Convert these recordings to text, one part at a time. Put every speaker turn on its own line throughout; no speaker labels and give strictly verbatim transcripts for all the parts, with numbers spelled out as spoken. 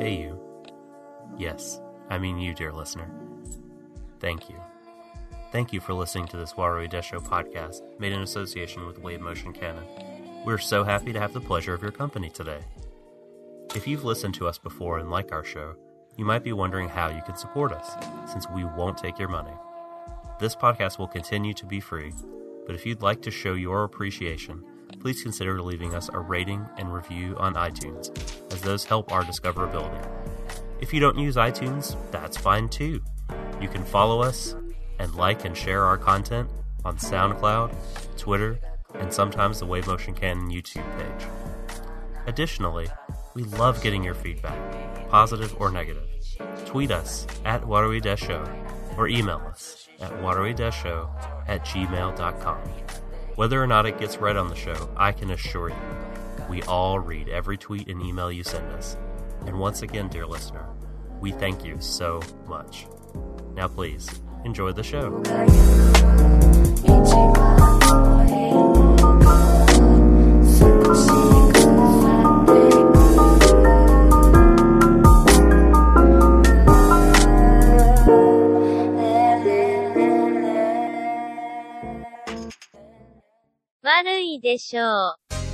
say you, yes, I mean you, dear listener, thank you. Thank you for listening to this Warui Desho podcast, made in association with Wave Motion Canon. We're so happy to have the pleasure of your company today. If you've listened to us before and like our show, you might be wondering how you can support us, since we won't take your money. This podcast will continue to be free, but if you'd like to show your appreciation, please consider leaving us a rating and review on iTunes, as those help our discoverability. If you don't use iTunes, that's fine too. You can follow us and like and share our content on SoundCloud, Twitter, and sometimes the Wave Motion Canon YouTube page. Additionally, we love getting your feedback, positive or negative. Tweet us at Warui Desho or email us at waruidesho at gmail dot com. Whether or not it gets read on the show, I can assure you, we all read every tweet and email you send us. And once again, dear listener, we thank you so much. Now please, enjoy the show.
Warui Desho.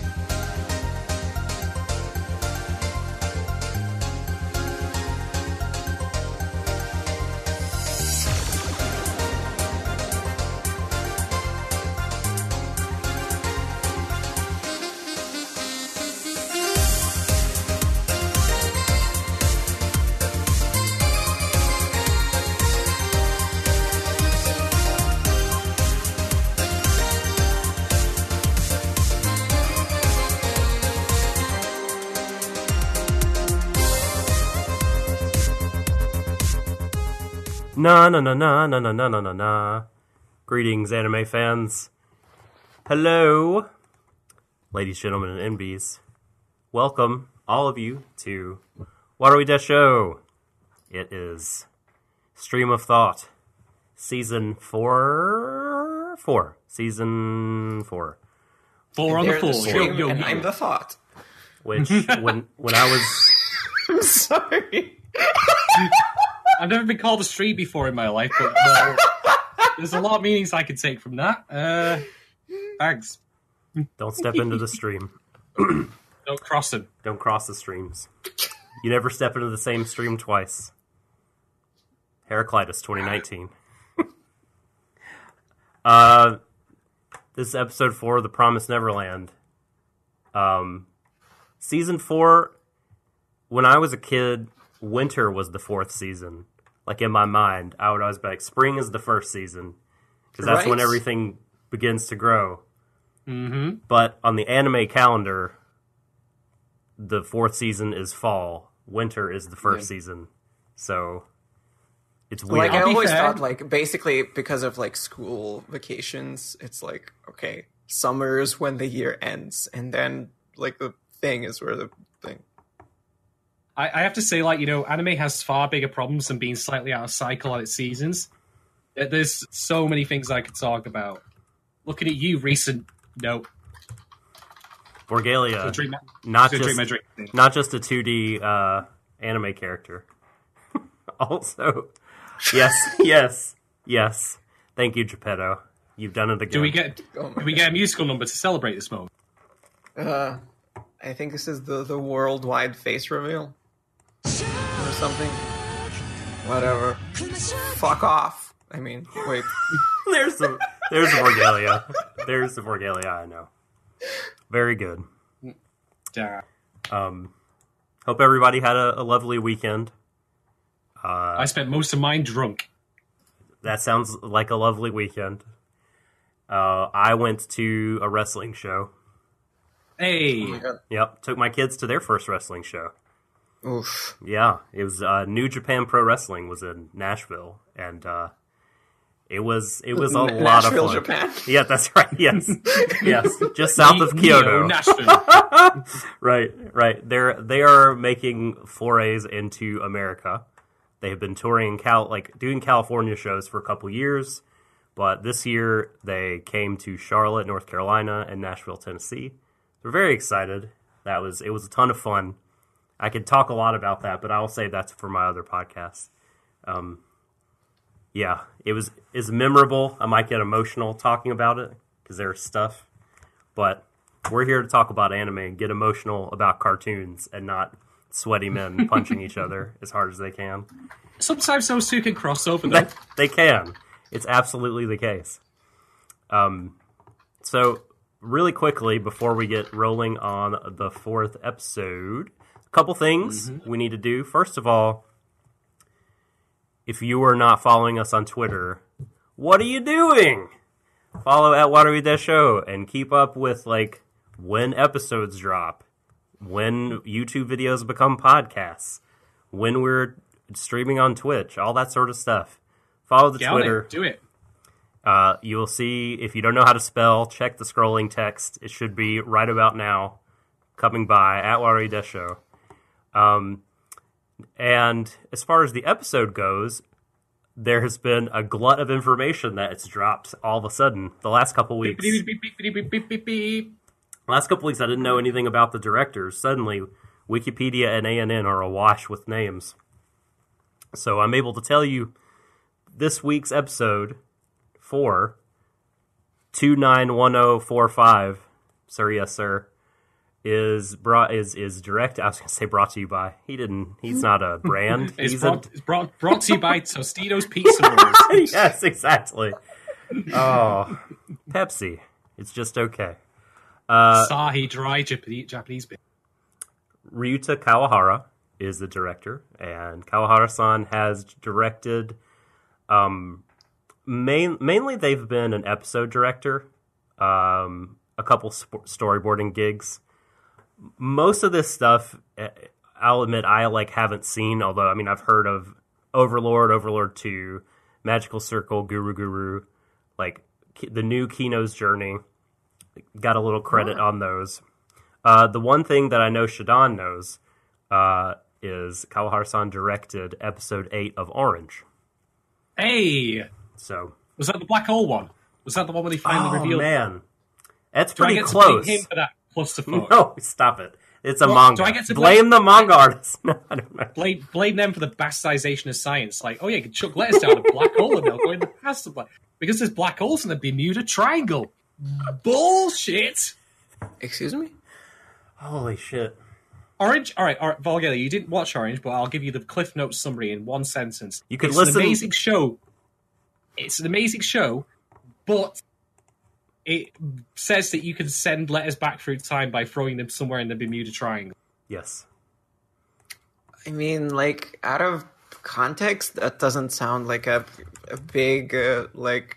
Na na na na na na na na na na. Greetings, anime fans. Hello, ladies, gentlemen, and N Bs. Welcome, all of you, to Warui Desho. It is Stream of Thought, season four, four, season four.
Four on the
They're
four.
the stream,
Yo, yo,
and
yo.
I'm the thought.
Which, when when I was
I'm sorry.
I've never been called a street before in my life, but well, there's a lot of meanings I can take from that. Uh, thanks.
don't step into the stream,
Don't cross them.
don't cross the streams. You never step into the same stream twice. Heraclitus, twenty nineteen. uh, this is episode four of The Promised Neverland. Um, season four. When I was a kid, winter was the fourth season. Like, in my mind, I would always be like, spring is the first season, because that's
Right.
when everything begins to grow.
Mm-hmm.
But on the anime calendar, the fourth season is fall. Winter is the first
Yeah.
season. So it's weird.
Like, I
I'll be
always
fair.
thought, like, basically, because of, like, school vacations, it's like, okay, summer is when the year ends, and then, like, the thing is where the thing...
I, I have to say, like, you know, anime has far bigger problems than being slightly out of cycle on its seasons. There- There's so many things I could talk about. Looking at you, recent note.
Borgalia,
Drink my-
not
so drink my
just
drink.
not just a two D uh, anime character. Also, yes, yes, yes. Thank you, Geppetto. You've done it again.
Do we get
Oh my
do we get a musical number to celebrate this moment?
Uh, I think this is the, the worldwide face reveal. Or something. Whatever. Fuck off. I mean, wait.
There's the there's the Borgalia. There's the Borgalia. I know. Very good.
Yeah.
Um, hope everybody had a, a lovely weekend. Uh,
I spent most of mine drunk.
that sounds like a lovely weekend. Uh, I went to a wrestling show.
Hey.
Oh my god.
Yep, took my kids to their first wrestling show.
Oof.
Yeah, it was uh, New Japan Pro Wrestling was in Nashville, and uh, it was it was a
N-
lot
Nashville,
of fun.
Japan.
Yeah, that's right. Yes, yes, just south of
Neo
Kyoto.
Nashville.
Right, right. They're they are making forays into America. They have been touring Cal, like doing California shows for a couple years, but this year they came to Charlotte, North Carolina, and Nashville, Tennessee. We're very excited. That was it was a ton of fun. I could talk a lot about that, but I'll say that's for my other podcast. Um, yeah, it was is memorable. I might get emotional talking about it because there's stuff, but we're here to talk about anime and get emotional about cartoons and not sweaty men punching each other as hard as they can.
Sometimes those two can cross over, though.
They can. It's absolutely the case. Um, so really quickly before we get rolling on the fourth episode, a couple things mm-hmm. we need to do. First of all, if you are not following us on Twitter, what are you doing? Follow at Waterweed Show and keep up with like when episodes drop, when YouTube videos become podcasts, when we're streaming on Twitch, all that sort of stuff. Follow the
Get
Twitter.
It. Do it.
Uh, you will see, if you don't know how to spell, check the scrolling text. It should be right about now, coming by, at Waterweed Show. Um, and as far as the episode goes, there has been a glut of information that it's dropped all of a sudden the last couple weeks.
Beep, beep, beep, beep, beep, beep, beep, beep.
Last couple weeks I didn't know anything about the directors. Suddenly, Wikipedia and A N N are awash with names. So I'm able to tell you this week's episode for two nine one zero four five, sir, yes, sir, is brought is is direct. I was going to say brought to you by. He didn't. He's not a brand.
it's,
he's
brought,
a...
it's brought brought to you by Tostitos Pizza Rolls.
Yes, exactly. Oh, Pepsi. It's just okay. Uh,
Asahi dry Japanese, Japanese beer.
Ryuta Kawahara is the director, and Kawahara-san has directed. Um, main, mainly, they've been an episode director, um, a couple sp- storyboarding gigs. Most of this stuff, I'll admit, I like haven't seen. Although, I mean, I've heard of Overlord, Overlord two, Magical Circle, Guru Guru, like the new Kino's Journey. Got a little credit oh. on those. Uh, the one thing that I know Shadon knows uh, is Kawahara-san directed episode eight of Orange.
Hey!
So
was that the black hole one? Was that the one where they finally
oh,
revealed?
Oh man, that's
do
pretty
I get
close.
To him for that clusterfuck?
No, stop it. It's a
do,
manga.
Do I get to
blame, blame the manga artist? No, I don't know.
Blame, blame them for the bastardization of science. Like, oh yeah, you can chuck letters down a black hole and they'll go in the past of black because there's black holes in the Bermuda Triangle. Bullshit.
Excuse me?
Holy shit.
Orange, all right, all right, Volgela, you didn't watch Orange, but I'll give you the Cliff Notes summary in one sentence.
You could
it's
listen.
An amazing show. It's an amazing show, but it says that you can send letters back through time by throwing them somewhere in the Bermuda Triangle.
Yes.
I mean, like, out of context, that doesn't sound like a, a big, uh, like,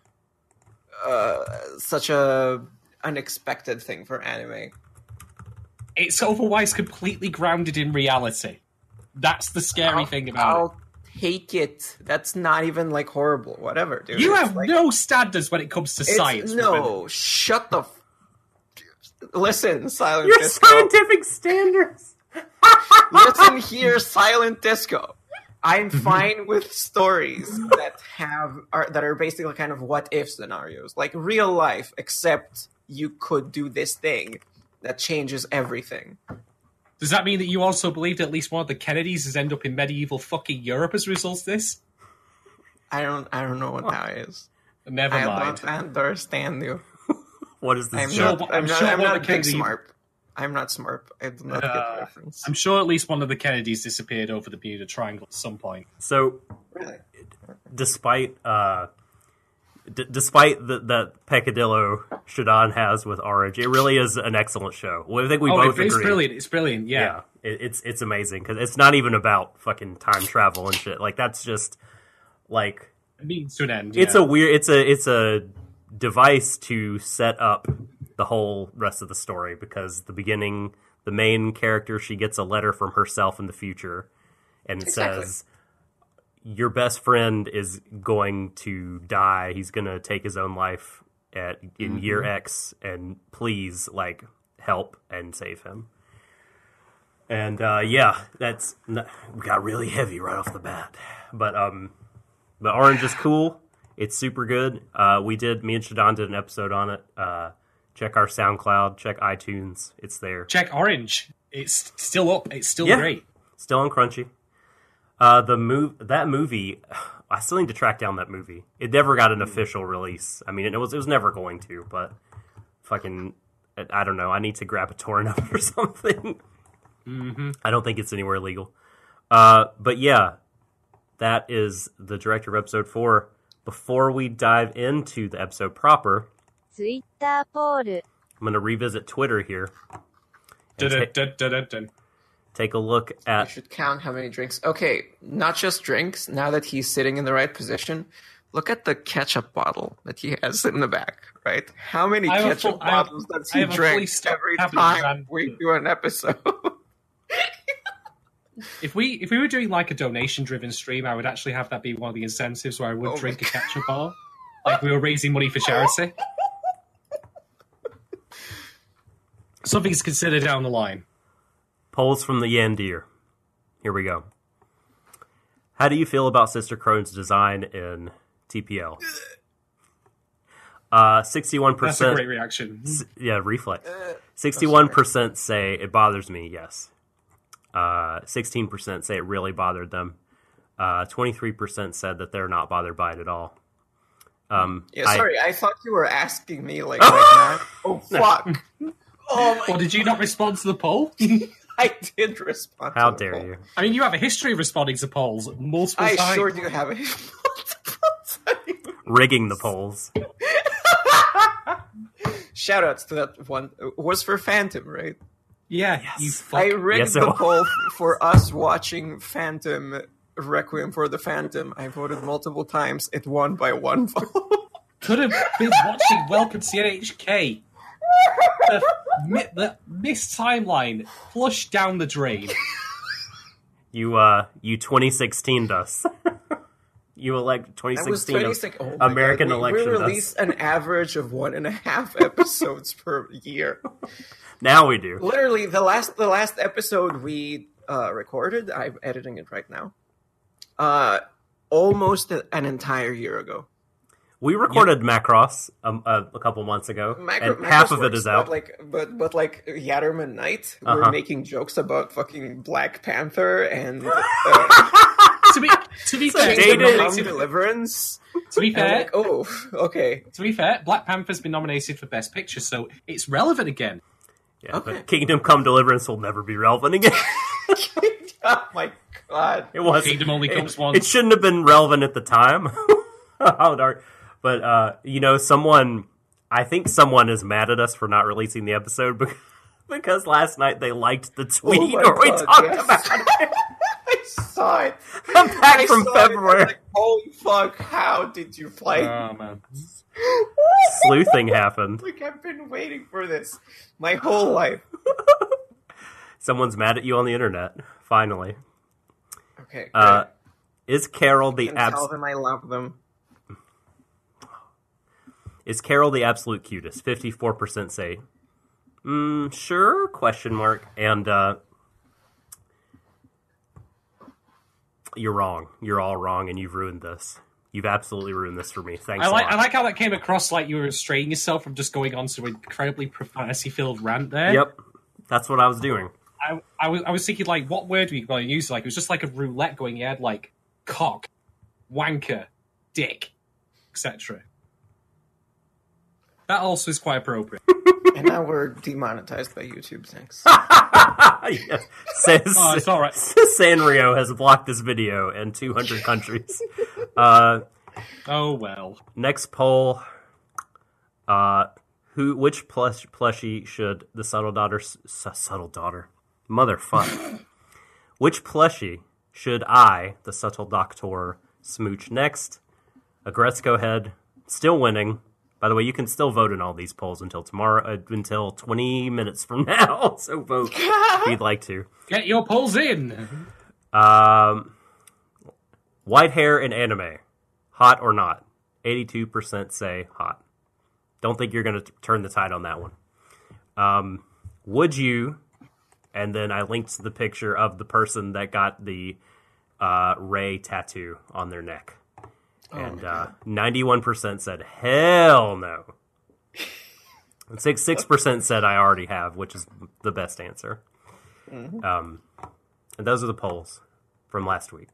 uh, such a unexpected thing for anime.
It's otherwise completely grounded in reality. That's the scary
I'll,
thing about
I'll
it.
take it. That's not even, like, horrible. Whatever, dude.
You
it's
have
like,
no standards when it comes to science.
No,
remember?
Shut the... F- Listen, Silent
Your
Disco.
scientific standards.
Listen here, Silent Disco. I'm fine with stories that have are, that are basically kind of what if scenarios, like real life, except you could do this thing that changes everything.
Does that mean that you also believe that at least one of the Kennedys has ended up in medieval fucking Europe as a result of this?
I don't I don't know what that is.
Never
I
mind.
don't understand you.
What is this?
I'm
sure,
not,
I'm
I'm not,
sure
I'm
one of
not
the
big
Kennedy-
smart. I'm not smart. I do not get the
Uh,
reference.
I'm sure at least one of the Kennedys disappeared over the Bermuda Triangle at some point.
So,
Really?
despite uh, d- despite the, the peccadillo Shadon has with Orange, it really is an excellent show. Well, I think we
oh,
both
it, it's
agree.
brilliant. It's brilliant. Yeah.
Yeah, it, it's it's amazing because it's not even about fucking time travel and shit. Like that's just like
It means to an end.
it's
yeah.
a weird. It's a it's a device to set up the whole rest of the story because the beginning, the main character, she gets a letter from herself in the future, and it
Exactly.
says, "Your best friend is going to die. He's going to take his own life at in
Mm-hmm.
year X, and please, like, help and save him." And uh, yeah, that's not, we got really heavy right off the bat, but um, but Orange is cool. It's super good. Uh, we did, me and Shadon did an episode on it. Uh, check our SoundCloud, check iTunes. It's there.
Check Orange. It's still up. It's still
Yeah.
great.
Still on Crunchy. Uh, the move that movie, I still need to track down that movie. It never got an official release. I mean, it was it was never going to, but fucking, I don't know. I need to grab a torrent of it or something.
Mm-hmm.
I don't think it's anywhere legal. Uh, but yeah, that is the director of episode four. Before we dive into the episode proper,
ツイッターポール
I'm going to revisit Twitter here. and
Dun,
ta-
dun, dun, dun, dun.
take a look
You
at...
should count how many drinks. Okay, not just drinks. Now that he's sitting in the right position, look at the ketchup bottle that he has in the back, right? How many
I have a
ketchup
full- I have-
bottles does
I
he
have a fully
drink
stocked
every
cabinet
time
brand.
we do an episode?
If we if we were doing like a donation driven stream, I would actually have that be one of the incentives where I would
Oh
drink a
my
ketchup bottle, like we were raising money for charity. Something's considered down the line.
Polls from the Yandir. Here we go. How do you feel about Sister Crone's design in T P L? Uh, sixty-one
That's a
percent.
great reaction.
Yeah, reflex. sixty-one percent say it bothers me, yes. Uh, sixteen percent say it really bothered them. Uh, twenty-three percent said that they're not bothered by it at all. Um,
Yeah,
I-
sorry, I, thought you were asking me like right now. Oh fuck! Oh my!
Well, did you not respond to the poll?
I did respond.
how
to the
dare
poll.
you?
I mean, you have a history of responding to polls multiple
I
times.
sure do have a
Rigging the polls.
Shoutouts to that one. It was for Phantom, right?
Yeah,
Yes.
you fuck.
I rigged
Yes, it
the
was.
poll for us watching Phantom Requiem for the Phantom. I voted multiple times. It won by one vote.
Could have been watching Welcome to N H K. The, mi- the missed timeline flushed down the drain.
You, uh, you twenty sixteen'd us. You elect twenty
That was
sixteen
twenty-six. Oh my
American
God. We,
election
We
does.
release an average of one and a half episodes per year.
Now we do.
Literally, the last the last episode we uh, recorded, I'm editing it right now. Uh, almost an entire year ago.
We recorded Macross um, uh, a couple months ago,
Macro,
and half of it
Macross
is
works,
out.
But like, but but like Yatterman Knight,
Uh-huh.
we're making jokes about fucking Black Panther and uh,
To be to be fair,
dated.
Kingdom Come
nominated-
Deliverance.
to be
And
fair,
like, oh, okay.
to be fair, Black Panther's been nominated for Best Picture, so it's relevant again.
Yeah,
Okay.
but Kingdom Come Deliverance will never be relevant again.
Oh my god.
It was.
Kingdom only
it,
comes once.
It shouldn't have been relevant at the time. How dark. But, uh, you know, someone, I think someone is mad at us for not releasing the episode because, because last night they liked the tweet
Oh my
or we
God,
talked
yes.
about it.
I saw it.
I'm back
I
from
saw it, I was
February.
like, holy fuck, how did you play?
Oh man.
Sleuthing happened.
Like, I've been waiting for this my whole life.
Someone's mad at you on the internet, finally.
Okay,
Uh,
great.
is Carol the
And tell
abs-
them I love them.
is Carol the absolute cutest? fifty-four percent say, mm, sure, question mark. And, uh, you're wrong. You're all wrong, and you've ruined this. You've absolutely ruined this for me. Thanks
I like
a lot.
I like how that came across like you were restraining yourself from just going on to an incredibly profanity filled rant there.
Yep, that's what I was doing.
I, I was I was thinking like what word were you going to use? Like it was just like a roulette going. You had like cock, wanker, dick, et cetera. That also is quite appropriate.
And now we're demonetized by YouTube, thanks.
Yes. Says,
Oh, it's all right.
Sanrio has blocked this video in two hundred countries. Uh,
Oh well.
next poll. Uh, who? Which plush, plushie should the subtle daughter? s- Subtle daughter, motherfucker. Which plushie should I, the subtle doctor, smooch next? Agretzko head, still winning. By the way, you can still vote in all these polls until tomorrow, uh, until twenty minutes from now. So vote if you'd like to.
Get your polls in.
Um, white hair in anime, hot or not? eighty-two percent say hot. Don't think you're going to turn the tide on that one. Um, would you? And then I linked the picture of the person that got the uh, Ray tattoo on their neck. And uh, ninety-one percent said, hell no. And six, 6% said, I already have, which is the best answer.
Mhm.
Um, and those are the polls from last week.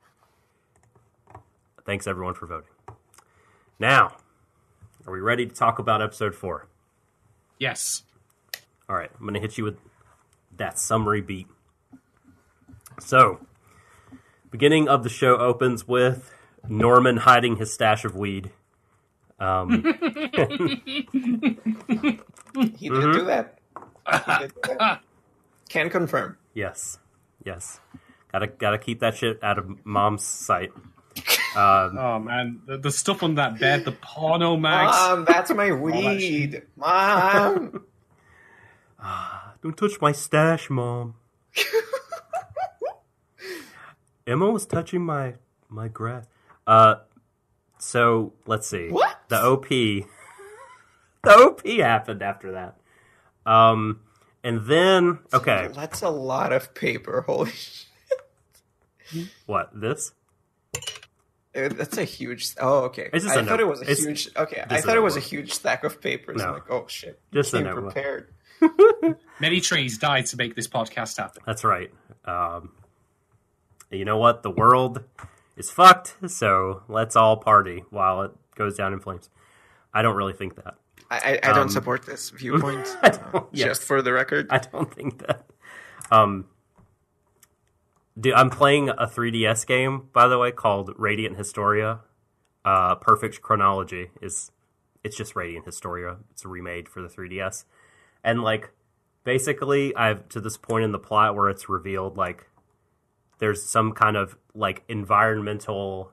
Thanks, everyone, for voting. Now, are we ready to talk about episode four?
Yes.
All right, I'm going to hit you with that summary beat. So, beginning of the show opens with Norman hiding his stash of weed. Um,
He did
Mhm.
do that. He did do that. Can confirm.
yes, yes. Gotta, gotta keep that shit out of mom's sight. Um,
Oh man, the, the stuff on that bed, the porno mags.
Mom, that's my
that
weed. Mom.
don't touch my stash, Mom. Emma was touching my my grass. Uh, so let's see.
What?
The O P. The O P happened after that. Um, and then okay,
That's a lot of paper. Holy shit.
what this?
Uh, That's a huge. Oh, okay.
It's just
I
a
thought
note-
it was a
it's
huge. Okay, I
just a
thought it was a
notebook.
huge stack of papers.
No.
I'm like, oh shit.
Just a
Came
notebook.
prepared.
Many trees died to make this podcast happen.
That's right. Um, you know what? The world is fucked. So let's all party while it goes down in flames. I don't really think that.
I, I, I don't
Um,
support this viewpoint.
I don't-
uh,
yes.
Just for the record.
I don't think that. Um, dude, I'm playing a three D S game, by the way, called Radiant Historia. Uh, Perfect Chronology is it's just Radiant Historia. It's remade for the three D S, and like basically, I've to this point in the plot where it's revealed like there's some kind of like environmental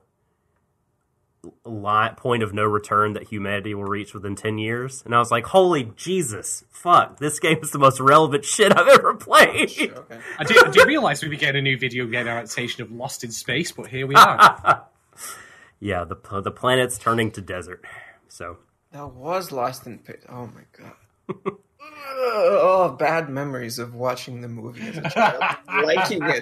line, point of no return that humanity will reach within ten years. And I was like, holy Jesus, fuck, this game is the most relevant shit I've ever played.
Okay.
I do, I do realize we began a new video game adaptation of Lost in Space, but here we are.
Yeah, the the planet's turning to desert. So,
That was Lost in Pit. Oh my god. Oh, bad memories of watching the movie as a child, liking it.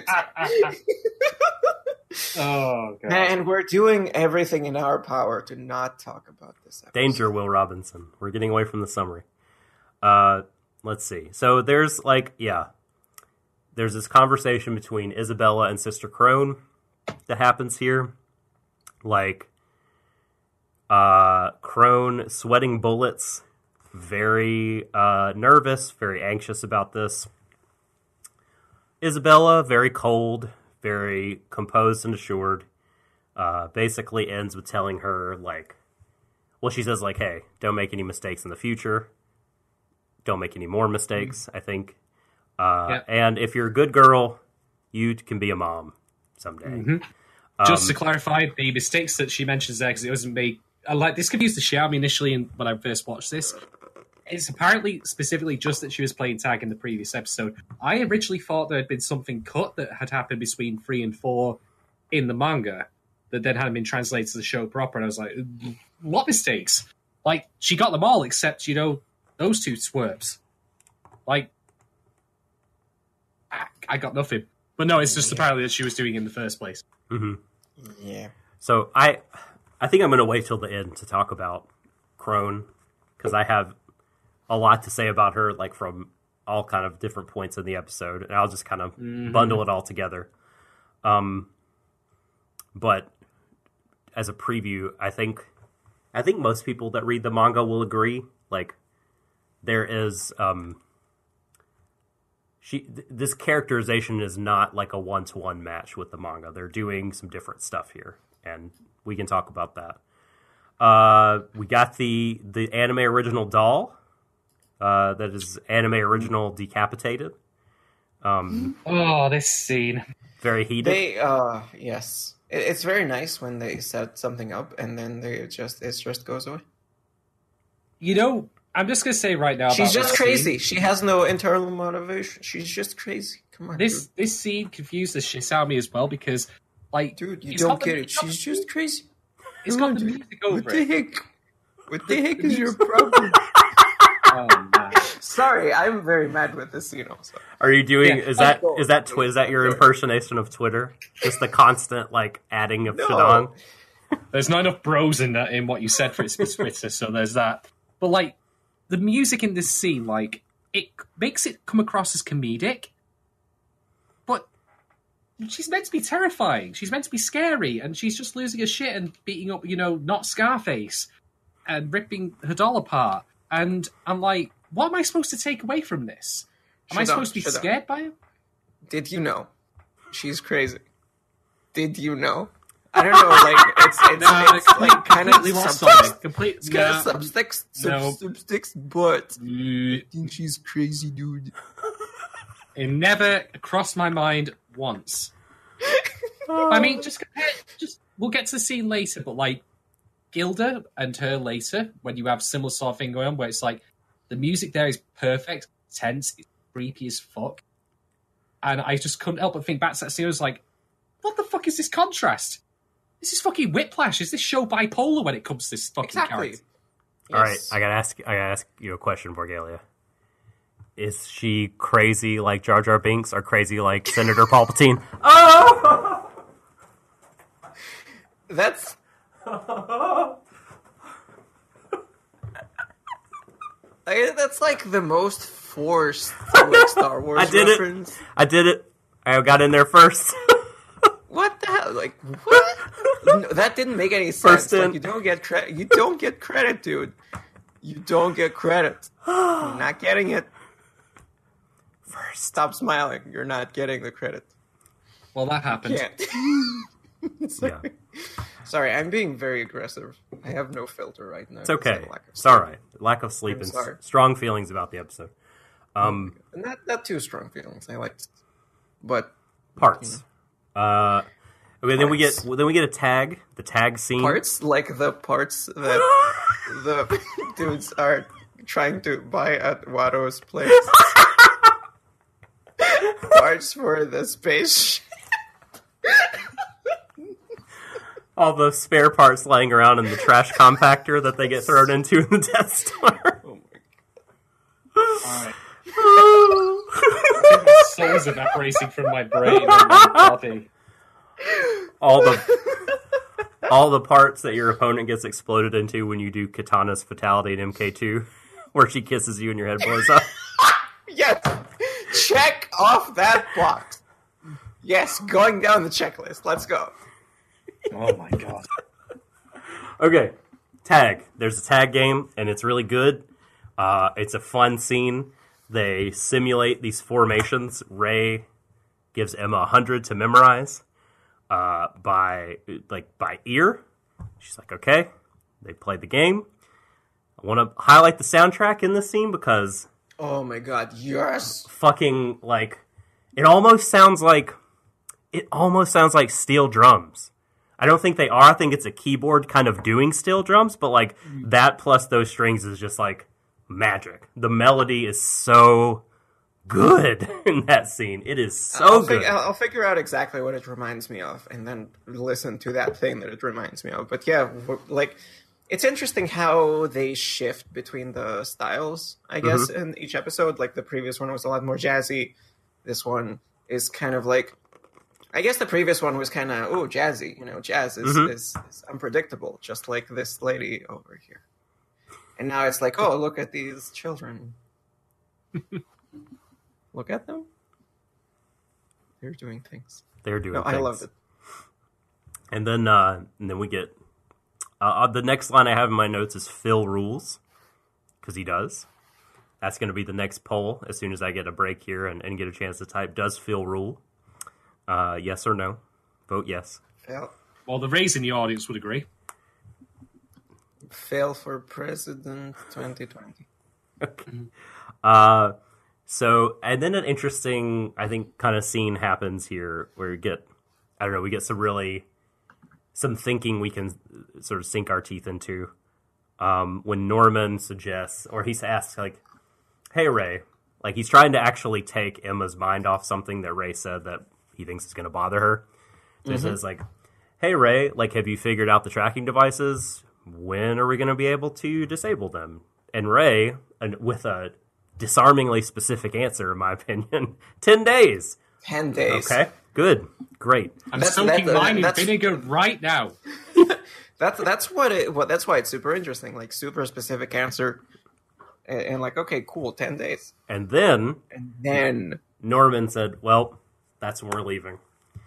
Oh, God.
And we're doing everything in our power to not talk about this episode.
danger, Will Robinson. We're getting away from the summary. Uh, let's see. So there's like, yeah, there's this conversation between Isabella and Sister Crone that happens here. Like, uh, Crone sweating bullets, very uh, nervous, very anxious about this. Isabella, very cold, very composed and assured. Uh, basically ends with telling her, like, well, she says, like, hey, don't make any mistakes in the future. Don't make any more mistakes, I think. Uh,
Yeah.
And if you're a good girl, you can be a mom someday.
Mhm.
Um,
Just to clarify, the mistakes that she mentions there, because it wasn't me. I like this confused the shit out of me initially in, when I first watched this. It's apparently specifically just that she was playing tag in the previous episode. I originally thought there had been something cut that had happened between three and four in the manga that then hadn't been translated to the show proper, and I was like, what mistakes? Like, she got them all except, you know, those two twerps. Like, I, I got nothing. But no, it's just apparently that she was doing it in the first place.
mhm.
Yeah.
So I, I think I'm going to wait till the end to talk about Crone, because I have a lot to say about her, like from all kind of different points in the episode, and I'll just kind of
Mhm.
bundle it all together. Um, but as a preview, I think, I think most people that read the manga will agree. Like, there is, um, she th- this characterization is not like a one-to-one match with the manga. They're doing some different stuff here, and we can talk about that. Uh, we got the the anime original doll. Uh, that is anime original decapitated. Um,
Oh, this scene.
very heated.
They, uh, yes. It, it's very nice when they set something up and then they just, it just goes away.
You know, I'm just going to say right now.
She's
about
just
this
crazy.
Scene,
She has no internal motivation. She's just crazy. Come on,
this this scene confused the shit out of me as well because, like,
dude. Dude, you
it's
don't
got the-
get it.
it's got
She's
the-
just crazy.
It's
Come
got
on,
the
dude.
music
What
over
the
it.
heck? What the
The-
heck
the
is your
music-
problem?
Oh, man.
Sorry, I'm very mad with this scene also.
Are you doing?
Yeah.
Is that
Oh,
is that twi- is that your
sorry.
impersonation of Twitter? Just the constant like adding of
No.
shit on.
There's not enough bros in that in what you said for its Twitter, so there's that. But like the music in this scene, like it makes it come across as comedic, she's meant to be terrifying. She's meant to be scary, and she's just losing her shit and beating up, you know, not Scarface and ripping her doll apart. And I'm like, what am I supposed to take away from this? Am I
Shut
supposed
up,
to be
shut up.
scared by him?
Did you know? She's crazy. Did you know? I don't know, like, it's, it's,
Nah,
it's
complete-
like kind of
completely lost on
subtext.
me. Complete,
It's kind
nah,
of subtext, sub,
no.
subtext, but
mm,
I think she's crazy, dude.
It never crossed my mind once. I mean, just compare, just we'll get to the scene later, but like Gilda and her later, when you have similar sort of thing going on, where it's like the music there is perfect, tense, it's creepy as fuck, and I just couldn't help but think back to that scene. I was like, what the fuck is this contrast? This is fucking Whiplash. Is this show bipolar when it comes to this fucking
Exactly.
character?
All right,
Yes.
I gotta ask. I gotta ask you a question, Borgalia. Is she crazy like Jar Jar Binks, or crazy like Senator Palpatine? Oh!
That's I, that's like the most forced like, Star Wars
I did it.
reference.
I did it. I got in there first.
What the hell? Like what? No, that didn't make any sense.
First in.
Like, you don't get credit. You don't get credit, dude. You don't get credit. You're not getting it.
First.
Stop smiling. You're not getting the credit.
Well, that happened.
Can't.
Yeah.
Sorry, I'm being very aggressive. I have no filter right now.
It's okay.
Lack of
It's
sleep.
all right. Lack of sleep
I'm
and
sorry.
s- strong feelings about the episode. Um,
Not not too strong feelings. I like, but
parts. Uh, okay, then we get
Parts.
then we get a tag. The tag scene.
parts like the parts that the dudes are trying to buy at Watto's place. Parts for the space.
All the spare parts laying around in the trash compactor that they get thrown into in the Death Star.
Oh
All
my
right. The soul's evaporating from my brain and my body.
all the all the parts that your opponent gets exploded into when you do Katana's fatality in M K two, where she kisses you and your head blows up.
Yes! Check off that box. Yes, going down the checklist. Let's go.
Oh my god.
Okay, tag. There's a tag game, and it's really good. Uh, it's a fun scene. They simulate these formations. Rey gives Emma a hundred to memorize uh, by like by ear. She's like, okay. They play the game. I want to highlight the soundtrack in this scene because
Oh my god, yes!
fucking like it almost sounds like it almost sounds like steel drums. I don't think they are. I think it's a keyboard kind of doing steel drums, but like that plus those strings is just like magic. The melody is so good in that scene. It is so
I'll,
good.
fig- I'll I'll figure out exactly what it reminds me of, and then listen to that thing that it reminds me of. But yeah, w- like it's interesting how they shift between the styles. I guess
Mm-hmm.
in each episode, like the previous one was a lot more jazzy. This one is kind of like, I guess the previous one was kind of oh jazzy. You know, jazz is,
Mhm.
is is unpredictable, just like this lady over here. And now it's like, oh, look at these children. Look at them. They're doing things.
They're doing
No, I
things.
loved it.
And then uh, and then we get uh, the next line I have in my notes is Phil rules, because he does. That's going to be the next poll as soon as I get a break here and, and get a chance to type, does Phil rule? Uh, yes or no? Vote yes.
Fail,
Well, the Rays in the audience would agree.
fail for president twenty twenty.
Uh, so, and then an interesting, I think, kind of scene happens here where we get, I don't know, we get some really, some thinking we can sort of sink our teeth into. Um, when Norman suggests, or he's asked, like, hey, Rey, like, he's trying to actually take Emma's mind off something that Rey said that he thinks is going to bother her. So he says, like, hey, Rey, like, have you figured out the tracking devices? When are we going to be able to disable them? And Rey, and with a disarmingly specific answer, in my opinion, ten days.
Ten days.
Okay, good, great.
I'm
That's-
soaking
that- uh,
mine in
that's-
vinegar right now.
That's that's what it. What that's why it's super interesting. Like super specific answer, and, and like okay, cool, ten days.
And then
And then
Norman said, well, that's when we're leaving.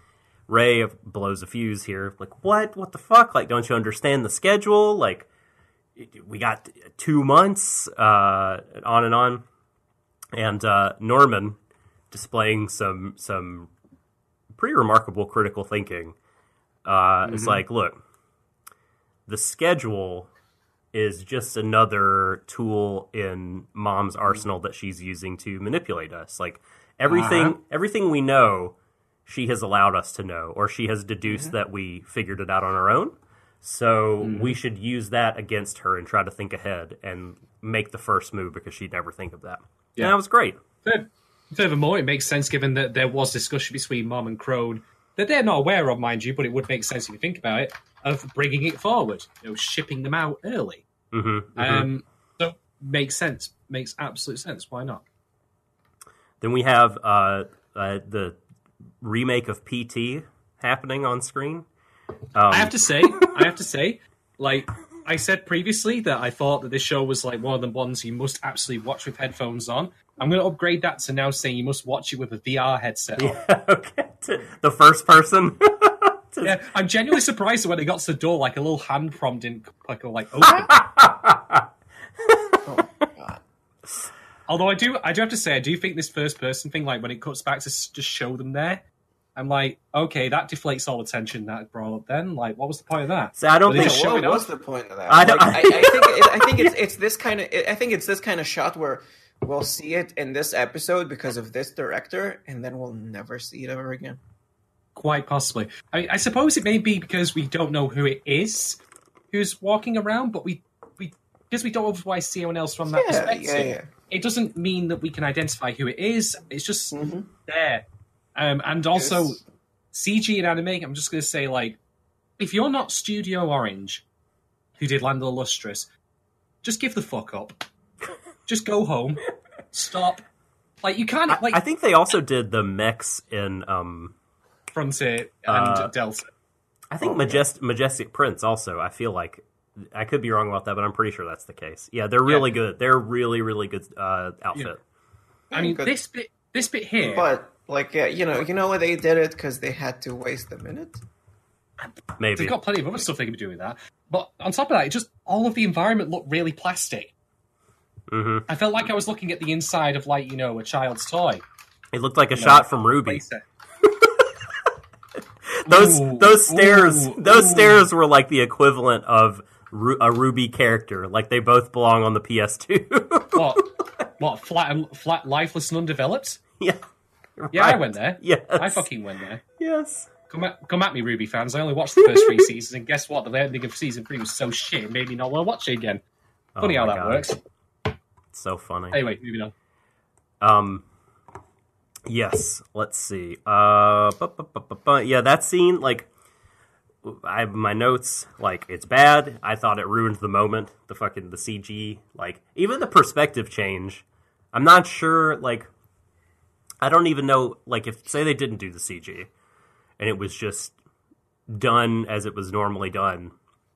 Ray blows a fuse here. Like, what? What the fuck? Like, don't you understand the schedule? Like, we got two months, uh, on and on. And uh, Norman, displaying some some pretty remarkable critical thinking, uh, mm-hmm. is like, look, the schedule is just another tool in Mom's arsenal that she's using to manipulate us. Like, everything, uh-huh. everything we know, she has allowed us to know, or she has deduced mm-hmm. that we figured it out on our own. So mm-hmm. we should use that against her and try to think ahead and make the first move because she'd never think of that. Yeah, and that was great.
Furthermore, it makes sense given that there was discussion between Mom and Crone that they're not aware of, mind you, but it would make sense if you think about it, of bringing it forward, you know, shipping them out early.
Mm-hmm, mm-hmm.
Um, so makes sense. Makes absolute sense. Why not?
Then we have uh, uh, the remake of P T happening on screen. Um,
I have to say, I have to say, like I said previously, that I thought that this show was like one of the ones you must absolutely watch with headphones on. I'm going to upgrade that to now saying you must watch it with a V R headset on.
Yeah, okay. To the first person. to...
Yeah, I'm genuinely surprised when it got to the door, like a little hand prompt didn't like, like open.
Oh my god.
Although I do, I do have to say, I do think this first person thing, like when it cuts back to s- just show them there, I'm like, okay, that deflates all the tension that brought up. Then, like, what was the point of that?
So I don't
But
think.
they
What
show it
was
off?
the point of that?
I
I,
don't-
like, I, I think it, I think it's it's this kind of I think it's this kind of shot where we'll see it in this episode because of this director, and then we'll never see it ever again.
Quite possibly. I, I suppose it may be because we don't know who it is who's walking around, but we, we because we don't otherwise see anyone else from that
Yeah,
perspective.
yeah, yeah.
It doesn't mean that we can identify who it is. It's just
Mhm.
there. Um, and also,
Yes.
C G and anime, I'm just going to say, like, if you're not Studio Orange, who did Land of the Lustrous, just give the fuck up. Just go home. Stop. Like, you can't,
I,
like,
I think they also did the mechs in. Um,
Frontier and
Uh,
Delta.
I think
Oh,
Majest- Majestic Prince also. I feel like I could be wrong about that, but I'm pretty sure that's the case. Yeah, they're really
Yeah.
good. They're really, really good uh, outfit.
I mean,
Good.
this bit, this bit here,
But like, yeah, you know, you know why they did it? Because they had to waste a minute.
Maybe.
they've got plenty of other stuff they can be doing with that. But on top of that, it just all of the environment looked really plastic.
Mm-hmm.
I felt like I was looking at the inside of, like, you know, a child's toy.
It looked like a
You
shot
know,
from Ruby.
playset.
Those
Ooh,
those stairs
ooh,
those
ooh.
stairs were like the equivalent of Ru- a Ruby character. Like they both belong on the P S two.
What? What? Flat, and flat, lifeless, and undeveloped?
Yeah.
Yeah, I
Right.
went there.
Yes.
I fucking went there.
Yes.
Come at, come at me, Ruby fans. I only watched the first three seasons, and guess what? The ending of season three was so shit, it made me not want to watch it again. Funny
Oh
how
my
that
God.
works.
It's so funny.
Anyway, moving on.
Um. Yes. Let's see. Uh. bu- bu- bu- bu- bu- Yeah, that scene. Like, I have my notes. Like, it's bad. I thought it ruined the moment. The fucking the C G. Like, even the perspective change. I'm not sure. Like, I don't even know. Like, if say they didn't do the C G, and it was just done as it was normally done.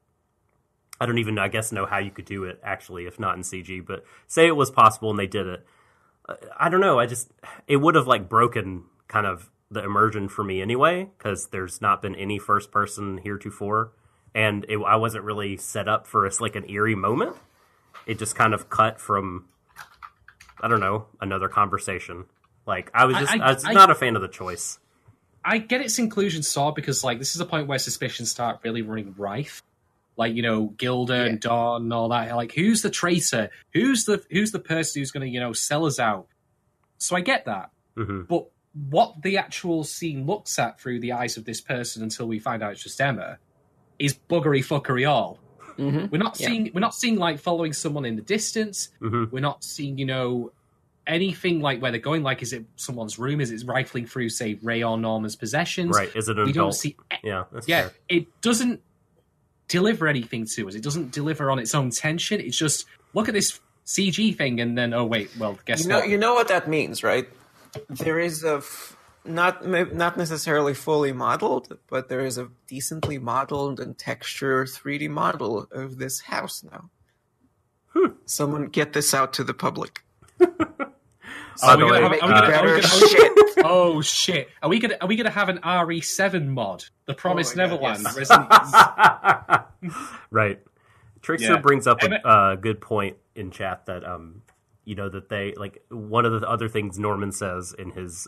I don't even, I guess, know how you could do it, actually, if not in C G. But say it was possible and they did it. I don't know. I just, it would have, like, broken kind of the immersion for me anyway, because there's not been any first person heretofore. And it, I wasn't really set up for, it's like an eerie moment. It just kind of cut from, I don't know, another conversation. Like, I was just, I,
I-
was
I-
not a fan of the choice.
I get its inclusion, Saw, because, like, this is a point where suspicions start really running rife. Like, you know, Gilda
Yeah.
and Dawn and all that. Like, who's the traitor? Who's the who's the person who's going to, you know, sell us out? So I get that.
hmm
But what the actual scene looks at through the eyes of this person until we find out it's just Emma is buggery fuckery all.
Mm-hmm.
We're not
Yeah.
seeing we're not seeing like following someone in the distance.
hmm
We're not seeing, you know, anything like where they're going. Like, is it someone's room? Is it rifling through, say, Ray or Norma's possessions?
Right. Is it an
We don't
adult?
see.
Yeah, that's
Yeah,
fair.
it doesn't deliver anything to us. It doesn't deliver on its own tension. It's just look at this C G thing, and then oh wait, well, guess
You know,
what?
you know what that means, right? There is a f- not ma- not necessarily fully modeled, but there is a decently modeled and textured three D model of this house now.
Hmm.
Someone get this out to the public.
Are we
the
gonna
way,
have- are we
uh,
gonna- are we
Better
gonna-
shit.
Oh shit! Are we gonna are we gonna have an R E seven mod? The Promised
Oh my God,
Neverland.
yes.
Resident-
right. Trickster
Yeah.
brings up
Emma-
a uh, good point in chat that um, you know that they like one of the other things Norman says in his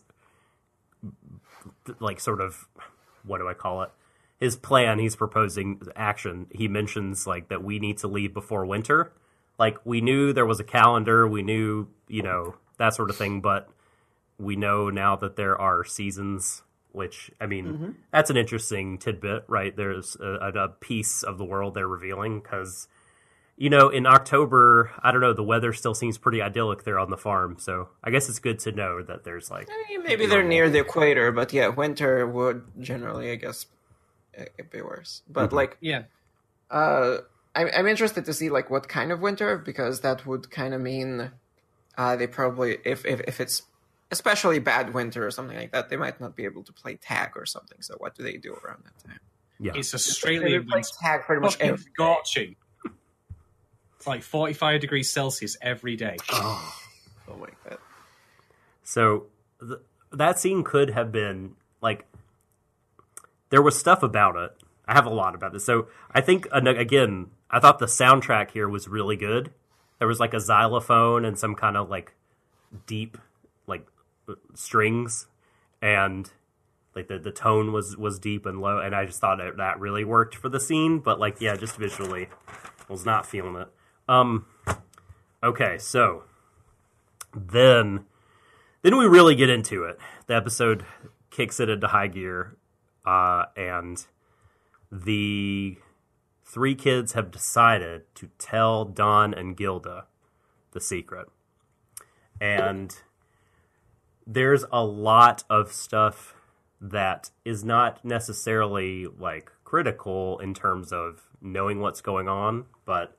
like sort of what do I call it? His plan. He's proposing action. He mentions like that we need to leave before winter. Like we knew there was a calendar. We knew you know that sort of thing, but we know now that there are seasons. Which, I mean, mm-hmm. that's an interesting tidbit, right? There's a, a piece of the world they're revealing because, you know, in October, I don't know, the weather still seems pretty idyllic there on the farm. So I guess it's good to know that there's like...
Maybe they're near the equator, but yeah, winter would generally, I guess, be worse. But
mm-hmm.
like,
yeah,
uh, I'm, I'm interested to see like what kind of winter, because that would kind of mean uh, they probably, if, if, if it's especially bad winter or something like that, they might not be able to play tag or something. So what do they do around that time?
Yeah,
it's
They
Australian
play
winter.
tag pretty much
Fucking
every day.
scorching. It's like forty-five degrees Celsius every day.
Oh,
Oh my god.
So th- that scene could have been like there was stuff about it. I have a lot about this. So I think again, I thought the soundtrack here was really good. There was like a xylophone and some kind of like deep like strings, and like the, the tone was was deep and low, and I just thought that, that really worked for the scene. But like yeah, just visually, I was not feeling it. Um, okay, so then then we really get into it. The episode kicks it into high gear, uh, and the three kids have decided to tell Don and Gilda the secret. And there's a lot of stuff that is not necessarily like critical in terms of knowing what's going on, but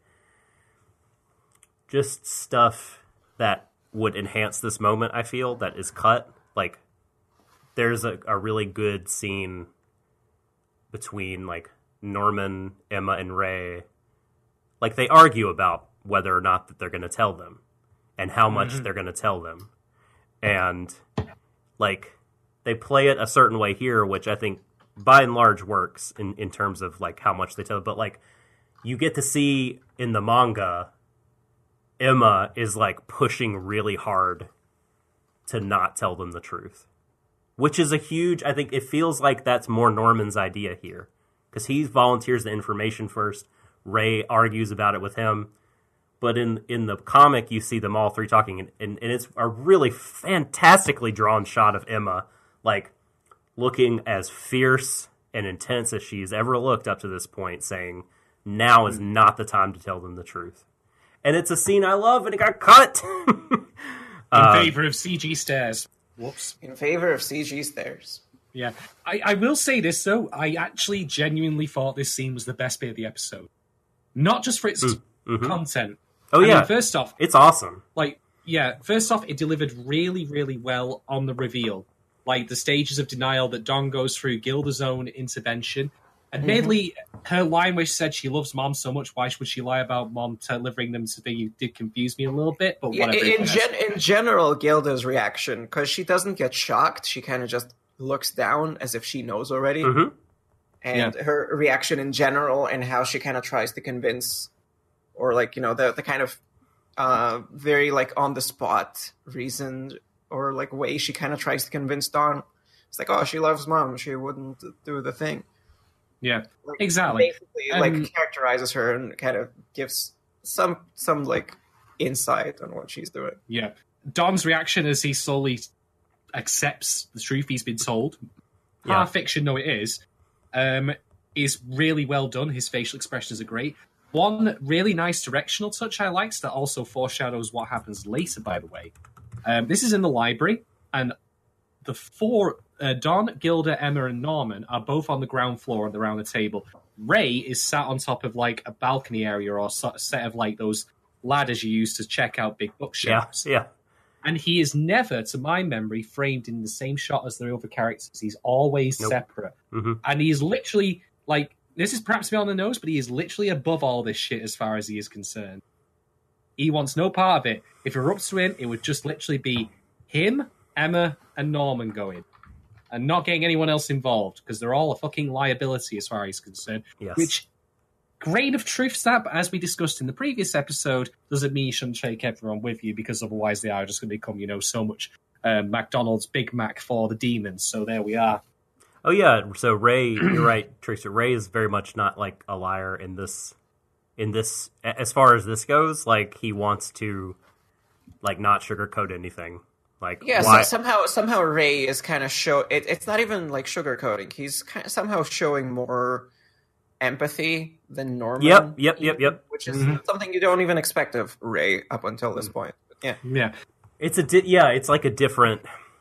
just stuff that would enhance this moment, I feel, that is cut. Like, there's a, a really good scene between, like, Norman, Emma, and Ray. Like, they argue about whether or not that they're going to tell them and how much mm-hmm. they're going to tell them. And, like, they play it a certain way here, which I think, by and large, works in, in terms of, like, how much they tell. But, like, you get to see in the manga, Emma is, like, pushing really hard to not tell them the truth. Which is a huge, I think, it feels like that's more Norman's idea here. Because he volunteers the information first. Ray argues about it with him. But in, in the comic, you see them all three talking. And, and, and it's a really fantastically drawn shot of Emma, like, looking as fierce and intense as she's ever looked up to this point, saying, now is not the time to tell them the truth. And it's a scene I love, and it got cut.
In
uh,
favor of C G stairs. Whoops.
In favor of C G stairs.
Yeah. I, I will say this, though. I actually genuinely thought this scene was the best bit of the episode. Not just for its
mm-hmm.
content.
Oh,
I
yeah.
mean, first off,
it's awesome.
Like, yeah, first off, it delivered really, really well on the reveal. Like, the stages of denial that Don goes through, Gilda's own intervention. Admittedly, mm-hmm. her line where she said she loves Mom so much, why would she lie about Mom delivering them to the... did confuse me a little bit, but whatever.
Yeah, in, gen- in general, Gilda's reaction, because she doesn't get shocked, she kind of just looks down as if she knows already.
Mm-hmm.
And yeah. her reaction in general and how she kind of tries to convince, or like, you know, the, the kind of uh, very like on the spot reason or like way she kind of tries to convince Don. It's like, oh, she loves Mom. She wouldn't do the thing.
Yeah,
like,
exactly.
Basically,
um,
like characterizes her and kind of gives some some like insight on what she's doing.
Yeah, Don's reaction as he slowly accepts the truth he's been told,
yeah.
half fiction though it is, um, is really well done. His facial expressions are great. One really nice directional touch I liked that also foreshadows what happens later. By the way, um, this is in the library, and the four. Uh, Don, Gilda, Emma, and Norman are both on the ground floor and around the table. Ray is sat on top of like a balcony area or a set of like those ladders you use to check out big bookshelves.
Yeah, yeah.
And he is never, to my memory, framed in the same shot as the other characters. He's always
nope.
separate.
Mm-hmm.
And he's literally like, this is perhaps me on the nose, but he is literally above all this shit as far as he is concerned. He wants no part of it. If it were up to him, it would just literally be him, Emma, and Norman going, and not getting anyone else involved because they're all a fucking liability as far as he's concerned.
Yes.
Which, grain of truth to that, but as we discussed in the previous episode, doesn't mean you shouldn't take everyone with you because otherwise they are just going to become, you know, so much uh, McDonald's Big Mac for the demons. So there we are.
Oh yeah, so Ray, you're right, Tracer. Ray is very much not like a liar in this. In this, as far as this goes, like he wants to, like, not sugarcoat anything. Like,
Yeah,
why?
so somehow somehow Ray is kind of show. It, it's not even like sugarcoating. He's kind of somehow showing more empathy than Norman.
Yep, yep, yep, yep.
Which is
Mhm.
something you don't even expect of Ray up until this point. Yeah,
Yeah.
It's a di- yeah, it's like a different.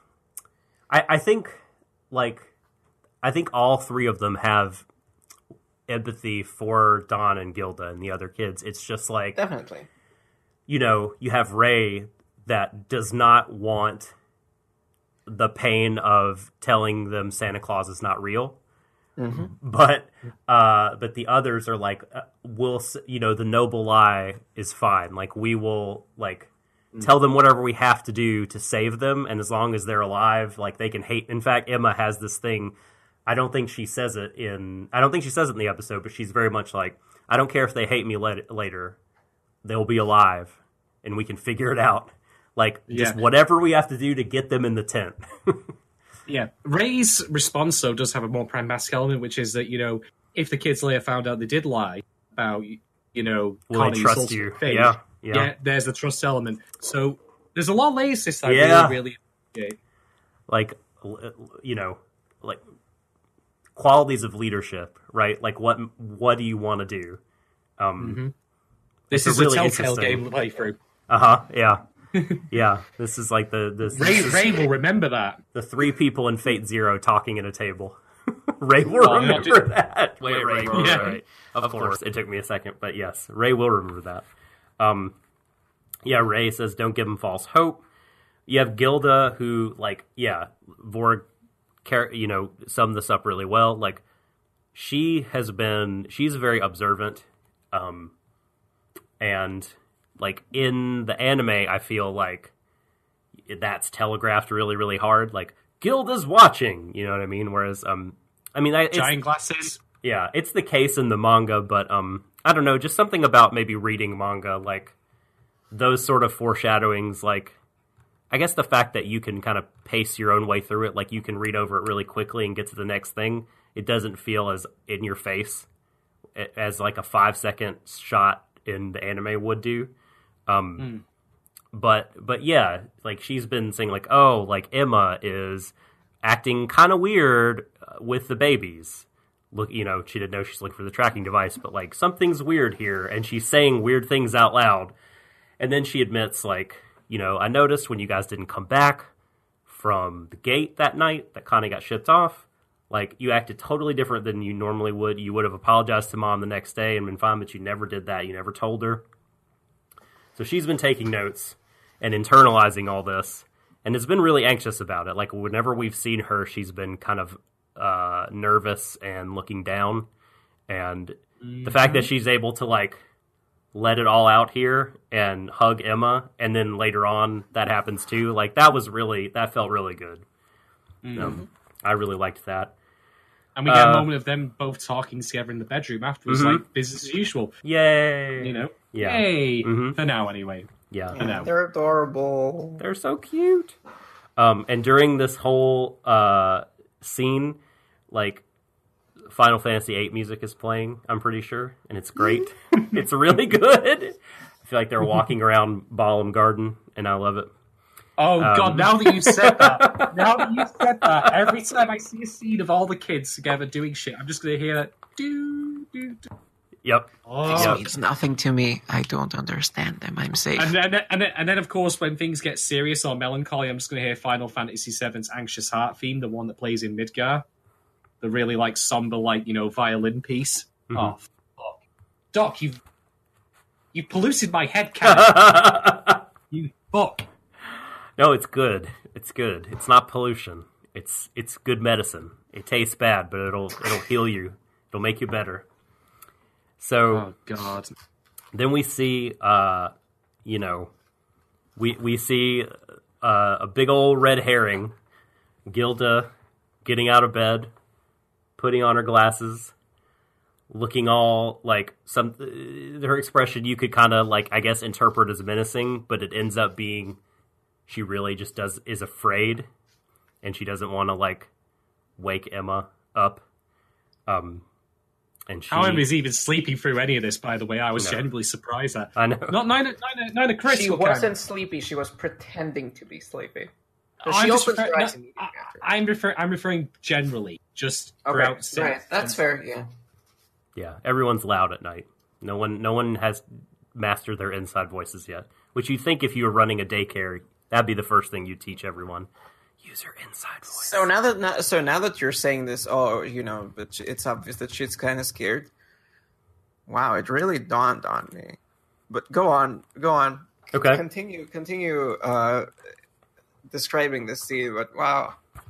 I I think like I think all three of them have empathy for Don and Gilda and the other kids. It's just like,
definitely.
you know, you have Ray that does not want the pain of telling them Santa Claus is not real.
Mm-hmm.
But uh, but the others are like, uh, we'll, s- you know, the noble lie is fine. Like, we will, like, tell them whatever we have to do to save them, and as long as they're alive, like, they can hate. In fact, Emma has this thing. I don't think she says it in. I don't think she says it in the episode, but she's very much like, I don't care if they hate me let- later. They'll be alive, and we can figure it out. Like, just
Yeah.
whatever we have to do to get them in the tent.
Yeah. Ray's response, though, does have a more pragmatic element, which is that, you know, if the kids later found out they did lie about, you know,
Will they
Connie's
trust
ultimate
you?
fate,
Yeah, yeah.
yeah, there's the trust element. So there's a lot of layers to this that I
Yeah.
really, really appreciate.
Like, l- you know, like qualities of leadership, right? Like, what what do you want to do? Um,
This
It's
is
a really
a telltale
interesting-
game playthrough.
uh huh. Yeah, yeah. This is like the this,
Ray,
this is
Ray will remember that.
the three people in Fate Zero talking at a table. Ray will
Oh, no,
remember
dude.
that. Wait,
Ray,
Ray,
Ray,
yeah.
Ray.
Right. Of course, it took me a second, but yes, Ray will remember that. Um, yeah, Ray says, "Don't give him false hope." You have Gilda, who, like, yeah, Vorg, car- you know, summed this up really well. Like, she has been, she's very observant, um, and like in the anime, I feel like that's telegraphed really, really hard. Like, Gilda's watching, you know what I mean? Whereas, um, I mean, I, it's,
Giant glasses.
yeah, it's the case in the manga, but um, I don't know, just something about maybe reading manga, like those sort of foreshadowings, like I guess the fact that you can kind of pace your own way through it, like you can read over it really quickly and get to the next thing. It doesn't feel as in your face as like a five second shot in the anime would do. Um,
Mm.
But but yeah, like she's been saying like, oh, like Emma is acting kind of weird uh, with the babies. Look, you know, she didn't know she's looking for the tracking device, but like something's weird here, and she's saying weird things out loud. And then she admits, like, you know, I noticed when you guys didn't come back from the gate that night that Connie got shipped off. Like, you acted totally different than you normally would. You would have apologized to Mom the next day and been fine, but you never did that. You never told her. So she's been taking notes and internalizing all this and has been really anxious about it. Like, whenever we've seen her, she's been kind of uh, nervous and looking down. And mm-hmm. the fact that she's able to, like, let it all out here and hug Emma, and then later on that happens too, like, that was really, that felt really good. Mm-hmm. Um, I really liked that.
And we get
Uh,
a moment of them both talking together in the bedroom afterwards,
Mhm.
like business as usual.
Yay!
You know?
Yeah.
Yay!
Mhm.
For now, anyway.
Yeah.
I know.
They're adorable.
They're so cute. Um, and during this whole uh, scene, like, Final Fantasy eight music is playing, I'm pretty sure, and it's great. It's really good. I feel like they're walking around Balam Garden, and I love it.
Oh,
Um,
God, now that you said that, now that you said that, every time I see a scene of all the kids together doing shit, I'm just going to hear that. Do, do, do.
Yep.
Oh.
Yep.
means nothing to me. I don't understand them. I'm safe.
And then, and, then, and then, of course, when things get serious or melancholy, I'm just going to hear Final Fantasy seven's Anxious Heart theme, the one that plays in Midgar. The really, like, somber, like, you know, violin piece.
Mhm.
Oh, fuck. Doc, you've, you polluted my head canon. You fuck.
No, it's good. It's good. It's not pollution. It's it's good medicine. It tastes bad, but it'll it'll heal you. It'll make you better. So
Oh, God.
then we see, uh, you know, we we see uh, a big old red herring. Gilda getting out of bed, putting on her glasses, looking all like some. Her expression you could kind of like, I guess, interpret as menacing, but it ends up being she really just does is afraid, and she doesn't want to like wake Emma up. Um, and she,
How Emma is even sleeping through any of this, by the way, I was
No.
genuinely surprised at.
I know.
Not neither, neither, neither Chris.
She
or
wasn't
Cameron.
sleepy. She was pretending to be sleepy. So
I'm
she
just
opens
refer-
her eyes
no,
immediately after.
I, I'm, refer- I'm referring generally, just
Okay,
throughout.
right.
scenes.
That's fair. Yeah.
Yeah, everyone's loud at night. No one, no one has mastered their inside voices yet. Which you think if you were running a daycare, that'd be the first thing you teach everyone. Use your inside voice.
So now that now, so now that you're saying this, oh, you know, but sh- it's obvious that she's kind of scared. Wow, it really dawned on me. But go on, go on.
Okay.
Continue, continue uh, describing this scene. But wow,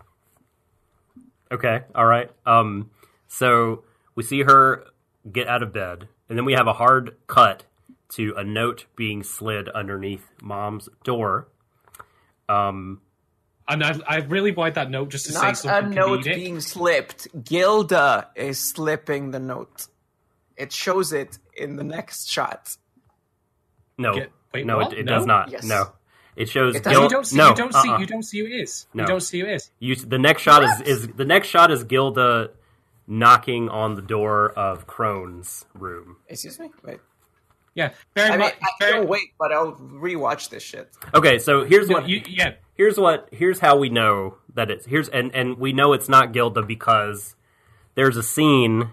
Okay, all right. Um, so we see her get out of bed, and then we have a hard cut to a note being slid underneath Mom's door. Um,
And I, I really wanted that note just to say
not a
something
note
comedic.
being slipped. Gilda is slipping the note. It shows it in the next shot.
no,
Get- wait,
no,
what?
it, it
No?
does not.
Yes.
No, it shows.
It does-
Gil-
You don't see.
no,
you don't see.
uh-uh.
You don't see who it is.
No.
You don't see who it is.
You, the next shot is, is the next shot is Gilda knocking on the door of Crone's room.
Excuse me. Wait.
Yeah, very
I mean,
much.
I
very,
don't wait, but I'll rewatch this shit.
Okay, so here's
no,
what
you, yeah,
here's what here's how we know that it's here's and and we know it's not Gilda because there's a scene.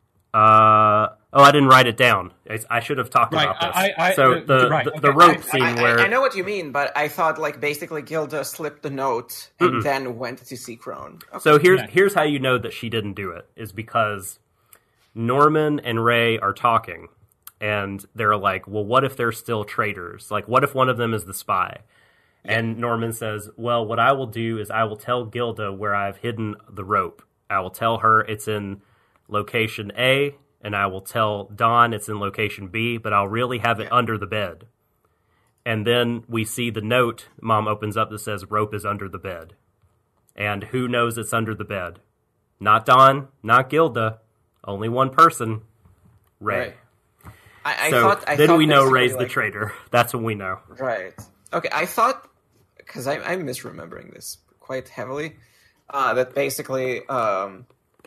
Uh oh, I didn't write it down. I, I should have talked
Right,
about this.
I- I-
so
uh,
the
right,
the,
okay.
the rope
I-
scene
I,
where
I, I know what you mean, but I thought like basically Gilda slipped the note and then went to see Crone. Okay.
so here's
Yeah.
here's how you know that she didn't do it is because Norman and Ray are talking and they're like, well, what if they're still traitors? Like, what if one of them is the spy? And Norman says, well, what I will do is I will tell Gilda where I've hidden the rope. I will tell her it's in location A, and I will tell Dawn it's in location B, but I'll really have it under the bed. And then we see the note Mom opens up that says rope is under the bed. And who knows it's under the bed? Not Dawn, not Gilda, only one person, Ray.
Right. I, I
So
thought I
then
thought
we know
basically,
Ray's the
like-
traitor. That's when we know.
Right. Okay, I thought because I'm misremembering this quite heavily. Uh, that basically um,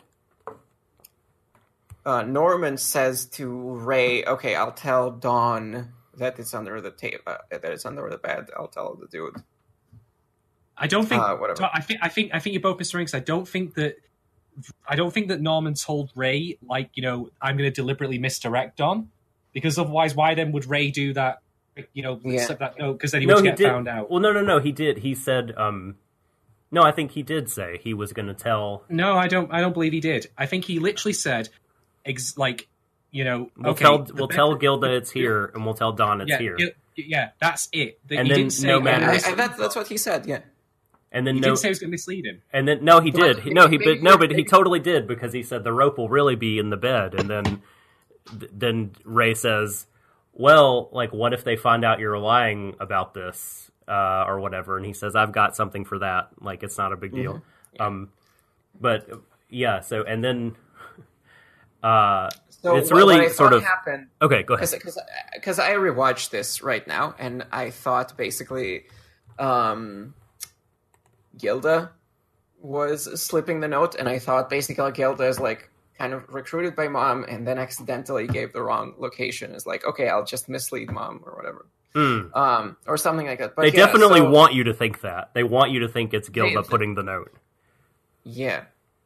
uh, Norman says to Ray, "Okay, I'll tell Dawn that it's under the tape. Uh, that it's under the bed. I'll tell the dude."
I don't think.
Uh, whatever.
I think. I think. I think you're both misreading. 'Cause I don't think that. I don't think that Norman told Ray, like, you know, I'm going to deliberately misdirect Don, because otherwise, why then would Ray do that? You know,
Yeah.
slip that note because then he
No,
would
he
get
did.
found out.
Well, no, no, no. He did. He said, um, no, I think he did say he was going to tell.
No, I don't. I don't believe he did. I think he literally said, ex- like, you know,
We'll
okay,
tell.
the
We'll
bed-
tell Gilda it's here, and we'll tell Dawn it's
yeah,
here.
yeah, yeah, that's it. The-
And
he
then
didn't say,
no
I'm
matter-
gonna
I,
mislead
I, that, that's what he said. Yeah.
And then
He
no,
didn't say he was going to mislead him.
and then no, he did. He, no, he
maybe-
but no, but he
maybe-
totally did because he said the rope will really be in the bed, and then th- then Ray says, "Well, like, what if they find out you're lying about this uh, or whatever?" And he says, "I've got something for that. Like, it's not a big deal." Um, but yeah, so and then uh,
So
it's
what-
really
what I
sort
thought
of
happened.
okay. Go ahead.
Because I rewatched this right now, and I thought basically um, Gilda was slipping the note, and I thought basically Gilda is like kind of recruited by Mom, and then accidentally gave the wrong location. Is like, okay, I'll just mislead Mom or whatever,
Hmm.
um, or something like that. But
They
yeah,
definitely
so-
want you to think that. They want you to think it's Gilda
They-
putting the note.
Yeah.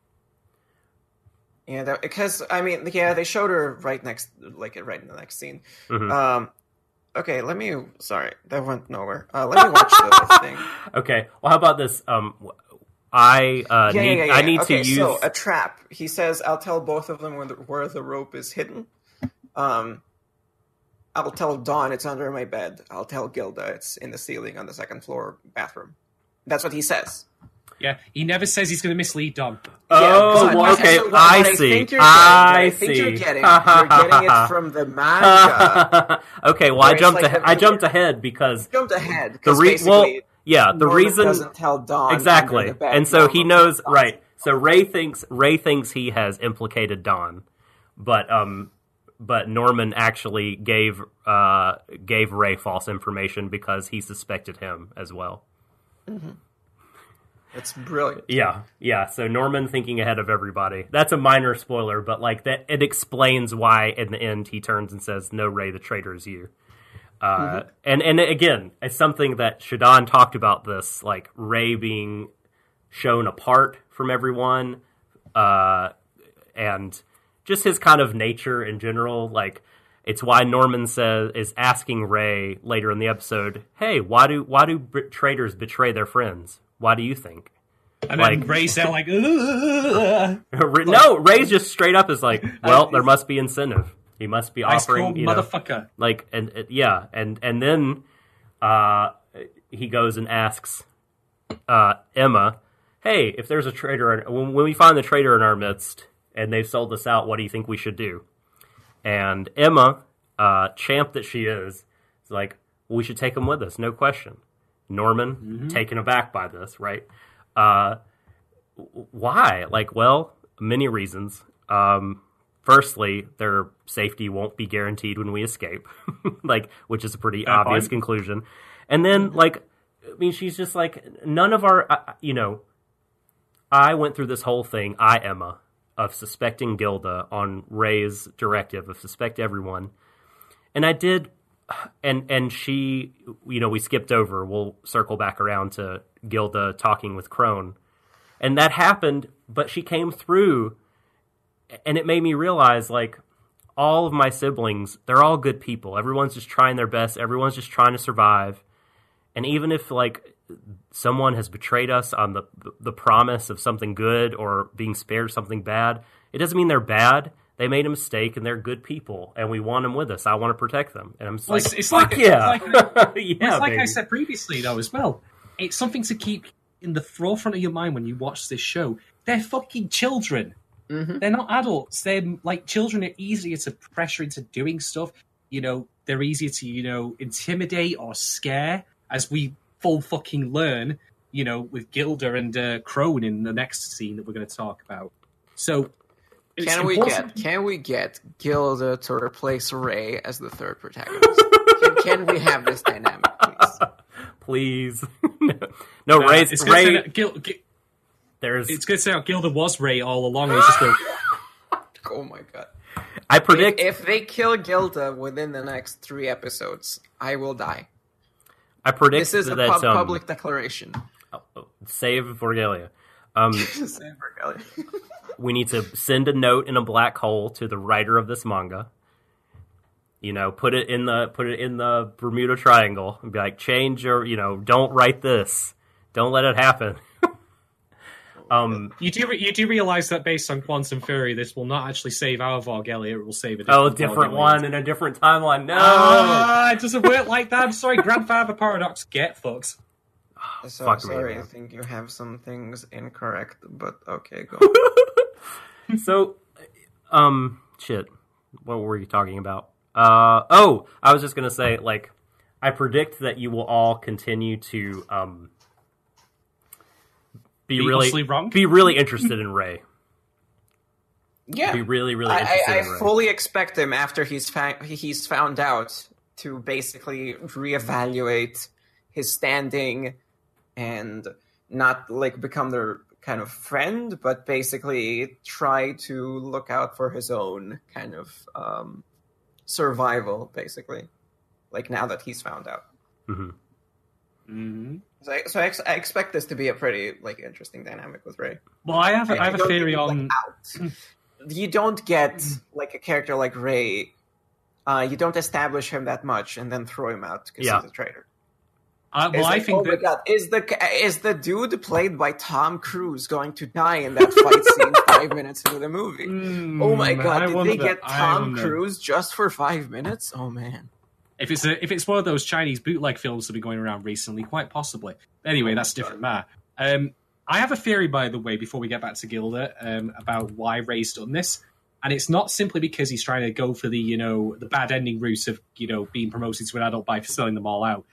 Yeah, that, because I mean, yeah, they showed her right next, like right in the next scene.
Mhm.
Um, okay, let me. Sorry, that went nowhere. Uh, let me watch the thing.
Okay. Well, how about this? Um, I uh,
Yeah,
need
yeah, yeah,
I
yeah.
need
okay,
to use.
so a trap. He says, "I'll tell both of them where the, where the rope is hidden." Um, I'll tell Dawn it's under my bed. I'll tell Gilda it's in the ceiling on the second floor bathroom. That's what he says.
Yeah, he never says he's going to mislead Don.
Oh,
but-
well, okay.
so what-
I
what
see.
think you're getting- what
I
I think
see.
you're getting. You're getting it from the manga.
okay. Well,
Where
I
it's
jumped.
like
ahe-
the-
I jumped ahead because
Jumped ahead
the
because
re-
basically
well, yeah, the
Norman
reason
doesn't tell Dawn
exactly,
under the bed
and so
now
he
of
knows
the
right. So Ray thinks Ray thinks he has implicated Dawn, but um, but Norman actually gave uh gave Ray false information because he suspected him as well.
Mm-hmm. It's brilliant.
Yeah, yeah. So Norman thinking ahead of everybody. That's a minor spoiler, but like that, it explains why in the end he turns and says, "No, Ray, the traitor is you." Uh, mm-hmm. And and again, it's something that Shadon talked about. This like Ray being shown apart from everyone, uh, and just his kind of nature in general. Like it's why Norman says is asking Ray later in the episode, "Hey, why do why do b- traitors betray their friends? Why do you think?"
And
like,
then Ray's there like, Ugh.
no, Ray's just straight up is like, well, there must be incentive. He must be
Ice
offering,
cold
you know,
motherfucker.
like, and uh, yeah, and and then uh, he goes and asks uh, Emma, "Hey, if there's a traitor, in, when, when we find the traitor in our midst, and they've sold us out, what do you think we should do?" And Emma, uh, champ that she is, is like, well, "We should take him with us, no question." Norman, mm-hmm. taken aback by this, right? Uh, why? Like, well, many reasons. Um, firstly, their safety won't be guaranteed when we escape, like, which is a pretty Fair obvious point. conclusion. And then, like, I mean, she's just like, none of our, uh, you know, I went through this whole thing, I, Emma, of suspecting Gilda on Ray's directive of suspect everyone. And I did... And and she, you know, we skipped over. We'll circle back around to Gilda talking with Crone. And that happened, but she came through, and it made me realize, like, all of my siblings, they're all good people. Everyone's just trying their best. Everyone's just trying to survive. And even if, like, someone has betrayed us on the the promise of something good or being spared something bad, it doesn't mean they're bad. They made a mistake, and they're good people, and we want them with us. I want to protect them, and I'm just
well,
like,
it's, it's
fuck
like,
yeah,
it's like,
yeah.
It's like
baby.
I said previously, though, as well. It's something to keep in the forefront of your mind when you watch this show. They're fucking children. Mm-hmm. They're not adults. They're like children are easier to pressure into doing stuff. You know, they're easier to you know intimidate or scare, as we full fucking learn. You know, with Gilda and uh, Crone in the next scene that we're going to talk about. So.
Can we get can we get Gilda to replace Ray as the third protagonist? can, can we have this dynamic, please?
Please. no,
no,
Ray's
it's
Ray.
That Gil, Gil,
there's.
It's good to say that Gilda was Ray all along. And just go.
Oh my god!
I predict
if, if they kill Gilda within the next three episodes, I will die.
I predict
this is a
that,
pub-
um,
public declaration.
Oh, oh, save Vorgelia. Um,
save Vorgelia.
We need to send a note in a black hole to the writer of this manga. You know, put it in the put it in the Bermuda Triangle and be like, change your, you know, don't write this, don't let it happen. um,
you do you do realize that based on Quantum Fury, this will not actually save our Vorgelia; it will save a different,
oh, a different one in a different timeline. No,
ah, it doesn't work like that. I'm sorry, Grandfather Paradox, get fucked.
So
Fuck
sorry,
me,
I think you have some things incorrect, but okay, go.
So, um, shit. What were you talking about? Uh, oh, I was just gonna say, like, I predict that you will all continue to um be,
be
really
wrong?
be really interested in Ray.
Yeah,
be really, really
I,
interested
I,
in
I
Ray.
fully expect him after he's fa- he's found out to basically reevaluate his standing and not like become their kind of friend, but basically try to look out for his own kind of um, survival, basically. Like now that he's found out.
Mm-hmm.
Mm-hmm.
So, I, so I, ex- I expect this to be a pretty like interesting dynamic with Ray.
Well, I have a, I have a
don't
theory
think,
on.
Like, out. You don't get like a character like Ray. Uh, you don't establish him that much and then throw him out because
yeah.
he's a traitor.
Uh, well,
it's
I
like,
think
oh
that
my god, is the is the dude played by Tom Cruise going to die in that fight scene five minutes into the movie?
Mm,
oh my god,
I
did
wonder,
they get
I
Tom
wonder.
Cruise just for five minutes? Oh man.
If it's a, if it's one of those Chinese bootleg films that have been going around recently, quite possibly. Anyway,
Oh
that's a
my
different matter. Um, I have a theory, by the way, before we get back to Gilda, um, about why Ray's done this. And it's not simply because he's trying to go for the, you know, the bad ending route of, you know, being promoted to an adult by selling them all out.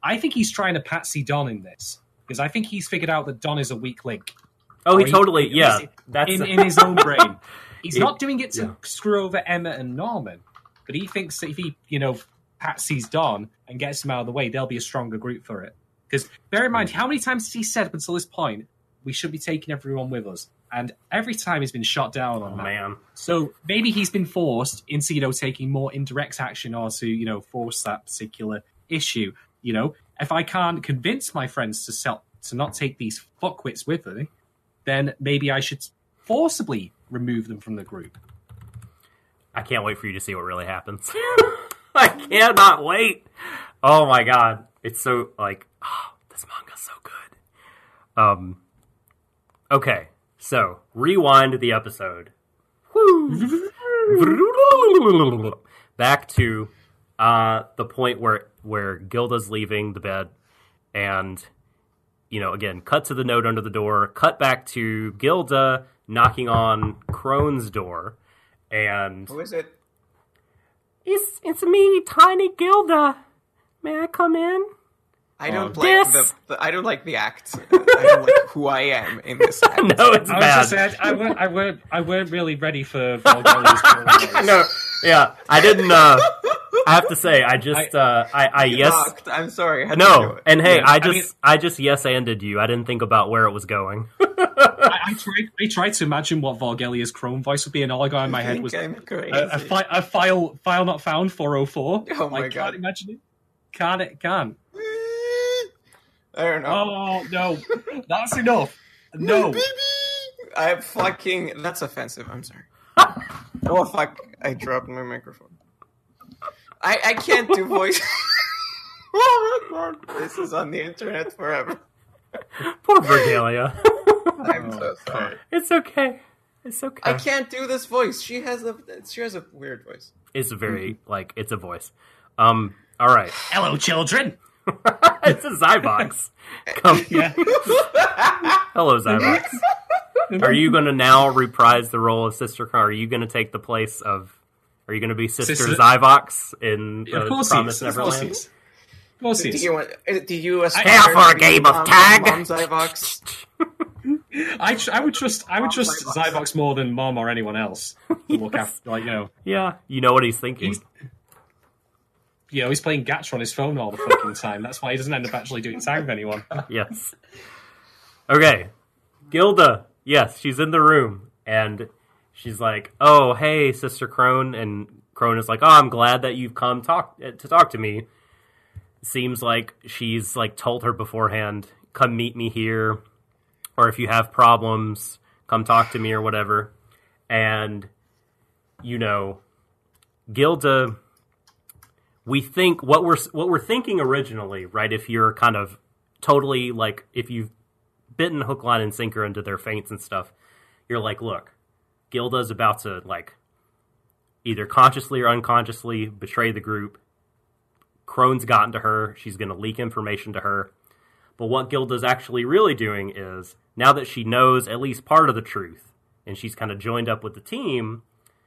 I think he's trying to patsy Don in this because I think he's figured out that Don is a weak link.
Oh, he
Or
totally, yeah.
in,
That's
in, in his own brain. He's
It-
not doing it to
yeah.
screw over Emma and Norman, but he thinks that if he, you know, patsies Don and gets him out of the way, they'll be a stronger group for it. Because bear in mind, how many times has he said up until this point, we should be taking everyone with us? And every time he's been shot down on
oh,
that.
man.
So maybe he's been forced into, you know, taking more indirect action or to, you know, force that particular issue. You know, if I can't convince my friends to sell, to not take these fuckwits with me, then maybe I should forcibly remove them from the group.
I can't wait for you to see what really happens. I cannot wait. Oh my god. It's so, like, oh, this manga's so good. Um, okay, so, rewind the episode. Woo. Back to uh, the point where, where Gilda's leaving the bed, and, you know, again, cut to the note under the door, cut back to Gilda knocking on Crone's door, and...
Who is it?
It's, it's me, Tiny Gilda. May I come in?
I don't
Oh,
like
this-
the, the. I don't like the act. I don't like who I am in this act.
No, it's
I was
bad.
just saying, I, weren't, I, weren't, I weren't really ready for Valgalia's
No, yeah, I didn't, uh, I have to say, I just, uh, I, I
You
yes,
knocked. I'm sorry. I had to do
no,
it.
and hey,
Yeah,
I
I
just,
mean-
I just yes-anded you. I didn't think about where it was going.
I, I, tried, I tried to imagine what Valgalia's Chrome voice would be, and all I got in my
I
head
think
was
I'm crazy.
a, a, fi- a file file not found four oh four.
Oh my
I
God.
can't imagine it. Can't it? Can't.
I don't know.
Oh no, that's enough. No.
I fucking. That's offensive. I'm sorry. Oh fuck! I dropped my microphone. I I can't do voice. Oh my god! This is on the internet forever.
Poor Vergalia.
I'm
Oh,
so sorry.
It's okay. It's okay.
I can't do this voice. She has a. She has a weird voice.
It's a very, like, it's a voice. Um, all right.
Hello, children.
It's a Zybox. Come.
Yeah.
Hello, Zybox. Are you going to now reprise the role of Sister Crone? Are you going to take the place of... Are you going to be Sister,
Sister-
Zybox in
Of
uh,
course he
Promised
is. Of course he
Neverland?
is. Of course he
Do
is.
you want? uh, Do you aspire
Care for
to
a
be
game of
Mom-
tag?
Mom Zybox?
I, tr- I would trust I would trust
Zybox.
Zybox more than Mom or anyone else to look after, like, you know.
Yeah, you know what he's thinking.
He's- You know, he's playing Gacha on his phone all the fucking time. That's why he doesn't end up actually doing tag with anyone.
Yes. Okay. Gilda. Yes, she's in the room. And she's like, oh, hey, Sister Crone. And Crone is like, oh, I'm glad that you've come talk to talk to me. Seems like she's like told her beforehand, come meet me here. Or if you have problems, come talk to me or whatever. And, you know, Gilda... We think what we're what we're thinking originally, right? If you're kind of totally like if you've bitten hook, line, and sinker into their feints and stuff, you're like, look, Gilda's about to like either consciously or unconsciously betray the group. Crone's gotten to her; she's going to leak information to her. But what Gilda's actually really doing is now that she knows at least part of the truth, and she's kind of joined up with the team,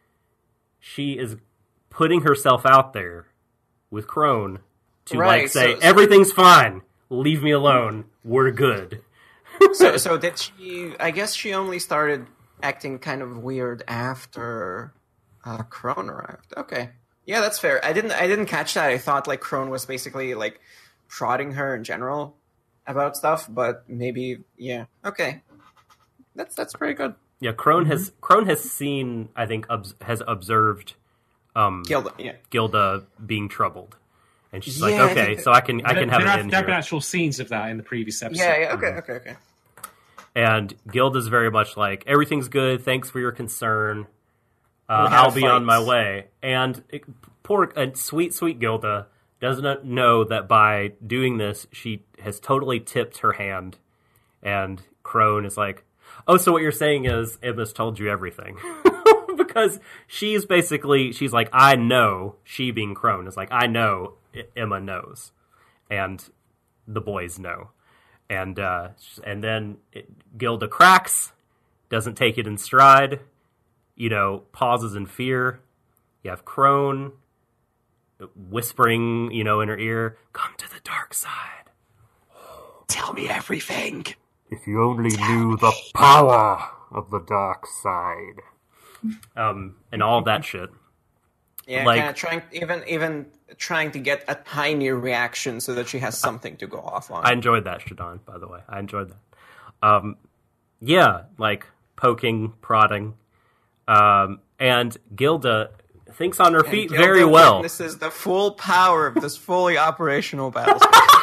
she is putting herself out there with Crone to
Right,
like say
so- so-
everything's fine, leave me alone, we're good.
So, so did she? I guess she only started acting kind of weird after uh, Crone arrived. Okay, yeah, that's fair. I didn't. I didn't catch that. I thought like Crone was basically like prodding her in general about stuff, but maybe yeah. Okay, that's that's pretty good.
Yeah, Crone has Crone has seen, I think, obs- has observed um,
Gilda, yeah.
Gilda being troubled, and she's
Yeah,
like,
I
okay,
think-
so I can I
There,
can have
there
it
have,
in
there have been
here.
actual scenes of that in the previous episode.
Yeah, yeah. Okay, okay, okay.
And Gilda's very much like, everything's good, thanks for your concern. Uh,
We had a
I'll be on
fight.
my way. And it, poor, uh, sweet, sweet Gilda doesn't know that by doing this, she has totally tipped her hand. And Crone is like, oh, so what you're saying is Emma's told you everything. Because she's basically, she's like, I know, she being Crone is like, I know I- Emma knows. And the boys know. And uh, and then it, Gilda cracks, doesn't take it in stride, you know, pauses in fear. You have Crone whispering, you know, in her ear, come to the the dark side.
Tell me everything.
If you only knew the power of the dark side. Um, and all of that shit.
Yeah,
Like-
kind of trying, even even trying to get a tiny reaction so that she has something to go off on.
I enjoyed that, Shadon, by the way. I enjoyed that. Um, yeah, like poking, prodding. Um, and Gilda thinks on her
And
feet
Gilda
very well.
This is the full power of this fully operational battle.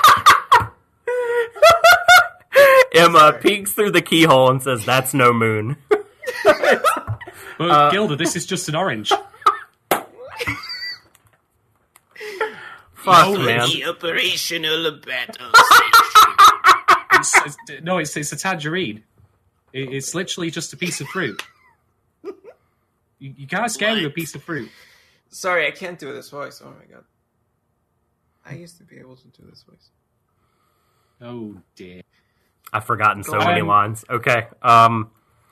Emma
Sorry.
peeks through the keyhole and says, "That's no moon."
But
Uh,
Gilda, this is just an orange.
Fuck, man.
operational battle.
It's, it's, no, it's it's a tangerine. It, it's literally just a piece of fruit. You, you can't scare me with a piece of fruit.
Sorry, I can't do this voice. Oh my god. I used to be able to do this voice.
Oh dear.
I've forgotten so
Go
many
ahead.
lines. Okay. Um,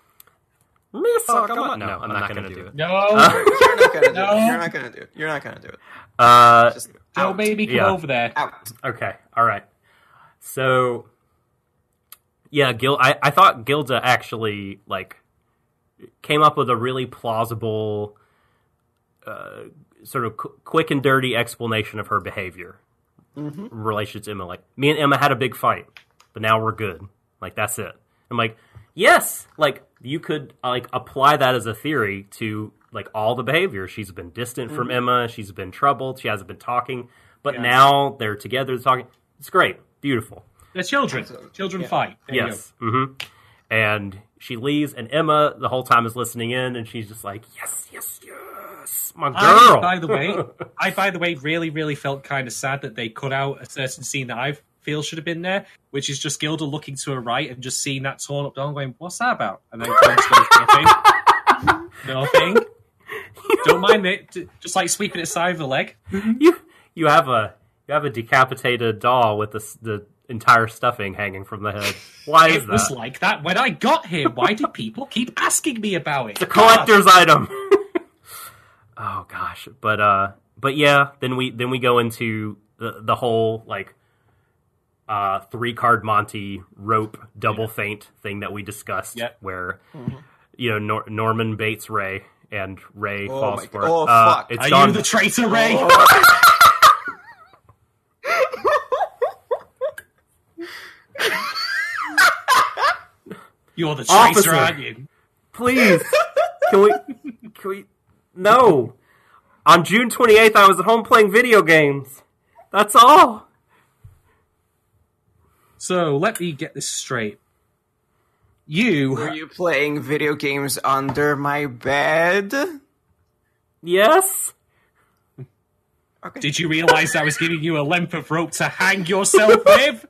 Miss Sakama- No, I'm not going to do it.
No,
You're not gonna do
No.
it. You're not gonna do it. You're not gonna do it.
Uh,
Just
Joe,
out.
baby, come
Yeah.
over there.
Out.
okay. All right. So, yeah, Gil. I, I thought Gilda actually like came up with a really plausible, uh, sort of qu- quick and dirty explanation of her behavior in relation to Emma. Like, me and Emma had a big fight, but now we're good. Like, that's it. I'm like, yes, like you could like apply that as a theory to like all the behavior. She's been distant from Emma. She's been troubled. She hasn't been talking, but
Yeah.
now they're together talking. It's great, beautiful.
They're children.
Absolutely.
Children
Yeah.
fight. There you
Yes. Mm-hmm. And she leaves, and Emma the whole time is listening in, and she's just like, yes, yes, yes, my
go.
girl.
I, by the way, I by the way really really felt kind of sad that they cut out a certain scene that I feel should have been there, which is just Gilda looking to her right and just seeing that torn up doll, and going, "What's that about?" And then Tom just goes, "Nothing, nothing." Don't mind it. Just like sweeping it aside with a leg.
you you have a you have a decapitated doll with the s- the entire stuffing hanging from the head. Why is
It was
that?
like that when I got here. Why do people keep asking me about it?
It's a collector's item. Oh gosh, but uh, but yeah, then we then we go into the the whole like uh three card Monty rope double feint thing that we discussed,
Yep.
where you know Nor- Norman baits Ray and Ray
Oh
falls
my
for
God.
it.
Oh,
Uh,
fuck.
It's
Are
Don-
you the traitor, Ray? You're the traitor,
Officer.
aren't you?
Please, can we? Can we? No. On June twenty eighth, I was at home playing video games. That's all.
So let me get this straight. You,
Were you playing video games under my bed?
Yes.
Okay.
did you realize I was giving you a length of rope to hang yourself with?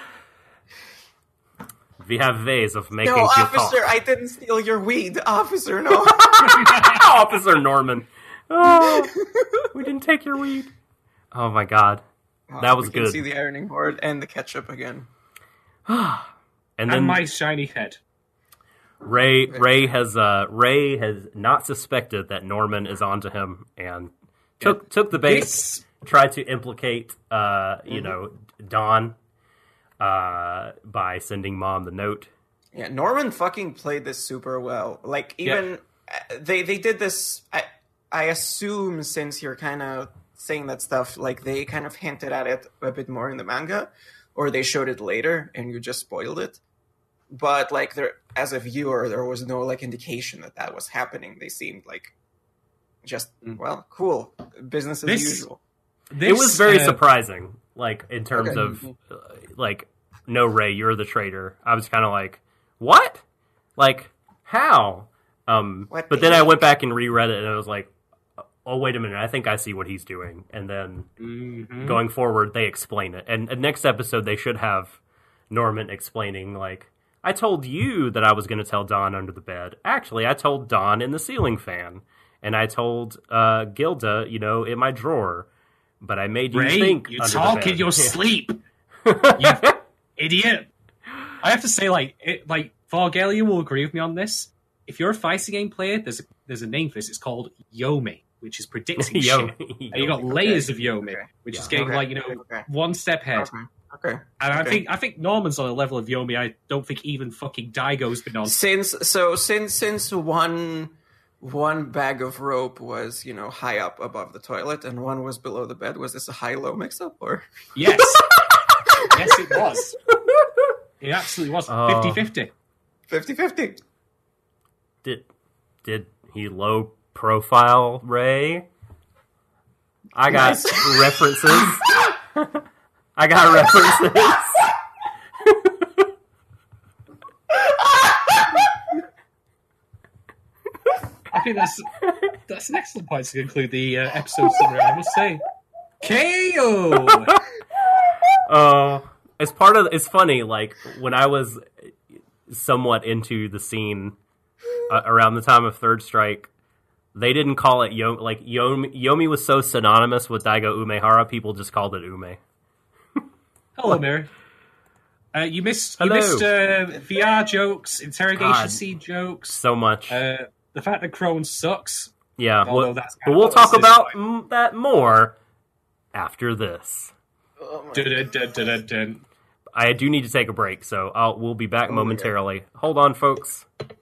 We have ways of making
No,
you
officer,
talk.
I didn't steal your weed. Officer, no.
Officer Norman. Oh, we didn't take your weed. Oh my god, that was
we can
good.
see the ironing board and the ketchup again.
And
And
then
my shiny head.
Ray Ray has uh Ray has not suspected that Norman is onto him and took took the bait,
This-
tried to implicate uh you know Dawn uh by sending Mom the note.
Yeah, Norman fucking played this super well. Like, even uh, they they did this. I I assume, since you're kind of saying that stuff, like they kind of hinted at it a bit more in the manga, or they showed it later and you just spoiled it. But like, there, as a viewer, there was no like indication that that was happening. They seemed like just well, cool, business as
This-
usual.
This,
It was very
uh,
surprising, like in terms
Okay.
of uh, like no Ray, you're the traitor. I was kind of like, what? Like how? Um,
What
but
the
then I
heck?
went back and reread it, and I was like, oh wait a minute, I think I see what he's doing. And then
mhm.
going forward, they explain it. And, and next episode, they should have Norman explaining, like, I told you that I was going to tell Dawn under the bed. Actually, I told Dawn in the ceiling fan. And I told uh, Gilda, you know, in my drawer. But I made you
Ray,
think
you
under the
talk
bed.
in your sleep. You idiot. I have to say, like, it, like Vargelia will agree with me on this. If you're a fighting game player, there's a, there's a name for this. It's called Yomi. which is predicting
Yo-
shit. And you got layers of Yomi,
Okay.
which
Yeah.
is getting
Okay.
like you know
Okay.
one step ahead.
Okay. Okay.
And I
Okay.
think I think Norman's on a level of Yomi I don't think even fucking Daigo's been on.
Since so since since one one bag of rope was, you know, high up above the toilet and one was below the bed, was this a high-low mix-up or
Yes. Yes, it was. It absolutely was.
Oh.
fifty-fifty.
fifty-fifty?
Did did he low profile Ray? I got
Nice.
references. I got references.
I think that's that's an excellent point to conclude the uh, episode summary, I must say. K O!
Uh, it's part of. It's funny. Like when I was somewhat into the scene uh, around the time of Third Strike, they didn't call it Yomi. Like Yomi, Yomi was so synonymous with Daigo Umehara, people just called it Ume.
Hello, Mary. Uh, you missed you
Hello.
missed uh, V R jokes, interrogation
God.
scene jokes.
So much.
Uh, the fact that Crone sucks.
yeah,
although
well-
that's
but
kind of
we'll
what
talk
this is
about
like.
mm, that more after this.
Oh my
Dun, dun, dun, dun, dun.
I do need to take a break, so I'll, we'll be back
Oh my
momentarily. Hold on, folks.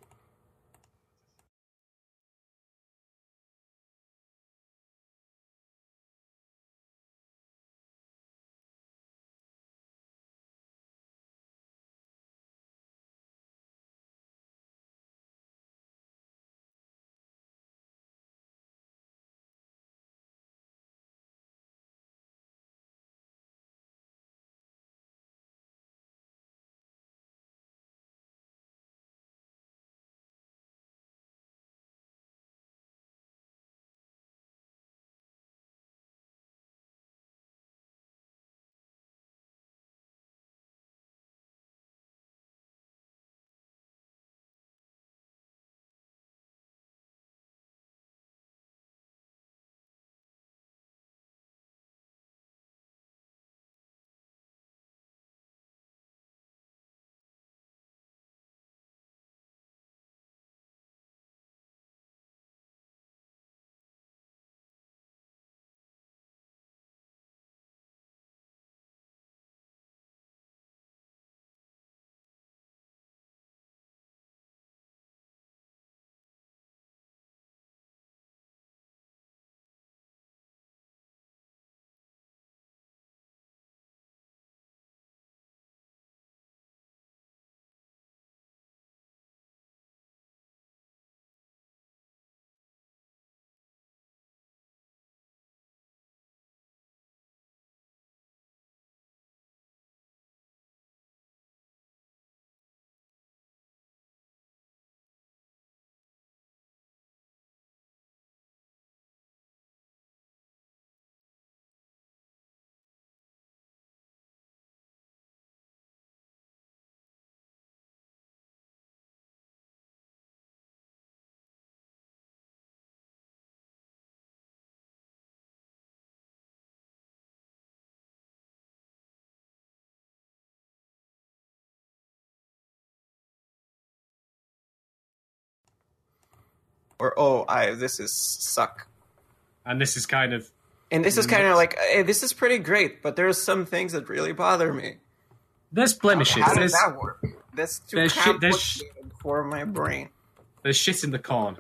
or oh, I this is suck.
And this is kind of
And this is kind of like, hey, this is pretty great, but there's some things that really bother me.
there's blemishes.
How
There's
does that work? That's too
there's shit- there's sh-
complicated for my brain.
there's shit in the corn.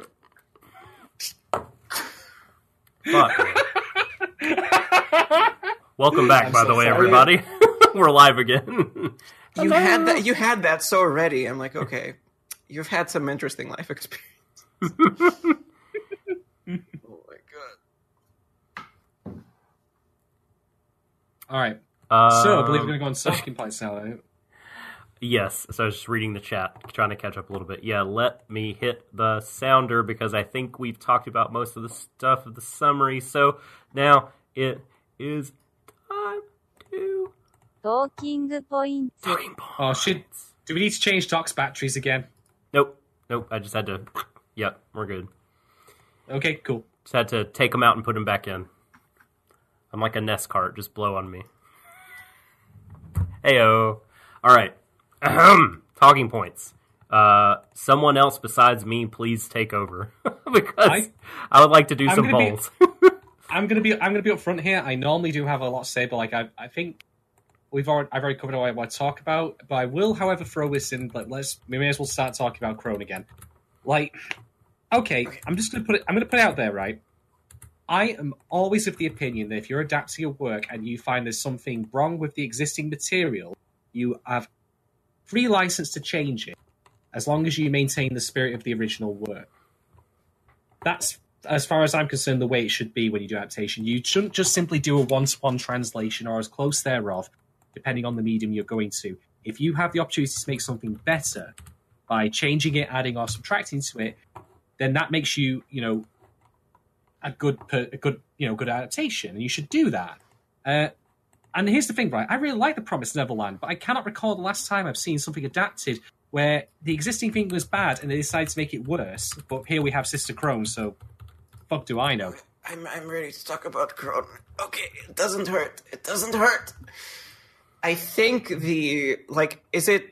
Fuck. Welcome back,
I'm
by
so
the way,
sorry.
everybody. We're live again.
You had that. You had that so ready. I'm like, okay, you've had some interesting life experience. Oh my god.
All right.
Um,
So I believe we're going to go on talking points now. Right?
Yes, so I was just reading the chat, trying to catch up a little bit. Yeah, let me hit the sounder because I think we've talked about most of the stuff of the summary. So now it is time to
トーキングポイント。
talking points.
Oh shit! Do we need to change Doc's batteries again?
Nope, nope. I just had to. Yep, we're good.
Okay, cool.
Just had to take them out and put them back in. I'm like a Nest cart. Just blow on me. Heyo. All right. Ahem. Talking points. Uh, someone else besides me, please take over because I, I would like to do
I'm
some
gonna
polls.
Be, I'm gonna be I'm gonna be upfront here. I normally do have a lot to say, but like I I think we've already I've already covered what I want to talk about. But I will, however, throw this in. But let's we may as well start talking about Crone again. Like, okay, I'm just gonna put it. I'm gonna put it out there, right? I am always of the opinion that if you're adapting your work and you find there's something wrong with the existing material, you have free license to change it, as long as you maintain the spirit of the original work. That's, as far as I'm concerned, the way it should be when you do adaptation. You shouldn't just simply do a one-to-one translation or as close thereof, depending on the medium you're going to. If you have the opportunity to make something better by changing it, adding or subtracting to it, then that makes you, you know, a good, a good, you know, good adaptation, and you should do that. Uh, and here's the thing, right? I really like The Promised Neverland, but I cannot recall the last time I've seen something adapted where the existing thing was bad and they decided to make it worse. But here we have Sister Crone, so fuck do I know?
I'm I'm ready to talk about Crone. Okay, it doesn't hurt. It doesn't hurt. I think the like is it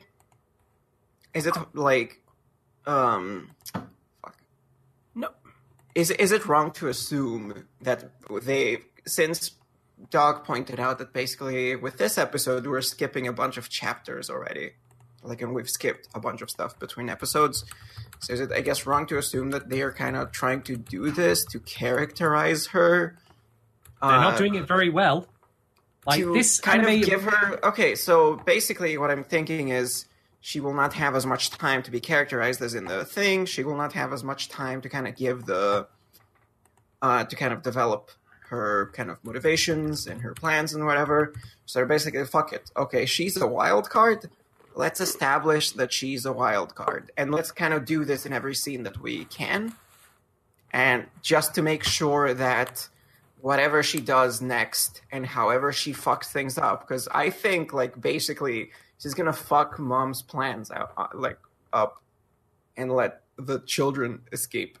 is it like um fuck
No.
Is is it wrong to assume that they, since Dog pointed out that basically with this episode we're skipping a bunch of chapters already, like, and we've skipped a bunch of stuff between episodes. So is it, I guess, wrong to assume that they are kind of trying to do this to characterize her?
They're uh, not doing it very well. Like
to
this
kind
anime...
of give her. Okay, so basically what I'm thinking is, she will not have as much time to be characterized as in the thing. She will not have as much time to kind of give the, uh, to kind of develop her kind of motivations and her plans and whatever. So they're basically, fuck it. Okay, she's a wild card. Let's establish that she's a wild card. And let's kind of do this in every scene that we can. And just to make sure that whatever she does next and however she fucks things up, because I think, like, basically... she's gonna fuck Mom's plans out, uh, like up, and let the children escape.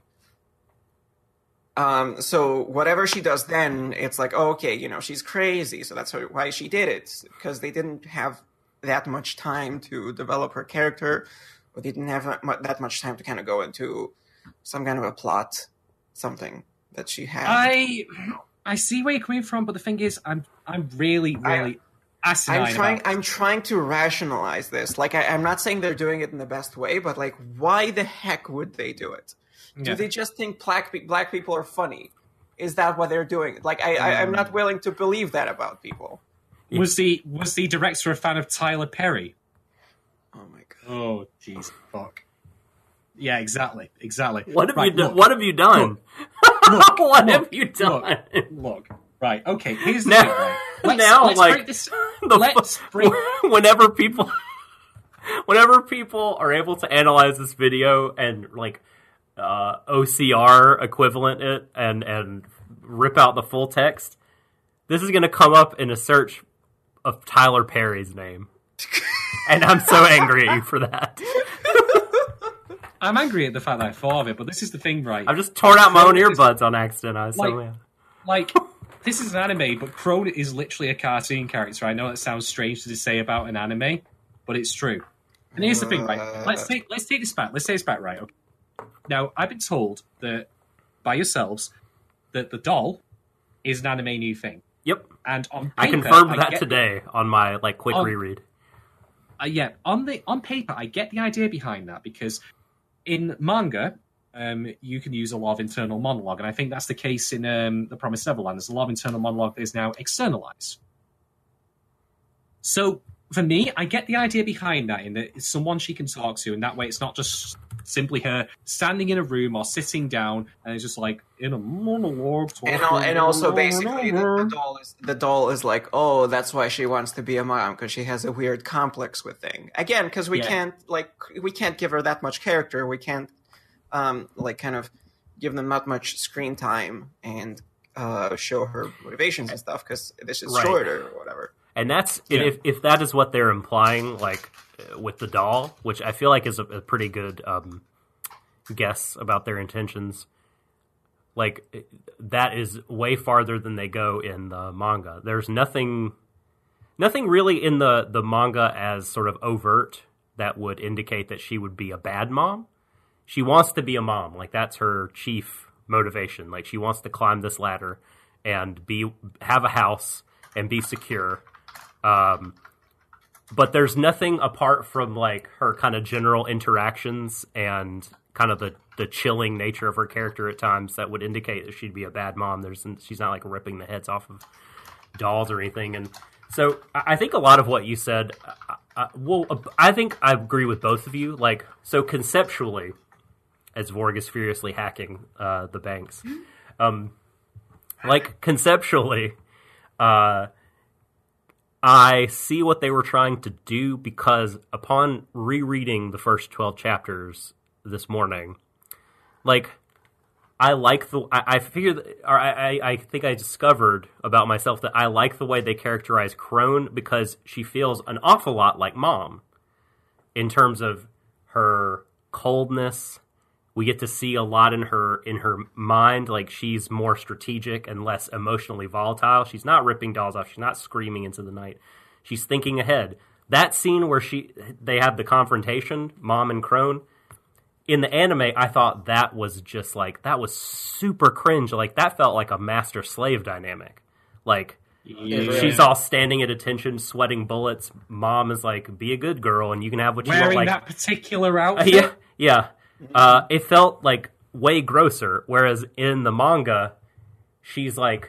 Um, so whatever she does then, it's like, oh, okay, you know, she's crazy, so that's why she did it, because they didn't have that much time to develop her character, or they didn't have that much time to kind of go into some kind of a plot, something that she had.
I I see where you're coming from, but the thing is, I'm I'm really really.
I, I'm trying. I'm trying to rationalize this. Like, I, I'm not saying they're doing it in the best way, but like, why the heck would they do it? Do
Yeah.
they just think black pe- black people are funny? Is that what they're doing? Like, I, I, I'm not willing to believe that about people.
Was the was the director a fan of Tyler Perry?
Oh my god.
Oh jeez, fuck. Yeah, exactly, exactly.
What have
right,
you done?
look,
What have you done?
look,
what
look,
have you done?
Look, look. Right. Okay. Here's the
Now-
thing. Right. Let's,
now,
let's
like,
break this.
The
Let's
fu-
break.
whenever people, whenever people are able to analyze this video and like uh, O C R equivalent it and and rip out the full text, this is going to come up in a search of Tyler Perry's name, and I'm so angry at you for that.
I'm angry at the fact that I thought of it, but this is the thing, right?
I've just torn out my own
Crone is-
earbuds on accident. I was so
Like-
mad.
Like, this is an anime, but Crone is literally a cartoon character. I know that sounds strange to say about an anime, but it's true. And here's the thing, right? Let's take let's take this back. Let's take this back, right? Okay. Now, I've been told that by yourselves that the doll is an anime new thing,
Yep,
and on paper,
I confirmed
I
that
get-
today on my like quick
On-
reread.
Uh, yeah, on the on paper, I get the idea behind that because in manga, um, you can use a lot of internal monologue, and I think that's the case in um, The Promised Neverland. There's a lot of internal monologue that is now externalized. So for me, I get the idea behind that, in that it's someone she can talk to, and that way it's not just simply her standing in a room or sitting down, and it's just like in a monologue.
And, al- and also, basically, the, the doll is the doll is like, oh, that's why she wants to be a mom, because she has a weird complex with thing. Again, because we
Yeah.
can't like we can't give her that much character. We can't um, like kind of give them not much screen time and uh, show her motivations and stuff, because this is
Right.
shorter or whatever.
And that's
Yeah.
if if that is what they're implying, like uh, with the doll, which I feel like is a, a pretty good um, guess about their intentions. Like it- that is way farther than they go in the manga. There's nothing, nothing really in the the manga as sort of overt that would indicate that she would be a bad mom. She wants to be a mom. Like, that's her chief motivation. Like, she wants to climb this ladder and be have a house and be secure. Um, but there's nothing apart from, like, her kind of general interactions and kind of the, the chilling nature of her character at times that would indicate that she'd be a bad mom. There's She's not, like, ripping the heads off of dolls or anything. And so I think a lot of what you said, uh, uh, well, I think I agree with both of you. Like, so conceptually, as Vorg is furiously hacking uh, the banks, um, like, conceptually, uh, I see what they were trying to do, because upon rereading the first twelve chapters this morning, like, I like the, I, I figured, or I, I think I discovered about myself that I like the way they characterize Crone, because she feels an awful lot like Mom in terms of her coldness. We get to see a lot in her in her mind. Like, she's more strategic and less emotionally volatile. She's not ripping dolls off. She's not screaming into the night. She's thinking ahead. That scene where she they have the confrontation, Mom and Crone, in the anime, I thought that was just like, that was super cringe. Like, that felt like a master-slave dynamic. Like, yeah. She's all standing at attention, sweating bullets. Mom is like, be a good girl and you can have what you want.
Wearing
like,
that particular outfit?
Uh, yeah, yeah. Uh, it felt like way grosser, whereas in the manga, she's like,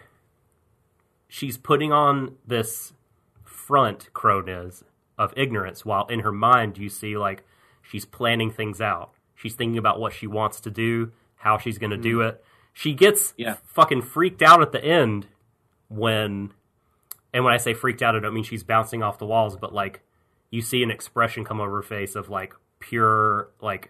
she's putting on this front, Crone is, of ignorance, while in her mind you see, like, she's planning things out. She's thinking about what she wants to do, how she's going to mm. do it. She gets
yeah.
fucking freaked out at the end when, and when I say freaked out, I don't mean she's bouncing off the walls, but, like, you see an expression come over her face of, like, pure, like,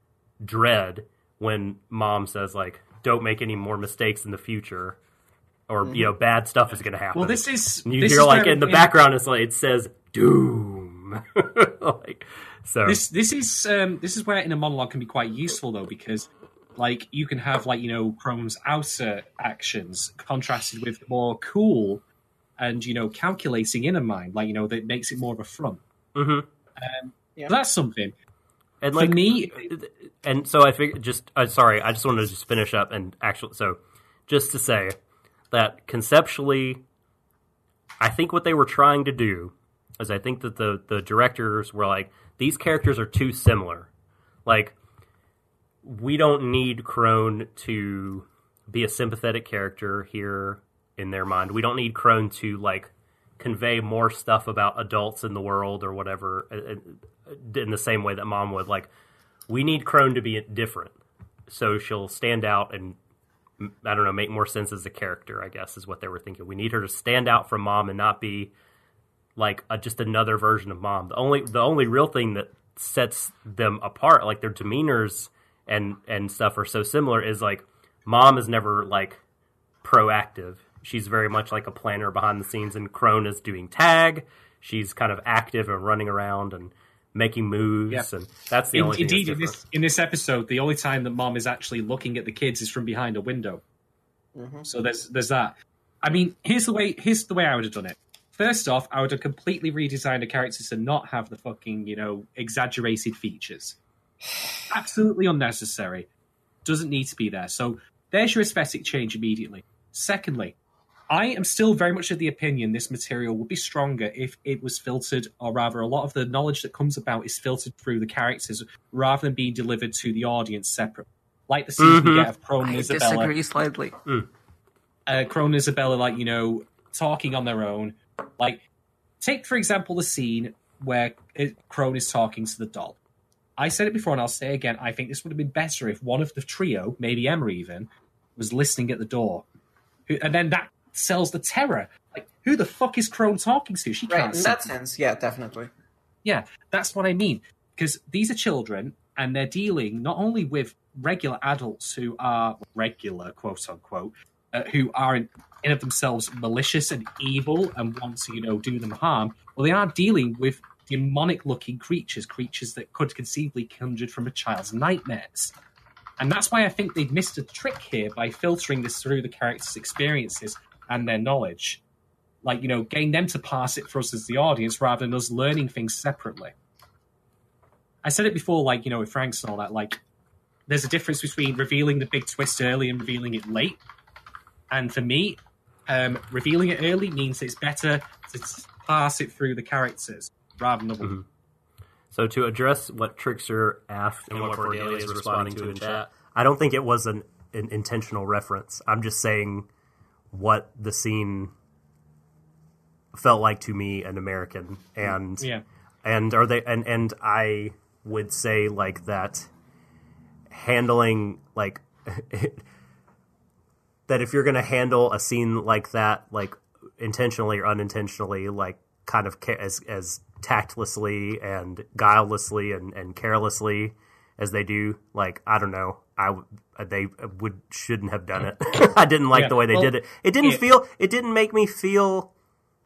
dread when Mom says, like, don't make any more mistakes in the future, or mm-hmm. you know, bad stuff is going to happen.
Well, this is
and you
this
hear
is
like
where,
in the
yeah.
background, it's like it says doom. Like, so
this this is um, this is where inner monologue can be quite useful, though, because like you can have like you know Crone's outer actions contrasted with more cool and you know calculating inner mind, like you know that makes it more of a front.
Mm-hmm.
Um, yeah. So that's something.
And
For
like
me,
and so I figured just uh, sorry, I just wanted to just finish up and actually so just to say that conceptually, I think what they were trying to do is I think that the the directors were like, these characters are too similar. Like, we don't need Crone to be a sympathetic character here in their mind. We don't need Crone to like convey more stuff about adults in the world or whatever in the same way that Mom would. Like, we need Crone to be different, so she'll stand out and, I don't know, make more sense as a character, I guess, is what they were thinking. We need her to stand out from Mom and not be like a, just another version of Mom. The only the only real thing that sets them apart, like their demeanors and and stuff are so similar, is like Mom is never like proactive. She's very much like a planner behind the scenes, and Crone is doing tag. She's kind of active and running around and making moves, yeah. and that's the
in,
only thing
indeed
that's
in this in this episode, the only time that Mom is actually looking at the kids is from behind a window. Mm-hmm. So there's there's that. I mean, here's the way here's the way I would have done it. First off, I would have completely redesigned the characters to not have the fucking, you know, exaggerated features. Absolutely unnecessary. Doesn't need to be there. So there's your aesthetic change immediately. Secondly, I am still very much of the opinion this material would be stronger if it was filtered, or rather a lot of the knowledge that comes about is filtered through the characters rather than being delivered to the audience separate. Like the scenes mm-hmm. we get of Crone and
I
Isabella.
I disagree slightly.
Mm.
Uh, Crone and Isabella, like, you know, talking on their own. Like, take, for example, the scene where it, Crone is talking to the doll. I said it before and I'll say it again. I think this would have been better if one of the trio, maybe Emma even, was listening at the door. And then that sells the terror. Like, who the fuck is Crone talking to? She
right,
can't
in
see.
that sense, yeah, definitely.
Yeah, that's what I mean. Because these are children, and they're dealing not only with regular adults who are regular, quote-unquote, uh, who are in, in of themselves malicious and evil and want to, you know, do them harm. Well, they are dealing with demonic-looking creatures, creatures that could conceivably conjured from a child's nightmares. And that's why I think they've missed a trick here by filtering this through the characters' experiences and their knowledge. Like, you know, getting them to pass it for us as the audience rather than us learning things separately. I said it before, like, you know, with Franks and all that, like, there's a difference between revealing the big twist early and revealing it late. And for me, um, revealing it early means it's better to pass it through the characters rather than the
mm-hmm. So to address what Trickster asked and, and what Cordelia is responding to in chat, I don't think it was an, an intentional reference. I'm just saying what the scene felt like to me, an American, and
yeah.
and are they and and I would say like that handling like that if you're going to handle a scene like that, like intentionally or unintentionally, like kind of ca- as as tactlessly and guilelessly and, and carelessly as they do, like I don't know, I w- they would shouldn't have done it. I didn't like
yeah.
the way they
well,
did it. It didn't
it,
feel. It didn't make me feel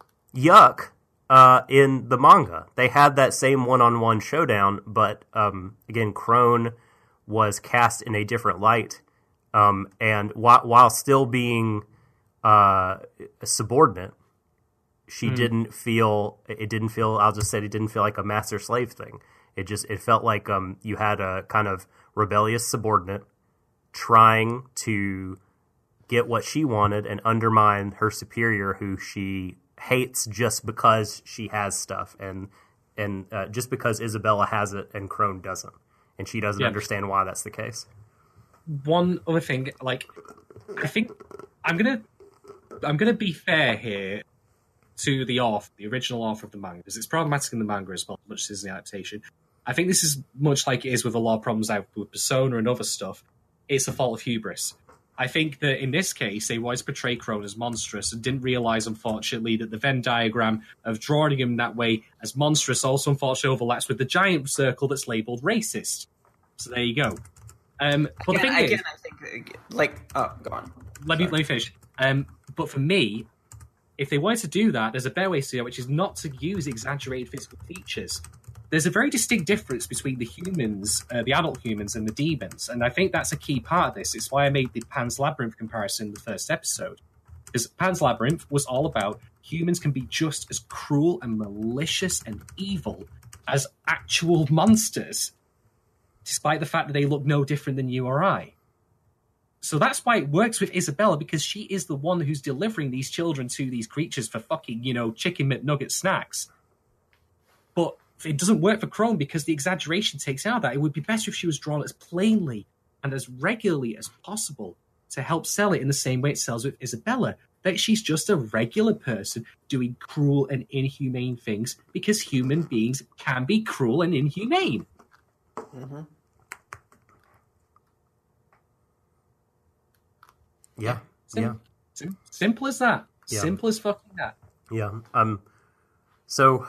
yuck uh, in the manga. They had that same one-on-one showdown, but um, again, Crone was cast in a different light, um, and while, while still being uh, subordinate, she mm. didn't feel. It didn't feel. I'll just say it didn't feel like a master-slave thing. It just it felt like um, you had a kind of rebellious subordinate trying to get what she wanted and undermine her superior, who she hates just because she has stuff, and and uh, just because Isabella has it and Crone doesn't, and she doesn't yeah. understand why that's the case.
One other thing, like I think I'm gonna I'm gonna be fair here to the author, the original author of the manga, because it's problematic in the manga as well, much as the adaptation. I think this is much like it is with a lot of problems out with Persona and other stuff. It's a fault of hubris. I think that in this case, they wanted to portray Crone as monstrous and didn't realise, unfortunately, that the Venn diagram of drawing him that way as monstrous also, unfortunately, overlaps with the giant circle that's labelled racist. So there you go. Um, but
again,
the thing
again,
is,
I think, like, oh, go on.
Let me, let me finish. Um, but for me, if they wanted to do that, there's a better way to do it, which is not to use exaggerated physical features. There's a very distinct difference between the humans, uh, the adult humans, and the demons, and I think that's a key part of this. It's why I made the Pan's Labyrinth comparison in the first episode, because Pan's Labyrinth was all about humans can be just as cruel and malicious and evil as actual monsters, despite the fact that they look no different than you or I. So that's why it works with Isabella, because she is the one who's delivering these children to these creatures for fucking, you know, chicken McNugget snacks. But it doesn't work for Crone because the exaggeration takes out of that. It would be better if she was drawn as plainly and as regularly as possible to help sell it in the same way it sells with Isabella, that she's just a regular person doing cruel and inhumane things because human beings can be cruel and inhumane.
Mm-hmm.
Yeah.
Sim-
yeah.
Sim- simple as that.
Yeah.
Simple as fucking that.
Yeah. Um. So...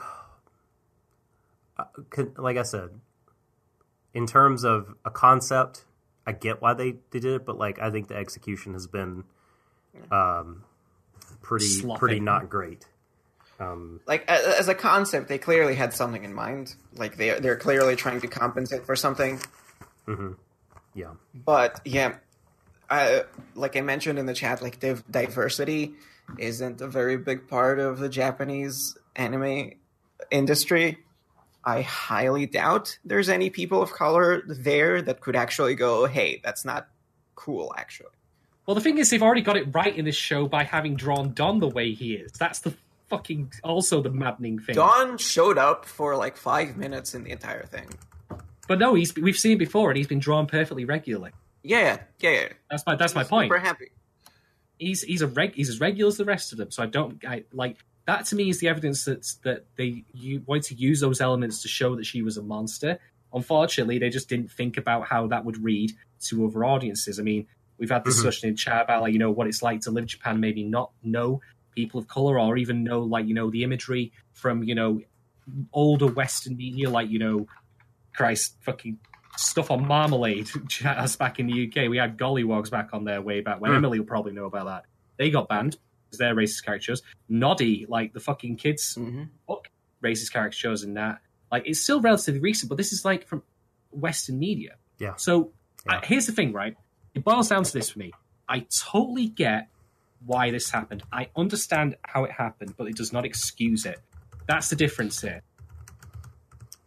like I said, in terms of a concept, I get why they, they did it, but like I think the execution has been um, pretty
Sloppy.
pretty not great. Um,
like as a concept, they clearly had something in mind. Like they they're clearly trying to compensate for something.
Mm-hmm. Yeah,
but yeah, I, like I mentioned in the chat, like div- diversity isn't a very big part of the Japanese anime industry. I highly doubt there's any people of color there that could actually go, hey, that's not cool, actually.
Well, the thing is, they've already got it right in this show by having drawn Don the way he is. That's the fucking, also the maddening thing.
Don showed up for like five minutes in the entire thing.
But no, he's we've seen him before, and he's been drawn perfectly regularly.
Yeah, yeah, yeah.
That's my that's
he's
my point.
Super happy.
He's he's a reg, he's as regular as the rest of them. So I don't I like. That, to me, is the evidence that, that they you, wanted to use those elements to show that she was a monster. Unfortunately, they just didn't think about how that would read to other audiences. I mean, we've had this
mm-hmm.
discussion in chat about, like, you know, what it's like to live in Japan, maybe not know people of color, or even know, like, you know, the imagery from, you know, older Western media, like, you know, Christ, fucking stuff on Marmalade, us back in the U K. We had Gollywogs back on there way back when. Mm. Emily will probably know about that. They got banned. Their racist characters. Noddy, like the fucking kids
mm-hmm.
book, racist characters in that. Like, it's still relatively recent, but this is like from Western media.
Yeah.
So
yeah.
Uh, here's the thing, right? It boils down to this for me. I totally get why this happened. I understand how it happened, but it does not excuse it. That's the difference here.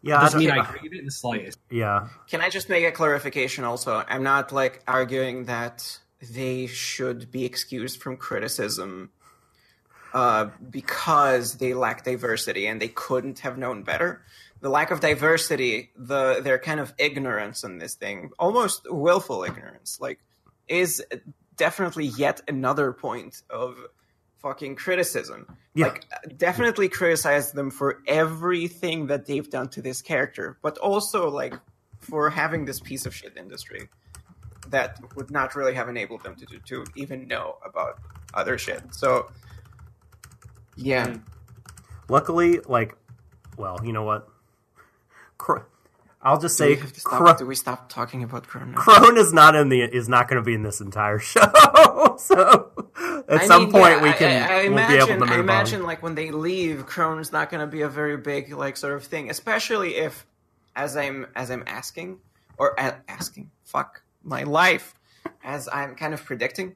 Yeah,
doesn't
I
mean
don't-
I agree with it in the slightest.
Yeah.
Can I just make a clarification also? I'm not like arguing that they should be excused from criticism uh, because they lack diversity and they couldn't have known better. The lack of diversity, the their kind of ignorance in this thing, almost willful ignorance, like, is definitely yet another point of fucking criticism.
Yeah.
Like, definitely criticize them for everything that they've done to this character, but also, like, for having this piece of shit industry that would not really have enabled them to do, to even know about other shit. So, yeah.
Mm.
Luckily, like, well, you know what? Cr- I'll just
Do
say
we, have to stop,
Cro-
do we stop talking about Corona?
Crone is not in the is not going to be in this entire show. So at
I
some
mean,
point
yeah,
we can
I, I, I
we'll
imagine,
be able to move
I imagine,
on.
like, when they leave, Crone's not going to be a very big, like, sort of thing. Especially if, as I'm as I'm asking, or a- asking, fuck my life, as I'm kind of predicting,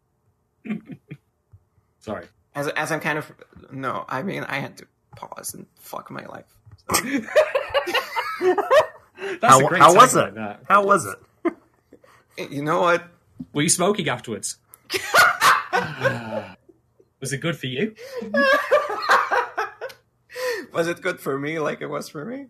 Sorry.
as as I'm kind of no, I mean, I had to pause and fuck my life. So,
That's
How,
a great
how was
tagline,
it?
that.
How was it?
you know what?
Were you smoking afterwards? Was it good for you?
Was it good for me like it was for me?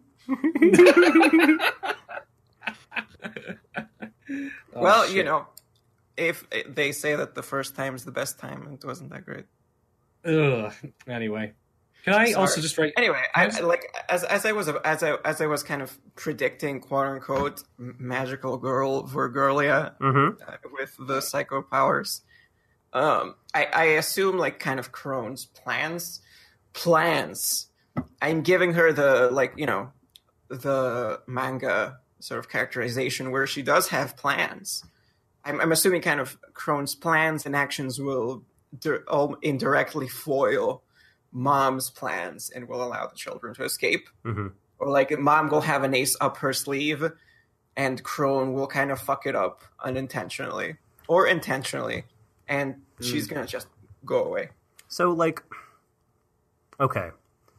Oh,
well,
shit.
you know, if they say that the first time is the best time, it wasn't that great.
Ugh. Anyway, can I
Sorry.
also just write?
Anyway, I, I- like as as I was as I as I was kind of predicting, quote unquote, m- magical girl Virgulia
Mm-hmm.
uh, with the psycho powers. Um, I, I assume like kind of Crone's plans, plans. I'm giving her the like you know, the manga sort of characterization where she does have plans. I'm, I'm assuming kind of Crone's plans and actions will di- all indirectly foil mom's plans and will allow the children to escape.
Mm-hmm.
Or like mom will have an ace up her sleeve and Crone will kind of fuck it up unintentionally or intentionally and she's gonna just go away.
So, like, okay.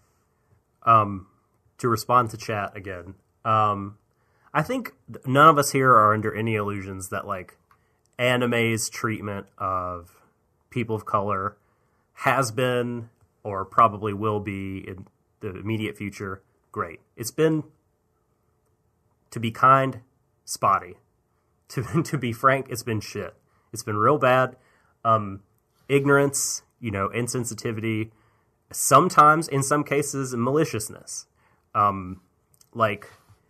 Um, to respond to chat again, um, I think none of us here are under any illusions that, like, anime's treatment of people of color has been or probably will be in the immediate future great. It's been, to be kind, spotty. To to be frank, it's been shit. It's been real bad. Um, ignorance, you know, insensitivity, sometimes, in some cases, maliciousness. Um, like,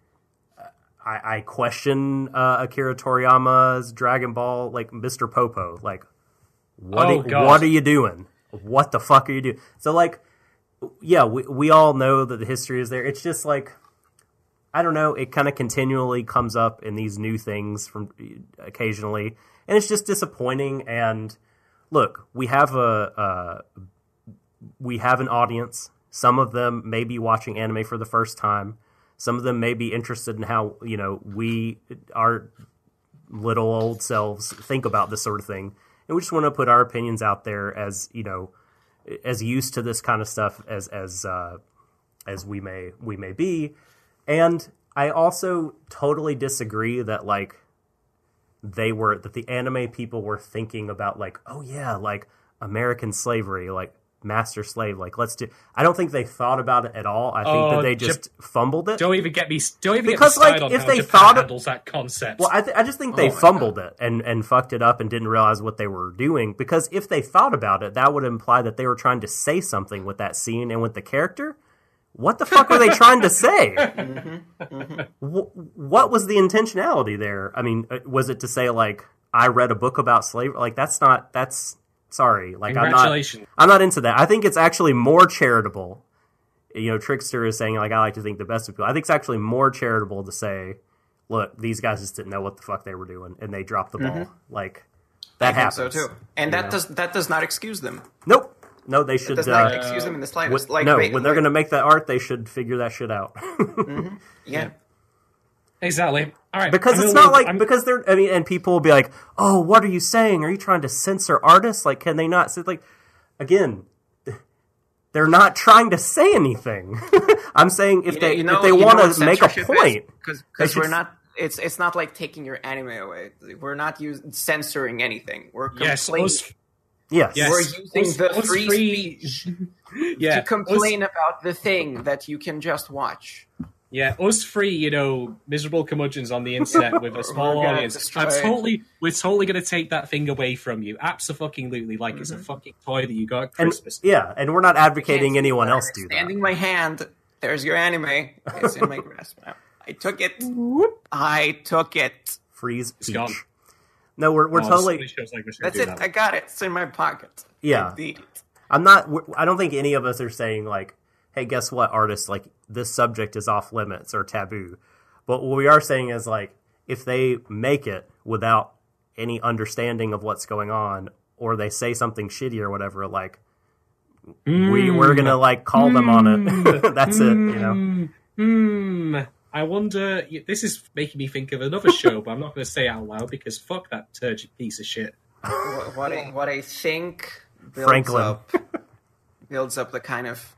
I, I question uh, Akira Toriyama's Dragon Ball, like, Mister Popo. Like, what,
Oh,
are,
God.
what are you doing? What the fuck are you doing? So, like, yeah, we, we all know that the history is there. It's just, like, I don't know, it kind of continually comes up in these new things from occasionally, and it's just disappointing. And look, we have a uh, we have an audience. Some of them may be watching anime for the first time. Some of them may be interested in how, you know, we, our little old selves, think about this sort of thing, and we just want to put our opinions out there as, you know, as used to this kind of stuff as as uh, as we may we may be. And I also totally disagree that, like, they were, that the anime people were thinking about, like, oh yeah, like, American slavery, like, master slave, like, let's do, I don't think they thought about it at all. I think
Oh,
that they
Jip-
just fumbled it.
Don't even get me. Don't even
Because,
get me
like,
started on
if
how
they
Japan
thought it-
handles that concept.
Well, I, th- I just think they
Oh my
fumbled it and, and fucked it up and didn't realize what they were doing. Because if they thought about it, that would imply that they were trying to say something with that scene and with the character. What the fuck are they trying to say? Wh- what was the intentionality there? I mean, uh, was it to say, like, I read a book about slavery? Like, that's not, that's, sorry. Like, I'm not,
Congratulations.
I'm not into that. I think it's actually more charitable. You know, Trickster is saying, like, I like to think the best of people. I think it's actually more charitable to say, look, these guys just didn't know what the fuck they were doing, and they dropped the ball. Like, that
I think
happens.
so too. And that does that does not excuse them.
Nope. No, they
It
should.
does not
Uh,
excuse them in the
wh-
slightest. Like
no,
wait,
when they're
like-
going to make that art, they should figure that shit out.
yeah.
Exactly. All right.
Because
I'm
it's
gonna
not
leave-
like,
I'm-
because they're, I mean, and people will be like, oh, what are you saying? Are you trying to censor artists? Like, can they not? So, like, again, they're not trying to say anything. I'm saying if
You know-
they
you know-
if they
you know
want
what
to make a
censorship is?
point,
because
they
we're
should-
not. It's it's not like taking your anime away. We're not use, censoring anything. We're
Yes,
complaining
us,
yes,
yes,
We're using
us-
the
us
free
yeah,
to complain about the thing that you can just watch.
Us, yeah, us free, you know, miserable curmudgeons on the internet with a small
We're gonna
audience.
destroy-
I'm totally, we're totally going to take that thing away from you. Absolutely, like it's a
Mm-hmm.
fucking toy that you got at
and
Christmas.
yeah, and we're not advocating
Can't
anyone
see
else
that.
do that.
Extending my hand. There's your anime. It's in my grasp now. I took it. I took it.
Freeze
It's
Peach.
gone.
No, we're we're
Oh,
totally.
somebody shows like we should
That's
do
it.
that.
I got it. It's in my pocket.
Yeah.
I did it.
I'm not. I don't think any of us are saying like, "Hey, guess what, artists? Like this subject is off limits or taboo." But what we are saying is like, if they make it without any understanding of what's going on, or they say something shitty or whatever, like we we're gonna like call them on it. That's it. You know.
Hmm. I wonder. This is making me think of another show, but I'm not going to say it out loud because fuck that turgid piece of shit.
What, what I what I think builds
Franklin.
up builds up the kind of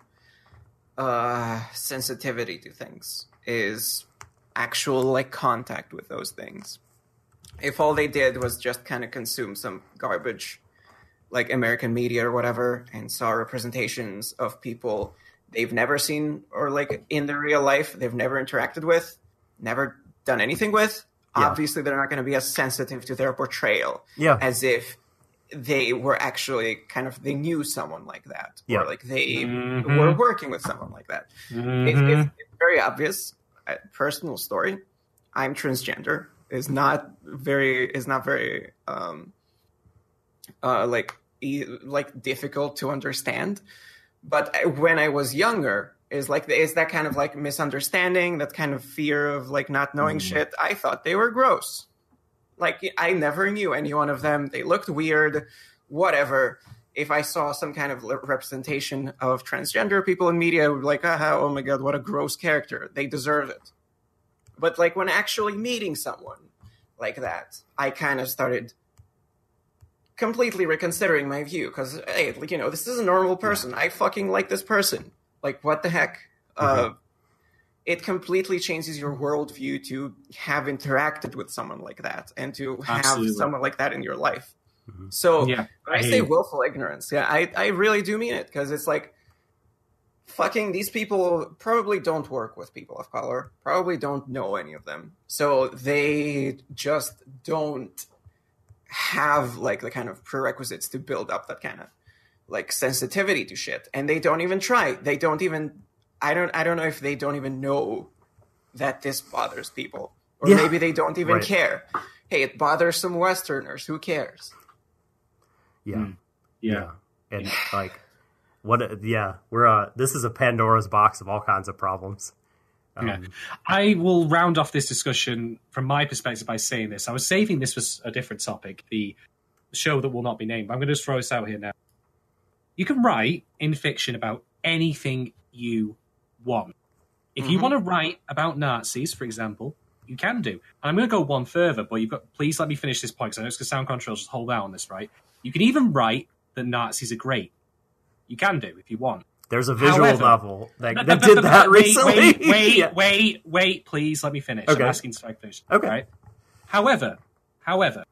uh, sensitivity to things is actual like contact with those things. If all they did was just kind of consume some garbage, like American media or whatever, and saw representations of people they've never seen or like in their real life, they've never interacted with, never done anything with,
Yeah.
obviously they're not going to be as sensitive to their portrayal
Yeah.
as if they were actually kind of they knew someone like that
Yeah.
or like they
Mhm.
were working with someone like that. It,
Mhm.
it's, it's very obvious. Uh, personal story. I'm transgender. Is not very is not very um, uh, like e- like difficult to understand. But I- when I was younger, is like is that kind of like misunderstanding, that kind of fear of like not knowing shit. I thought they were gross. Like I never knew any one of them. They looked weird. Whatever. If I saw some kind of le- representation of transgender people in media, I would be like, aha, oh my god, what a gross character. They deserve it. But like when actually meeting someone like that, I kind of started completely reconsidering my view because, hey, like, you know, this is a normal person. I fucking like this person. Like, what the heck? Uh, it completely changes your worldview to have interacted with someone like that and to have
Absolutely.
someone like that in your life. So
Yeah,
when I,
I
say
hear you.
willful ignorance, yeah, I, I really do mean it because it's like fucking these people probably don't work with people of color, probably don't know any of them. So they just don't have like the kind of prerequisites to build up that kind of like sensitivity to shit. And they don't even try. They don't even I don't I don't know if they don't even know that this bothers people. Or
Yeah.
maybe they don't even
Right.
care. Hey, it bothers some Westerners. Who cares?
Yeah.
Mm. Yeah.
And like, what? Yeah, we're uh. This is a Pandora's box of all kinds of problems. Um,
Yeah. I will round off this discussion from my perspective by saying this. I was saving this for a different topic, the show that will not be named. I'm going to just throw this out here now. You can write in fiction about anything you want. If you
Mhm.
want to write about Nazis, for example, you can do. And I'm going to go one further, but you've got. Please let me finish this point because I know it's going to sound controversial. Just hold out on this, right? You can even write that Nazis are great. You can do if you want.
There's a visual
However-
novel that, that did that
wait,
recently.
Wait, wait,
Yeah.
wait, wait, please let me finish.
Okay.
I'm asking so I can finish.
Okay.
Right? However, however,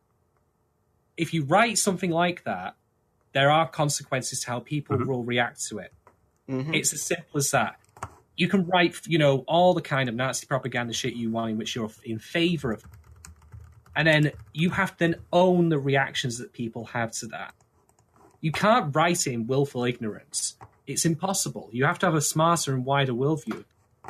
if you write something like that, there are consequences to how people
Mhm.
will react to it.
Mhm.
It's as simple as that. You can write, you know, all the kind of Nazi propaganda shit you want in which you're in favor of. And then you have to then own the reactions that people have to that. You can't write in willful ignorance. It's impossible. You have to have a smarter and wider worldview.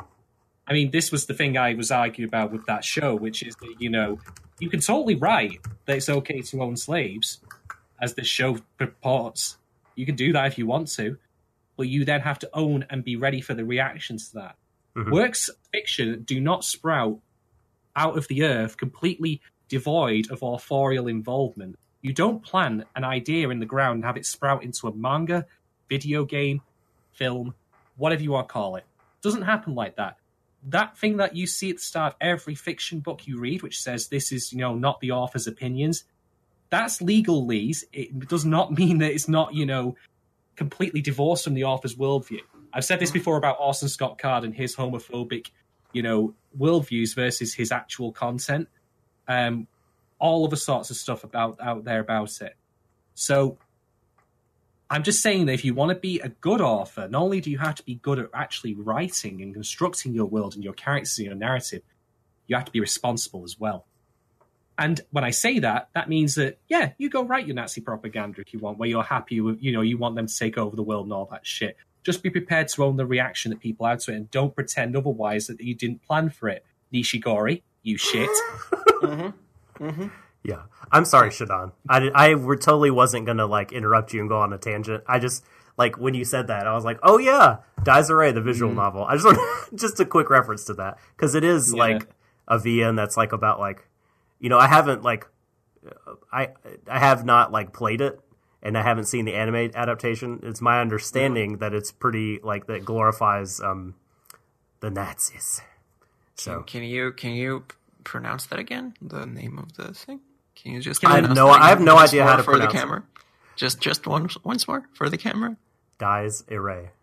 I mean, this was the thing I was arguing about with that show, which is that, you know, you can totally write that it's okay to own slaves, as this show purports. You can do that if you want to, but you then have to own and be ready for the reactions to that.
Mhm.
Works of fiction do not sprout out of the earth completely devoid of authorial involvement. You don't plant an idea in the ground and have it sprout into a manga, video game, film, whatever you want to call it. It doesn't happen like that. That thing that you see at the start of every fiction book you read, which says this is, you know, not the author's opinions, that's legalese. It does not mean that it's not, you know, completely divorced from the author's worldview. I've said this before about Orson Scott Card and his homophobic, you know, worldviews versus his actual content. Um, all other sorts of stuff about out there about it. So I'm just saying that if you want to be a good author, not only do you have to be good at actually writing and constructing your world and your characters and your narrative, you have to be responsible as well. And when I say that, that means that, yeah, you go write your Nazi propaganda if you want, where you're happy with, you know, you want them to take over the world and all that shit. Just be prepared to own the reaction that people have to it, and don't pretend otherwise that you didn't plan for it. Nishigori, you shit.
Mm-hmm. Mm-hmm.
Yeah. I'm sorry, Shadon. I, I were totally wasn't going to, like, interrupt you and go on a tangent. I just, like, when you said that, I was like, oh, yeah, Dies Array, the visual mm. novel. I just want just a quick reference to that. Because it is, yeah. like, a V N that's, like, about, like, you know, I haven't, like, I I have not, like, played it. And I haven't seen the anime adaptation. It's my understanding that it's pretty, like, that glorifies um, the Nazis. So
can, can you can you pronounce that again? The name of the thing? Can you just?
I have no I have no idea how to
for
pronounce
the camera. It. Just just once once more for the camera.
Dies Array.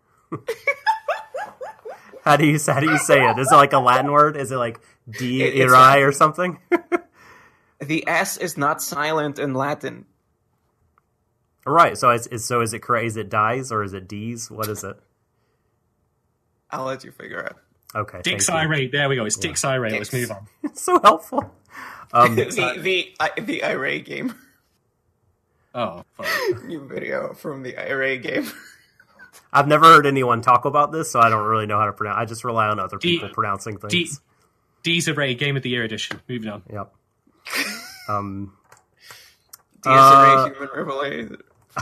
How do you how do you say it? Is it like a Latin word? Is it like D Irae or something?
The S is not silent in Latin.
Right, so it's, it's so is it correct? Is it dies or is it D's? What is it?
I'll let you figure out.
Okay.
Dix irate. There we go. It's yeah. Dix irate. Let's move on.
It's so helpful. Um,
the the uh, the irate game.
Oh, fuck.
New video from the irate game.
I've never heard anyone talk about this, so I don't really know how to pronounce. I just rely on other people D- pronouncing things.
D- D's array Game of the Year edition. Moving on.
Yep. Um.
D's uh, array human revelation.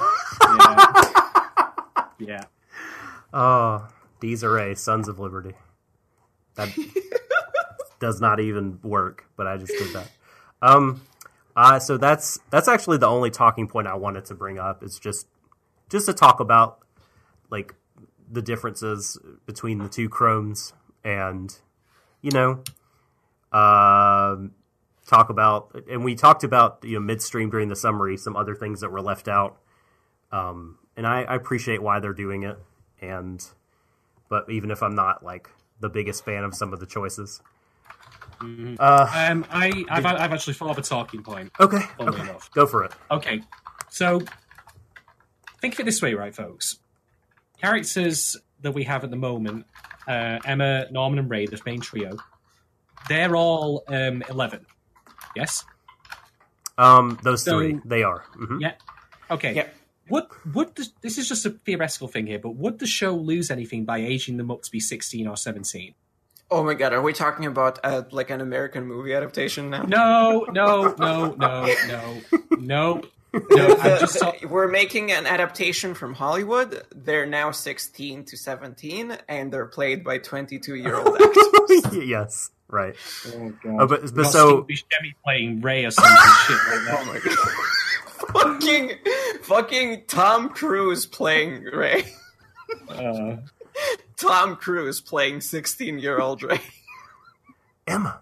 Yeah. yeah.
Oh, D's Array, Sons of Liberty. That does not even work, but I just did that. Um, uh, so that's that's actually the only talking point I wanted to bring up. Is just just to talk about like the differences between the two Chromes, and you know, um, talk about and we talked about you know midstream during the summary some other things that were left out. Um, and I, I appreciate why they're doing it, and but even if I'm not like the biggest fan of some of the choices,
mm-hmm. uh, um, I I've,
did,
I've actually thought of a talking point.
Okay, okay. Enough. Go for it.
Okay, so think of it this way, right, folks? Characters that we have at the moment, uh, Emma, Norman, and Ray, the main trio, they're all um, eleven. Yes.
Um, those
so,
three, they are. Mm-hmm.
Yeah. Okay.
Yeah.
Would would the, this is just a theoretical thing here, but would the show lose anything by aging them up to be sixteen or seventeen?
Oh my god, are we talking about uh, like an American movie adaptation now?
No, no, no, no, no, no. No, I'm just talk-
We're making an adaptation from Hollywood. They're now sixteen to seventeen, and they're played by twenty-two-year-old actors.
Yes, right.
Oh god.
Oh, but, but so
Buscemi playing Ray or some shit like that.
Oh my god. Fucking, fucking Tom Cruise playing Ray.
Uh,
Tom Cruise playing sixteen-year-old Ray.
Emma.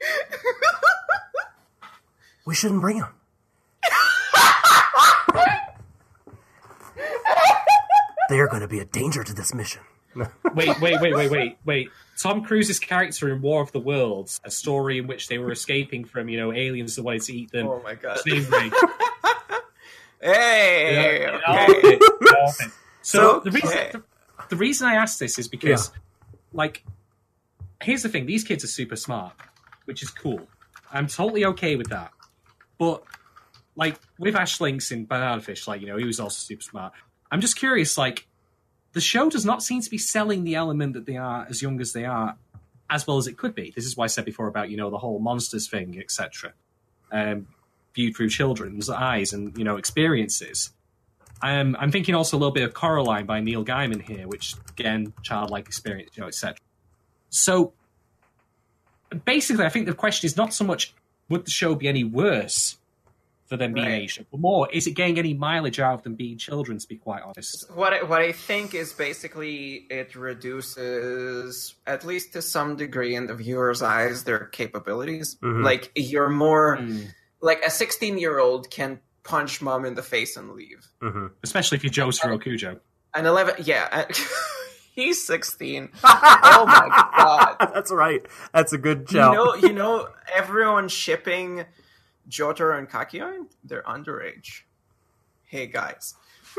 We shouldn't bring him. They are going to be a danger to this mission.
wait, wait, wait, wait, wait, wait. Tom Cruise's character in War of the Worlds, a story in which they were escaping from, you know, aliens that wanted to eat them.
Oh my god.
Slavery.
Hey!
You know,
okay.
it, it. So
okay.
the reason the, the reason I ask this is because, yeah. like, here's the thing: these kids are super smart, which is cool. I'm totally okay with that. But like with Ash Lynx in Banana Fish, like you know, he was also super smart. I'm just curious, like, the show does not seem to be selling the element that they are as young as they are, as well as it could be. This is why I said before about you know the whole monsters thing, et cetera. Um, viewed through children's eyes and you know experiences. Um, I'm thinking also a little bit of Coraline by Neil Gaiman here, which again, childlike experience, you know, et cetera. So basically, I think the question is not so much would the show be any worse for them being right. Asian, but more is it getting any mileage out of them being children? To be quite honest,
what I, what I think is basically it reduces, at least to some degree, in the viewer's eyes, their capabilities. Mm-hmm. Like you're more. Mm. Like, a sixteen-year-old can punch mom in the face and leave.
Mm-hmm.
Especially if you're Jotaro Kujo.
An eleven, yeah. He's sixteen. Oh my god.
That's right. That's a good
You
shout.
know, you know, everyone shipping Jotaro and Kakyoin, they're underage. Hey guys.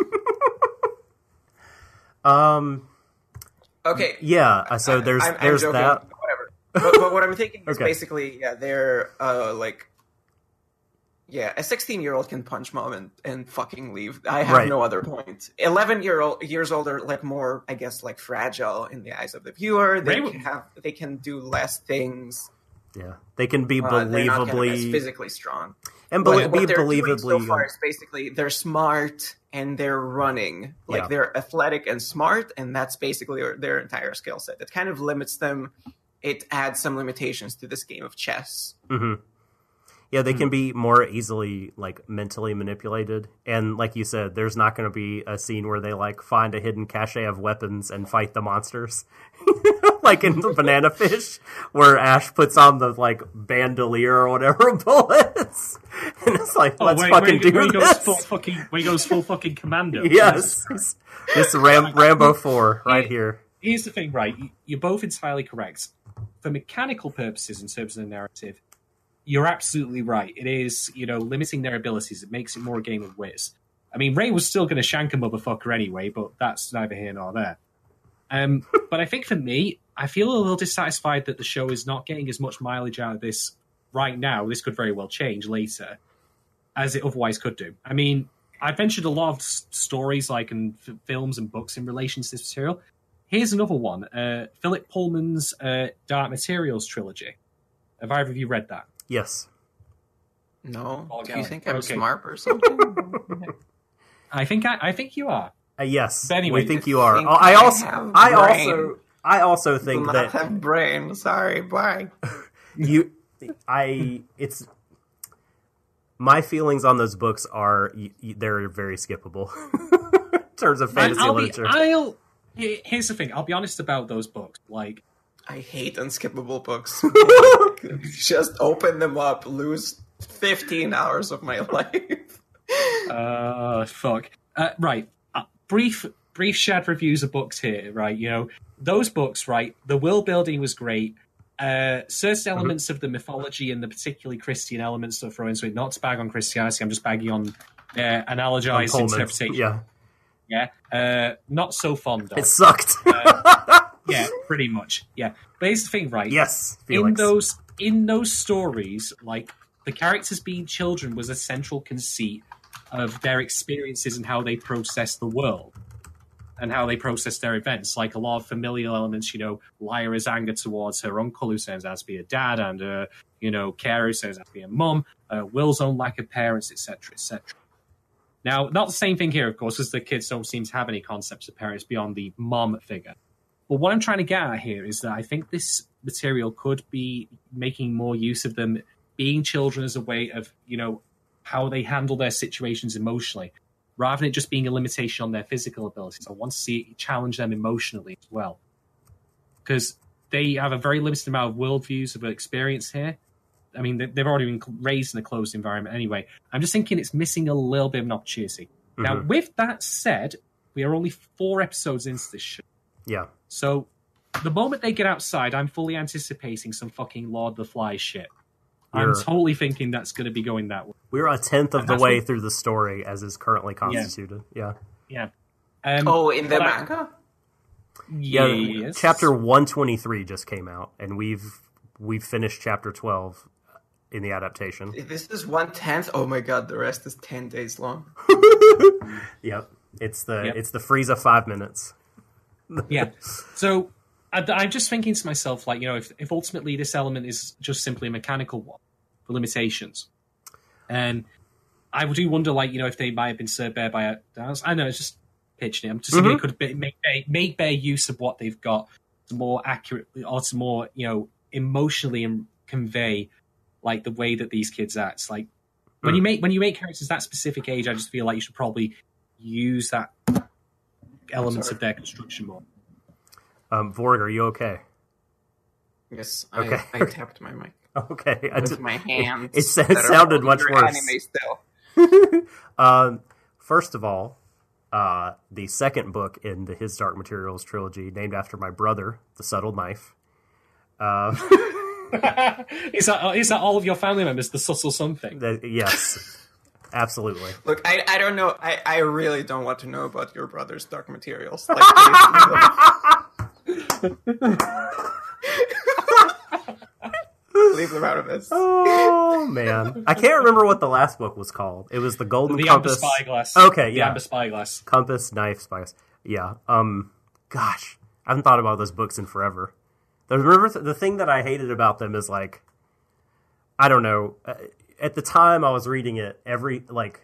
um.
Okay.
Yeah. uh, So there's
I'm, I'm
there's
joking,
that.
Whatever. But, but what I'm thinking is
Okay.
basically, yeah, they're uh, like, yeah, a sixteen-year-old can punch mom and, and fucking leave. I have
Right.
no other point. eleven-year-old years old are like more, I guess, like fragile in the eyes of the viewer. They
Right.
can have, they can do less things.
Yeah, they can be
Uh, they're not kind of as
believably
physically strong.
and
But
belie-
what
be
they're doing
believably.
so far is basically they're smart and they're running. Like
Yeah.
they're athletic and smart, and that's basically their, their entire skill set. It kind of limits them. It adds some limitations to this game of chess.
Mhm. Yeah, they can be more easily like mentally manipulated, and like you said, there's not going to be a scene where they like find a hidden cache of weapons and fight the monsters, like in the Banana Fish, where Ash puts on the like bandolier or whatever bullets, and it's like,
Oh,
let's
wait,
fucking
when, he-
do
when he goes
this.
full fucking when he goes full fucking commando.
Yes, this Ram- Rambo four right here.
Here's the thing, right? You- You're both entirely correct. For mechanical purposes, in terms of the narrative, you're absolutely right. It is, you know, limiting their abilities. It makes it more a game of whiz. I mean, Ray was still going to shank a motherfucker anyway, but that's neither here nor there. Um, but I think for me, I feel a little dissatisfied that the show is not getting as much mileage out of this right now. This could very well change later, as it otherwise could do. I mean, I've mentioned a lot of s- stories, like in f- films and books, in relation to this material. Here's another one: uh, Philip Pullman's uh, Dark Materials trilogy. Have either of you read that?
Yes,
No,
All
do you
going.
think I'm
Okay.
smart or something?
I think I, I think you are.
uh, yes.
But anyway,
we think
you
you are.
think
Oh, I
I
also,
have
I
brain.
also, I also
Do
think
not
that
have brain. Sorry, bye.
you I it's my feelings on those books are y- y- they're very skippable in terms of fantasy
I'll be,
literature.
I'll. he- Here's the thing. I'll be honest about those books. Like,
I hate unskippable books. Just open them up, lose fifteen hours of my life.
uh, fuck. Uh, right. Uh, brief, brief shared reviews of books here. Right. You know, those books. Right. The world building was great. Uh, certain elements mm-hmm. of the mythology and the particularly Christian elements are thrown into it. Not to bag on Christianity. I'm just bagging on uh, analogized
Pullman.
interpretation.
Yeah,
Yeah. Uh, not so fond of.
it sucked.
Uh, yeah, pretty much. Yeah. But here's the thing, right?
Yes,
In
Felix.
those in those stories, like the characters being children was a central conceit of their experiences and how they process the world and how they process their events. Like a lot of familial elements, you know, Lyra's anger towards her uncle who turns out to be a dad, and uh, you know, Kara who turns out to be a mum, uh, Will's own lack of parents, et cetera, et cetera. Now, not the same thing here, of course, as the kids don't seem to have any concepts of parents beyond the mom figure. But what I'm trying to get at here is that I think this material could be making more use of them being children as a way of, you know, how they handle their situations emotionally, rather than it just being a limitation on their physical abilities. I want to see it challenge them emotionally as well. Because they have a very limited amount of worldviews of experience here. I mean, they've already been raised in a closed environment anyway. I'm just thinking it's missing a little bit of an opportunity. Mm-hmm. Now, with that said, we are only four episodes into this show.
Yeah.
So, the moment they get outside, I'm fully anticipating some fucking Lord of the Flies shit.
We're,
I'm totally thinking that's going to be going that way.
We're a tenth of
And
the
that's
way
what-
through the story as is currently constituted. Yeah.
Yeah. Um,
Oh, in the
but I-
manga?
Yeah.
Yes.
Chapter one twenty-three just came out, and we've we've finished chapter twelve in the adaptation.
This is one tenth. Oh my god, the rest is ten days long.
Yep. It's the
Yep.
it's the Frieza five minutes.
Yeah. So I, I'm just thinking to myself, like, you know, if, if ultimately this element is just simply a mechanical one for limitations, and I do wonder, like, you know, if they might have been served there by a dance. I know it's just pitching it. I'm just thinking
Mhm.
it could be, make make better use of what they've got to more accurately or to more, you know, emotionally and convey like the way that these kids act. Like when
Mm.
you make when you make characters that specific age, I just feel like you should probably use that elements
Sorry.
of their construction more.
Um, Vorg, are you okay?
Yes,
Okay.
I, I tapped my mic
Okay. I
with
just,
my hands.
it sa-
that are
sounded
holding
much
your
worse.
Anime still.
um, first of all, uh, the second book in the His Dark Materials trilogy, named after my brother, The Subtle Knife. Uh,
is that is that all of your family members? The subtle something.
the, yes, absolutely.
Look, I, I don't know. I, I really don't want to know about your brother's Dark Materials. Like, leave them out of this.
Oh man, I can't remember what the last book was called. It was the Golden
The
Compass.
Amber Spyglass.
Okay,
The
yeah.
Amber Spyglass.
Compass, Knife, Spyglass. Yeah. Um. Gosh, I haven't thought about those books in forever. The river. The thing that I hated about them is like, I don't know. uh, At the time I was reading it, every like,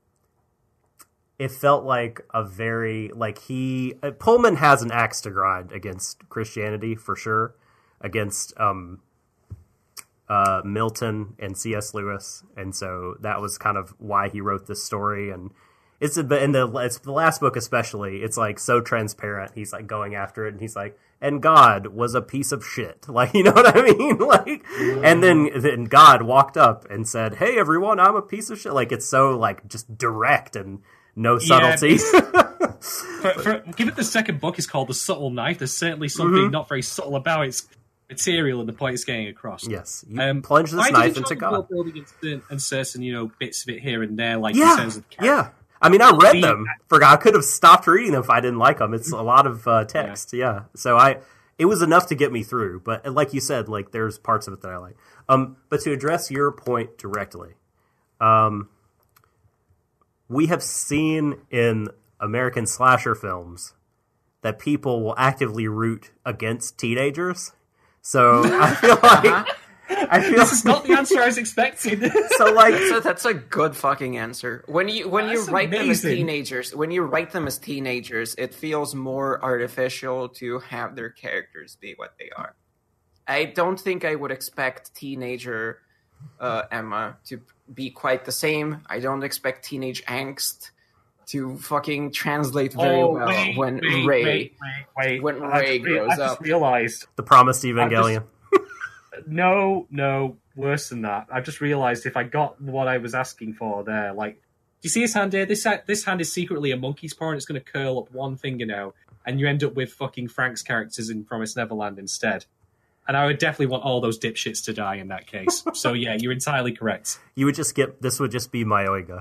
it felt like a very like he uh, Pullman has an axe to grind against Christianity for sure, against um. Uh, Milton and C S. Lewis, and so that was kind of why he wrote this story. And it's a, in the it's the last book especially. It's like so transparent. He's like going after it, and he's like, "And God was a piece of shit." Like, you know what I mean? Like, and then then God walked up and said, "Hey, everyone, I'm a piece of shit." Like, it's so like just direct and no subtlety.
Yeah, for, for, given the second book is called The Subtle Knife, there's certainly something
Mm-hmm.
not very subtle about its material and the point it's getting across.
Yes, you
Um,
plunge this
why did
knife
you
into
try
God.
building in certain, and certain, you know, bits of it here and there, like in
Yeah,
terms of the character?
yeah. I mean, I read
The-
them. Forgot I could have stopped reading them if I didn't like them. It's a lot of uh, text, yeah. So I, it was enough to get me through. But like you said, like there's parts of it that I like. Um, but to address your point directly, um, we have seen in American slasher films that people will actively root against teenagers. So I feel like I feel
This is not the answer I was expecting.
so like
So that's a good fucking answer. When you when you
That's
write them as
amazing.
teenagers, when you write them as teenagers, it feels more artificial to have their characters be what they are. I don't think I would expect teenager uh, Emma to be quite the same. I don't expect teenage angst to fucking translate very
oh,
well
wait,
when
wait,
Ray
wait, wait, wait.
when
I
Ray
just re-
grows
I just
up.
realized.
the promised Evangelion.
No, no, worse than that. I've just realised if I got what I was asking for there, like, do you see his hand here? This this hand is secretly a monkey's paw, and it's going to curl up one finger now, and you end up with fucking Frank's characters in Promised Neverland instead. And I would definitely want all those dipshits to die in that case. So yeah, you're entirely correct.
You would just get this would just be Myoiga.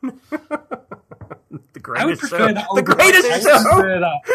The greatest
I would prefer
show.
that
the
over
greatest
I would
show.
prefer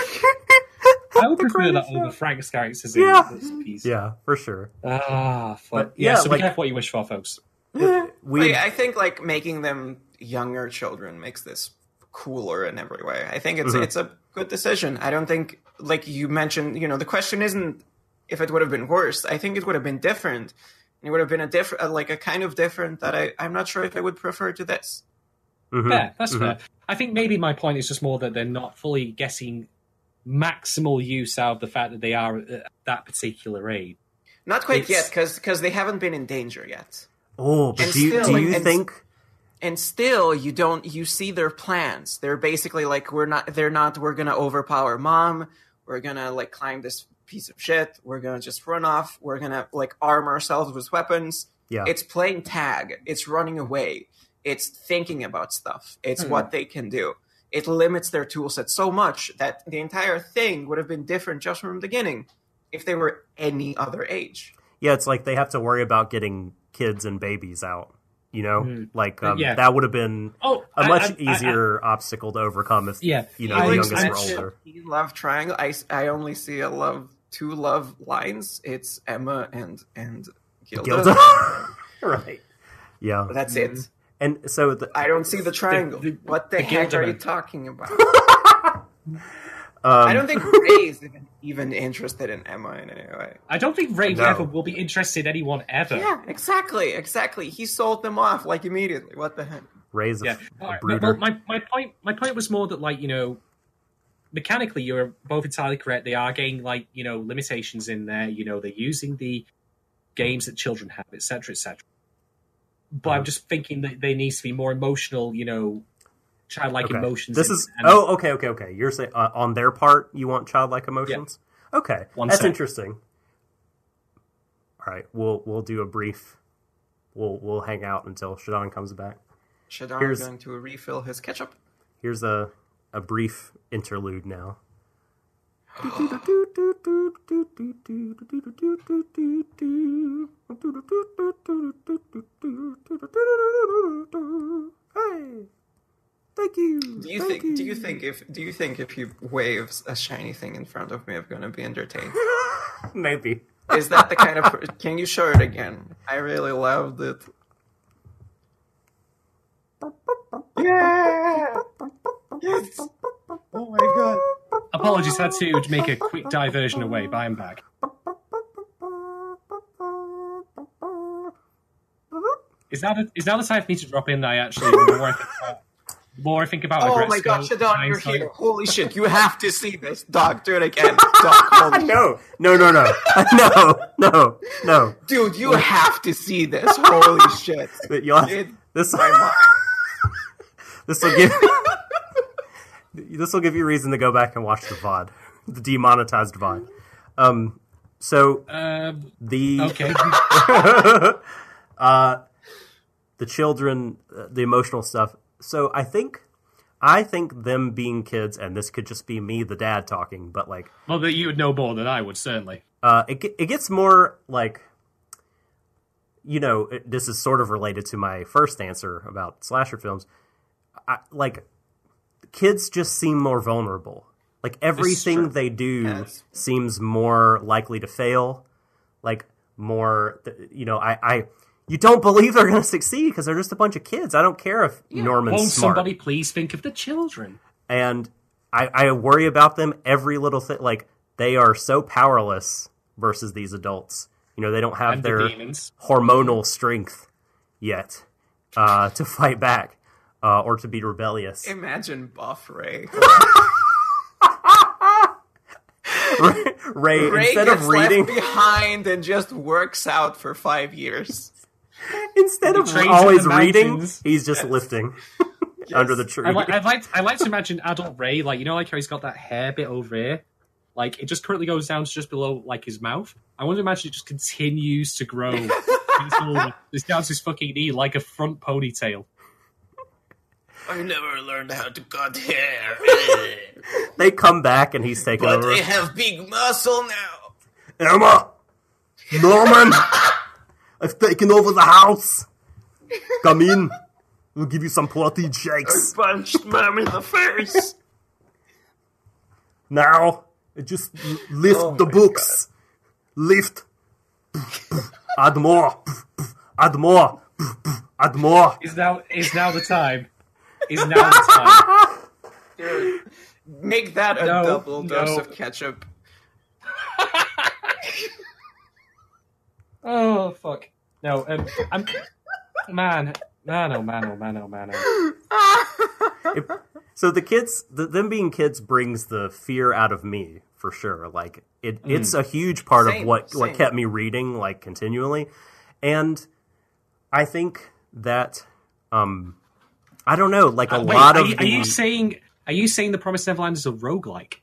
that. I would prefer that
greatest
over
show.
Frank's characters in
Yeah.
this piece.
Yeah, for sure.
Ah, fuck.
But,
yeah,
yeah,
so
like-
be careful what you wish for, folks.
We
Like, I think like making them younger children makes this cooler in every way. I think it's
Mhm.
it's a good decision. I don't think like you mentioned, you know, the question isn't if it would have been worse. I think it would have been different. It would have been a different, like a kind of different that I I'm not sure if I would prefer to this.
mhm,
Fair, that's
mhm.
fair. I think maybe my point is just more that they're not fully getting maximal use out of the fact that they are at that particular age.
Not quite
It's-
yet, because because they haven't been in danger yet.
Oh, but
And
do you,
still,
do
like,
you
and-
think?
And still, you don't. You see their plans. They're basically like, we're not. They're not. We're gonna overpower mom. We're gonna like climb this piece of shit. We're gonna just run off. We're gonna like arm ourselves with weapons.
Yeah,
It's playing tag. It's running away. It's thinking about stuff. It's
Hmm.
what they can do. It limits their tool set so much that the entire thing would have been different just from the beginning if they were any other age.
yeah. It's like they have to worry about getting kids and babies out. You know,
Mhm.
like um,
Yeah.
that would have been
Oh,
a
I-
much
I- I-
easier obstacle to overcome if
Yeah.
you know
I
the
like-
youngest
I-
were
mentioned
older.
teen love triangle. I, I only see a love two love lines. It's Emma and and Gilda.
Gilda, right? Yeah,
That's it.
and so the,
I don't see the triangle.
the-
what the,
the
heck
Gilda
are you
man.
talking about?
um,
I don't think Ray is even, even interested in Emma in any way.
I don't think Ray
No.
ever will be interested in anyone ever.
Yeah, exactly, exactly. He sold them off like immediately. What the heck?
Ray's a,
Yeah.
a
Alright,
brooder.
Well, my, my point my point was more that, like, you know, mechanically you're both entirely correct. They are getting, like, you know, limitations in there. You know, they're using the games that children have, et cetera, et cetera. But I'm just thinking that there needs to be more emotional, you know, childlike
Okay.
emotions.
This
in-
is
and-
oh okay okay okay. You're saying uh, on their part you want childlike emotions. Okay,
One
that's
sec.
interesting. All right, we'll we'll do a brief. We'll we'll hang out until Shadon comes back.
Shadon
Here's-
going to refill his ketchup.
Here's a a brief interlude now. Hey, thank you.
Do you
thank
think?
You.
Do you think if? Do you think if you wave a shiny thing in front of me, I'm gonna be entertained?
Maybe.
Is that the kind of? Can you show it again? I really loved it. Yeah. Yes. Oh my god.
Apologies, had to make a quick diversion away, but I'm back. Is that a, is now the time for me to drop in? I actually the more I think about, the more I think about.
Oh my god, Shadon, you're here! Holy shit, you have to see this, dog. Do it again, dog. Holy
no, no, no, no, no, no, no,
dude, you have to see this. Holy shit!
You'll have,
it,
this
my
this will give this will give you reason to go back and watch the V O D, the demonetized V O D. Um, so
um,
the
okay,
uh, the children, uh, the emotional stuff. So I think, I think them being kids, and this could just be me, the dad, talking, but like,
well, that you would know more than I would certainly.
Uh, it it gets more like, you know, it, this is sort of related to my first answer about slasher films. I, like, kids just seem more vulnerable. Like, everything they do
yes.
seems more likely to fail. Like, more, you know, I, I you don't believe they're going to succeed because they're just a bunch of kids. I don't care if yeah. Norman's
Won't
smart.
Somebody please think of the children.
And I, I worry about them every little thing. Like, they are so powerless versus these adults. You know, they don't have
and
their
the
hormonal strength yet uh, to fight back uh, or to be rebellious.
Imagine Buff Ray.
Ray, Ray,
Ray
instead
gets
of reading
left behind and just works out for five years.
Instead of always reading, he's just yes. lifting yes. under the tree.
I like, I'd like, I like to imagine adult Ray, like you know, like how he's got that hair bit over here, like it just currently goes down to just below like his mouth. I want to imagine it just continues to grow until it's down to his fucking knee like a front ponytail.
I never learned how to cut hair.
They come back and he's taking
but
over.
But they have big muscle now.
Emma! Norman! I've taken over the house. Come in. We'll give you some protein shakes.
I punched Mom in the face.
Now, just lift oh the books. God. Lift. Add more. Add more. Add more.
Is now, is now the time. Is now the time.
Dude, make that a
no,
double
no.
dose of ketchup.
Oh, fuck. No, um, I'm... Man. Man, oh, man, oh, man, oh, man, oh.
It, so the kids, the, them being kids brings the fear out of me, for sure. Like, it, mm. it's a huge part same, of what, what kept me reading, like, continually. And I think that... um. I don't know, like a
uh, wait,
lot
are
of
you,
the...
Are you saying Are you saying The Promised Neverland is a roguelike?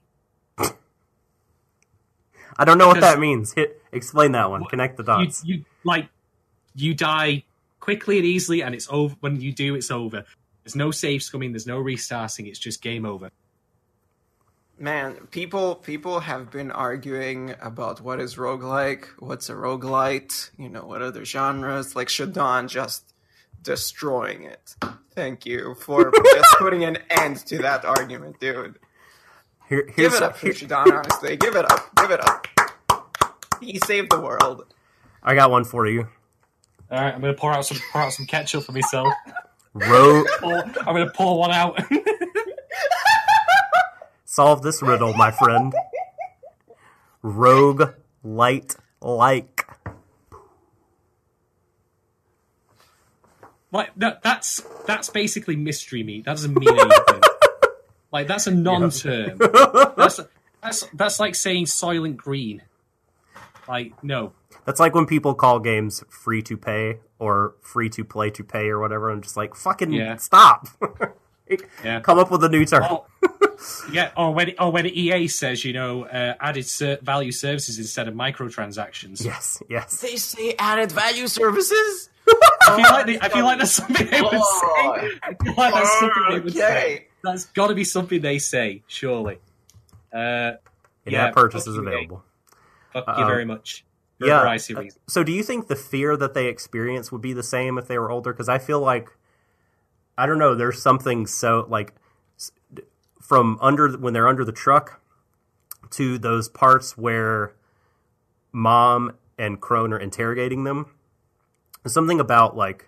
I don't know what that means. Hit, explain that one. Connect the dots.
You, you, like, you die quickly and easily, and it's over. When you do, it's over. There's no saves coming, there's no restarting, it's just game over.
Man, people people have been arguing about what is roguelike, what's a roguelite, you know, what other genres, like Shadon just destroying it. Thank you for just putting an end to that argument, dude.
Here,
Give it up for Shadon, honestly. Give it up. Give it up. He saved the world.
I got one for you.
All right, I'm gonna pour out some pour out some ketchup for myself.
Rogue.
I'm gonna pour one out.
Solve this riddle, my friend. Rogue light like.
Like that, that's that's basically mystery meat. That doesn't mean anything. Like that's a non-term. That's that's that's like saying Soylent Green. Like no.
That's like when people call games free to pay or free to play to pay or whatever. I'm just like fucking
yeah.
stop.
Yeah.
Come up with a new term.
Oh, yeah. Or when or when E A says you know uh, added ser- value services instead of microtransactions.
Yes. Yes.
They say added value services.
I feel like they, I feel like that's something they would say. I feel like that's something they would
okay.
say. That's got to be something they say, surely. Uh, yeah,
In-app purchase is
fuck you,
available.
Fuck you
Um,
very much. For
yeah.
a variety of reasons.
So do you think the fear that they experience would be the same if they were older? Because I feel like, I don't know, there's something so, like, s- from under when they're under the truck to those parts where Mom and Crone are interrogating them. There's something about, like,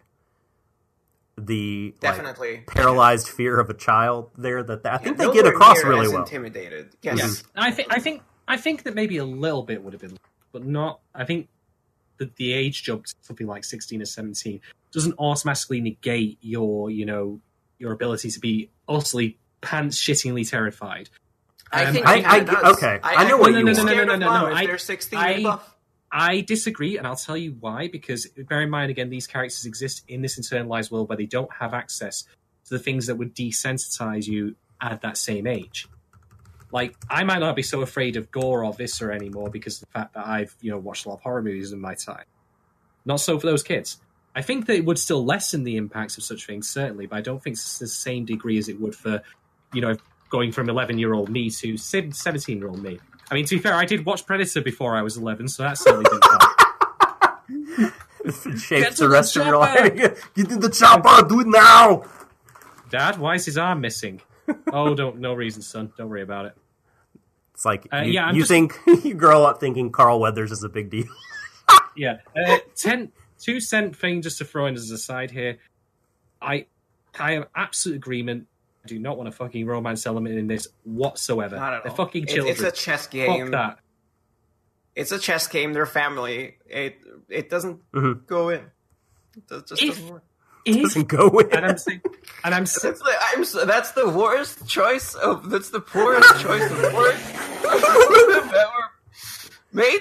the like,
Definitely.
paralyzed fear of a child there that, that I think
Yeah,
they get
nowhere
across
near
really
as
well.
Intimidated. Yes.
Yeah, I think I think I think that maybe a little bit would have been, but not. I think that the age jump to something like sixteen or seventeen doesn't automatically negate your, you know, your ability to be utterly pants shittingly terrified.
I
Um,
think
I-
it kinda
I-
does.
okay, I know
I
what
think
you
they're
want.
scared
No, no,
of
no, no,
mom
no,
if
I-
they're sixteen
I-
and buff.
I disagree, and I'll tell you why. Because bear in mind, again, these characters exist in this internalized world where they don't have access to the things that would desensitize you at that same age. Like, I might not be so afraid of gore or viscera anymore because of the fact that I've, you know, watched a lot of horror movies in my time. Not so for those kids. I think that it would still lessen the impacts of such things, certainly, but I don't think it's the same degree as it would for, you know, going from eleven-year-old me to seventeen-year-old me. I mean, to be fair, I did watch Predator before I was eleven, so that certainly didn't help.
It shapes
Get to
the
the
rest of your
chopper!
life. Get in the chopper, do it now!
Dad, why is his arm missing? Oh, don't no reason, son. Don't worry about it.
It's like,
Uh,
you,
yeah, I'm
you
just-
think, you grow up thinking Carl Weathers is a big deal.
Yeah, uh, ten, two cent thing just to throw in as a side here. I, I am absolute agreement. I do not want a fucking romance element in this whatsoever.
Not at
They're
all.
fucking
It-
children.
It's a chess
Fuck
game.
that.
It's a chess game. They're family. It it doesn't
Mhm.
go in. It does- just
If-
doesn't work.
If,
Doesn't go in.
and I'm saying, and I'm saying,
That's the, I'm, so- that's the worst choice of. That's the poorest choice of words I've ever made.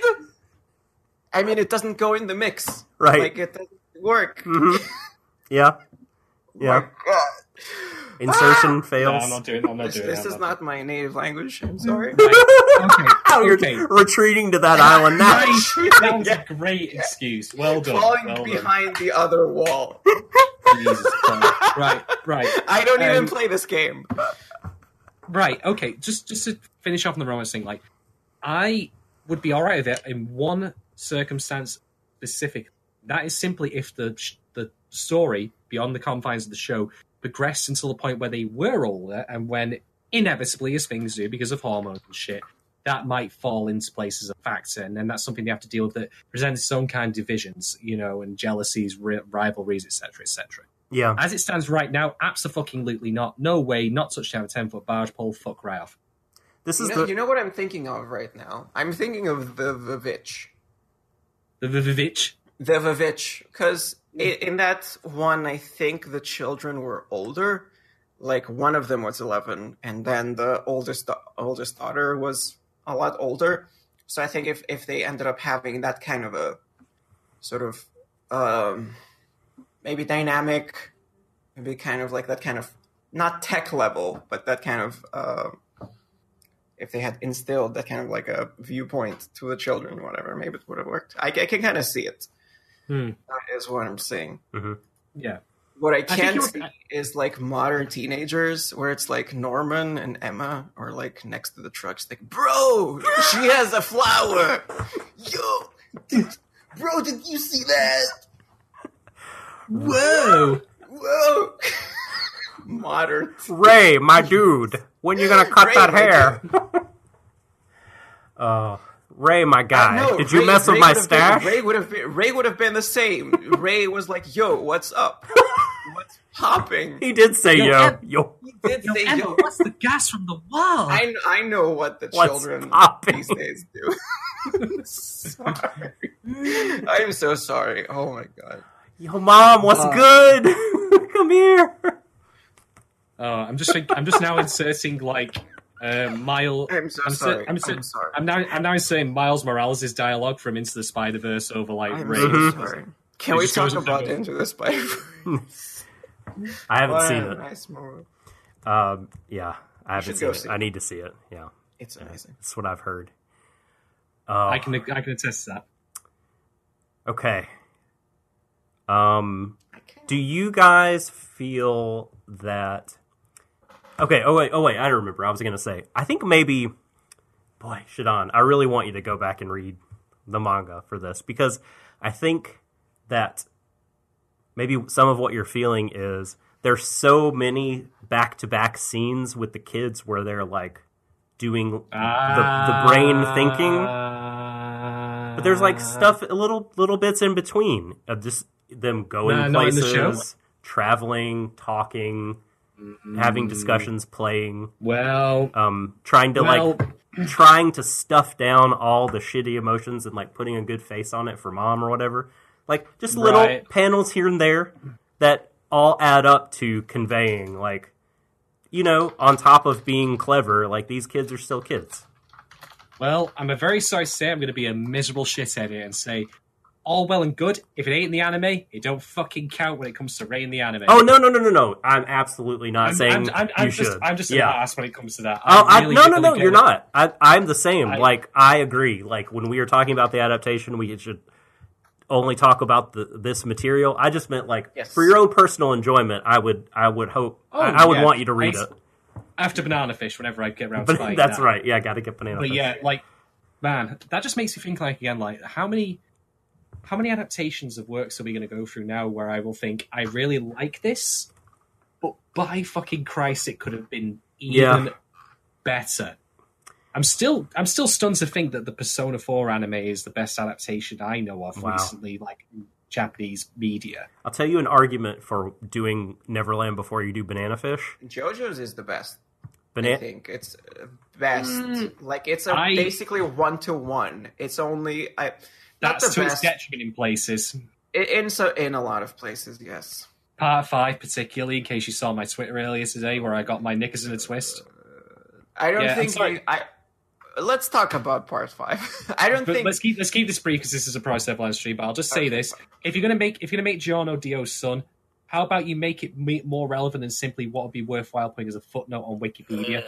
I mean, it doesn't go in the mix.
Right.
Like it doesn't work.
Mhm. Yeah. Yeah.
My God.
Insertion
no,
fails.
I'm not doing. I'm not
This,
doing.
this
I'm
is not my native language. I'm sorry.
Okay,
You're
okay.
retreating to that island now.
Nice. That was a great excuse. Well done.
Falling
well done.
behind the other wall.
Jesus Christ. Right, right.
I don't even
Um,
play this game.
Right, okay. Just just to finish off on the romance thing, like, I would be all right with it in one circumstance specific. That is simply if the the story beyond the confines of the show progressed until the point where they were older, and when inevitably, as things do because of hormones and shit, that might fall into place as a factor, and then that's something they have to deal with that presents its own kind of divisions, you know, and jealousies, ri- rivalries, et cetera, et cetera.
Yeah.
As it stands right now, absolutely not. No way, not touching out a ten-foot barge pole, fuck right off.
This
You
is
know,
the.
you know what I'm thinking of right now? I'm thinking of the Vivitch.
The Vivitch.
The Vivitch. Because in that one, I think the children were older. Like, one of them was eleven, and then the oldest oldest daughter was a lot older. So I think if, if they ended up having that kind of a sort of um, maybe dynamic, maybe kind of like that kind of, not tech level, but that kind of, uh, if they had instilled that kind of like a viewpoint to the children or whatever, maybe it would have worked. I, I can kind of see it.
Hmm.
That is what I'm saying.
Mhm.
Yeah.
What I
think
can't
you're-
see is like modern teenagers where it's like Norman and Emma are like next to the trucks, like, bro, she has a flower. Yo, did, bro, did you see that?
Whoa!
Whoa. Modern.
Ray, my dude, when you gonna cut
Ray,
that
my
hair? Uh, Ray, my guy,
No,
did you
Ray-
mess with
Ray
my
would have been-
stash?
Ray would have been, Ray would have been the same. Ray was like, yo, what's up? What's popping?
He did say,
Yo,
yo,
Em-
yo.
He did
Yo,
say,
Emma,
yo.
what's the gas from the wall?
I, I know what the
What's
children
popping?
these days do. Sorry. I'm so sorry. Oh my god.
Yo, mom, what's
Uh,
good? Come here.
Oh, I'm just I'm just now inserting like uh, Miles.
I'm so
I'm,
sorry.
I'm,
I'm sorry.
I'm now I'm now inserting Miles Morales' dialogue from Into the Spider Verse over like
I'm
Ray.
so
Mhm.
sorry. Can
It
we
just
talk
goes with
about
the-
Into the Spider?
I haven't seen it.
Nice movie.
Um, yeah, I haven't
should
seen
go
it.
see
I
it.
need to see it. Yeah,
It's amazing.
that's what I've heard. Uh,
I can I can attest to that.
Okay. Um,
I can't.
do you guys feel that? Okay, oh wait, oh wait, I remember. I was going to say, I think maybe, boy, Shadon, I really want you to go back and read the manga for this, because I think that maybe some of what you're feeling is there's so many back-to-back scenes with the kids where they're like doing
Ah.
the, the brain thinking, but there's like stuff, little little bits in between of just them going
Nah, not in the show?
places, traveling, talking, having discussions, playing,
Well,
um, trying to
well,
like trying to stuff down all the shitty emotions and like putting a good face on it for mom or whatever. Like just little
Right.
panels here and there that all add up to conveying, like, you know, on top of being clever, like these kids are still kids.
well, I'm a very sorry to say I'm going to be a miserable shithead here and say, all well and good. If it ain't in the anime, it don't fucking count when it comes to rating the anime.
Oh no no no no no! I'm absolutely not
I'm,
saying
I'm, I'm, I'm
you
just,
should.
I'm just
yeah.
an ass when it comes to that.
Oh, I,
really
no, no,
really
no,
get
you're
it.
not. I, I'm the same.
I-
like, I agree. Like, when we were talking about the adaptation, we should only talk about the, this material. I just meant, like,
Yes.
for your own personal enjoyment, I would I would hope,
Oh,
I, I would
yeah.
want you to read
I-
it.
After Banana Fish, whenever I get around to
But
buying
that's
that.
right. Yeah, I got to get Banana
But
Fish.
yeah, like, man, that just makes you think, like, again, like, how many how many adaptations of works are we going to go through now where I will think, I really like this, but by fucking Christ, it could have been even
Yeah.
better. I'm still I'm still stunned to think that the Persona four anime is the best adaptation I know of
Wow.
recently, like, in Japanese media.
I'll tell you an argument for doing Neverland before you do Banana Fish.
JoJo's is the best. I
Banana.
think it's uh, best.
Mm.
Like it's a
I-
basically one to one. It's only I. Not
That's
the
to its
best.
detriment in places.
In, in so in a lot of places, yes.
Part five, particularly, in case you saw my Twitter earlier today, where I got my knickers in a twist.
I don't
Yeah, I'm
think
sorry.
we, I. Let's talk about part five. I don't
But
think
let's keep let's keep this brief because this is a Price Neverland stream. But I'll just say
Okay,
this:
fine.
if you're gonna make if you're gonna make Giorno Dio's son, how about you make it me- more relevant than simply what would be worthwhile putting as a footnote on Wikipedia?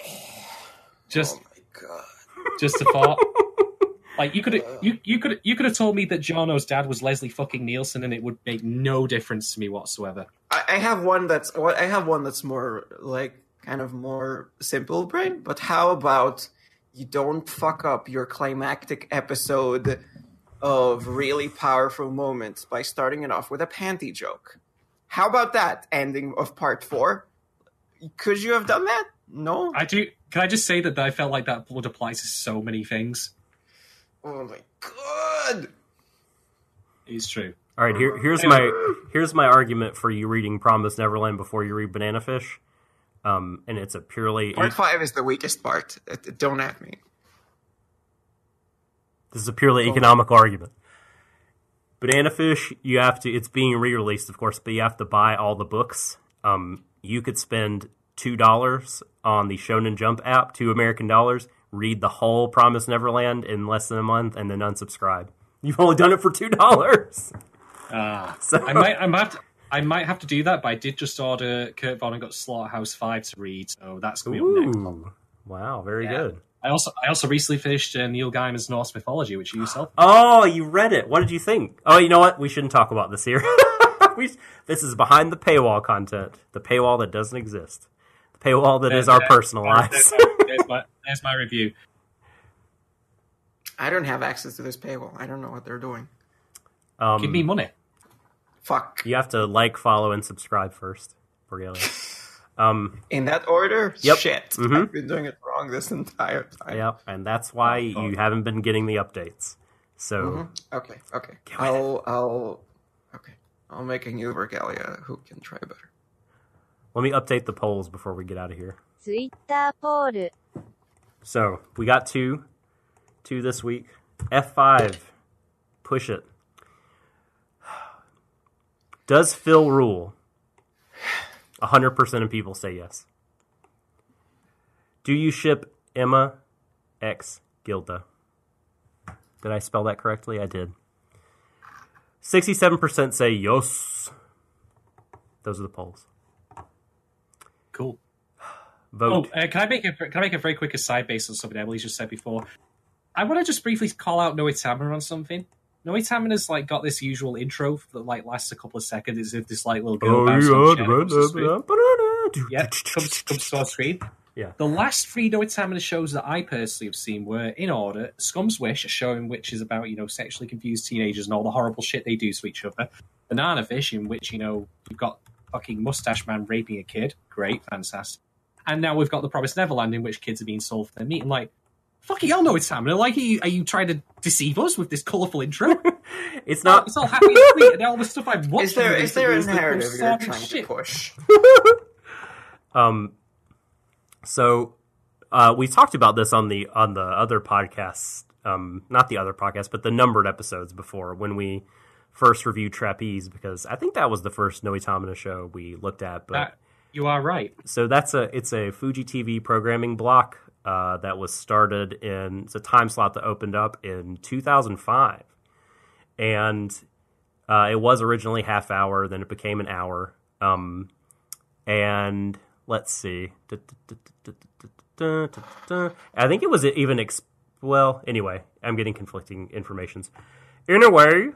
Just
Oh my god.
just a thought. Like you could you you could you could have told me that Giorno's dad was Leslie fucking Nielsen, and it would make no difference to me whatsoever.
I, I have one that's what I have one that's more like kind of more simple brain. But how about you don't fuck up your climactic episode of really powerful moments by starting it off with a panty joke? How about that ending of part four? Could you have done that? No.
I do. Can I just say that I felt like that would apply to so many things?
Oh my god.
It's true.
All right, here, here's my here's my argument for you reading Promised Neverland before you read Banana Fish, um, and it's a purely
Part five is the weakest part. Uh, Don't at me.
this is a purely economical argument. Banana Fish, you have to. It's being re-released, of course, but you have to buy all the books. Um, you could spend two dollars on the Shonen Jump app, two American dollars, read the whole Promised Neverland in less than a month, and then unsubscribe. You've only done it for two dollars.
Ah,
So-
I might, I might, have to, I might have to do that. But I did just order Kurt Vonnegut's Slaughterhouse Five to read, so that's going to be up next.
Ooh, wow, very
Yeah.
good.
I also, I also recently finished uh, Neil Gaiman's Norse Mythology, which you yourself.
Oh, you read it. What did you think? Oh, you know what? We shouldn't talk about this here. we, this is behind the paywall content. The paywall that doesn't exist. The paywall that is our
There-
personal
there-
lives.
There's my, there's, my, there's my review.
I don't have access to this paywall. I don't know what they're doing.
um,
Give me money.
Fuck.
You have to like, follow, and subscribe first. Regalia. Um,
In that order?
Yep.
Shit.
Mhm.
I've been doing it wrong this entire time.
yeah, and that's why you haven't been getting the updates. So,
Mhm. Okay, okay.
Get with
I'll, I'll, okay. I'll make a new Regalia who can try better.
let me update the polls before we get out of here.
ツイッターポール
So, we got two. Two this week. F five. Push it. Does Phil rule? one hundred percent of people say yes. Do you ship Emma X Gilda? Did I spell that correctly? I did. sixty-seven percent say yes. Those are the polls.
Cool.
Vote.
Oh, uh, can I make a can I make a very quick aside based on something Emily's just said before? I want to just briefly call out Noitama on something. Noitama has like got this usual intro that like lasts a couple of seconds as if this like little girl
Oh,
bounces on
yeah,
chair across the street. yeah, comes, comes to our screen.
Yeah.
The last three Noitamina shows that I personally have seen were, in order, Scum's Wish, a show in which is about, you know, sexually confused teenagers and all the horrible shit they do to each other. Banana Fish, in which, you know, you've got fucking Mustache Man raping a kid. Great, fantastic. And now we've got The Promised Neverland, in which kids are being sold for their meat. I'm like, fucking hell, Noitamina. Like, are you, are you trying to deceive us with this colourful intro?
It's not...
It's all happy and sweet, and all the stuff I've watched...
Is there, is there a
is the
narrative
most
you're
sordid
trying
shit.
to push?
Um, so uh, we talked about this on the on the other podcasts, um, not the other podcast, but the numbered episodes before when we first reviewed Trapeze, because I think that was the first Noitamina show we looked at. But
That, you are right.
so that's a it's a Fuji T V programming block uh, that was started in it's a time slot that opened up in two thousand five, and uh, it was originally half hour, then it became an hour, um, and let's see. I think it was even, ex- well, anyway, I'm getting conflicting informations. In a way,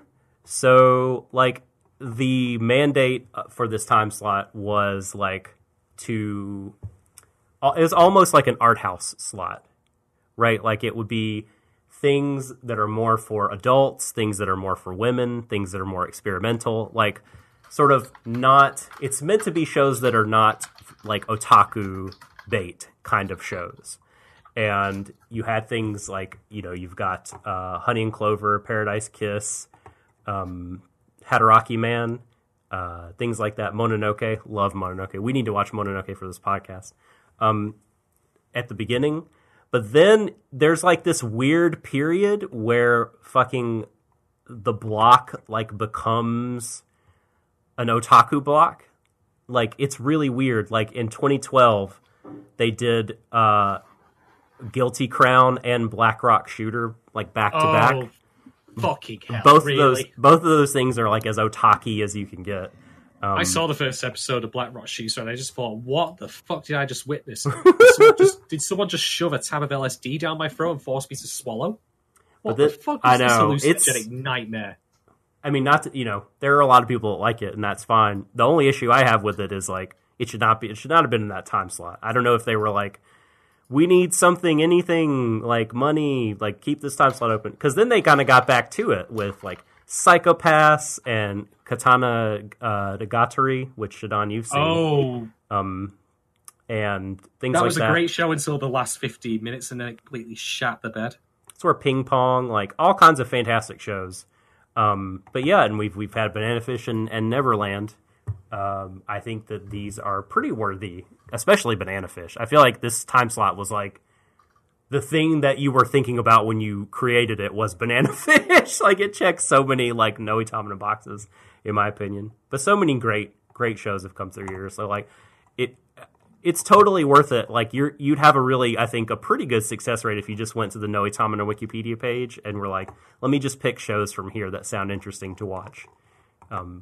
so, like, the mandate for this time slot was, like, to, it was almost like an art house slot, right? Like, it would be things that are more for adults, things that are more for women, things that are more experimental, like, sort of not, it's meant to be shows that are not like otaku bait kind of shows. And you had things like, you know, you've got uh, Honey and Clover, Paradise Kiss, um, Hataraki Man, uh, things like that. Mononoke, love Mononoke. We need to watch Mononoke for this podcast. Um, at the beginning. But then there's like this weird period where fucking the block like becomes an otaku block. Like, it's really weird. Like, in twenty twelve, they did uh, Guilty Crown and Black Rock Shooter, like, back to
Oh,
back.
fucking hell,
Both
really?
of those, both of those things are like as otaky as you can get. Um,
I saw the first episode of Black Rock Shooter and I just thought, what the fuck did I just witness? Did someone just, did someone just shove a tab of L S D down my throat and force me to swallow? What
But
the
this-
fuck
I
is
know,
this
it's-
hallucinogenic nightmare?
I mean, not to, you know, there are a lot of people that like it, and that's fine. The only issue I have with it is like it should not be. It should not have been in that time slot. I don't know if they were like, we need something, anything, like money, like keep this time slot open. Because then they kind of got back to it with like Psychopaths and Katana uh, Nagatari, which Shadon you've seen,
Oh,
um, and things
that
like
was a
that.
great show until the last fifteen minutes and then it completely shat the bed.
Sort of Ping Pong, like all kinds of fantastic shows. Um, but yeah, and we've we've had Banana Fish and, and Neverland. Um, I think that these are pretty worthy, especially Banana Fish. I feel like this time slot was like the thing that you were thinking about when you created it was Banana Fish. Like it checks so many like Noitamina boxes, in my opinion. But so many great great shows have come through here. So like it. It's totally worth it. Like you're, you'd have a really, I think, a pretty good success rate if you just went to the Noitamina Wikipedia page and were like, "Let me just pick shows from here that sound interesting to watch." Um,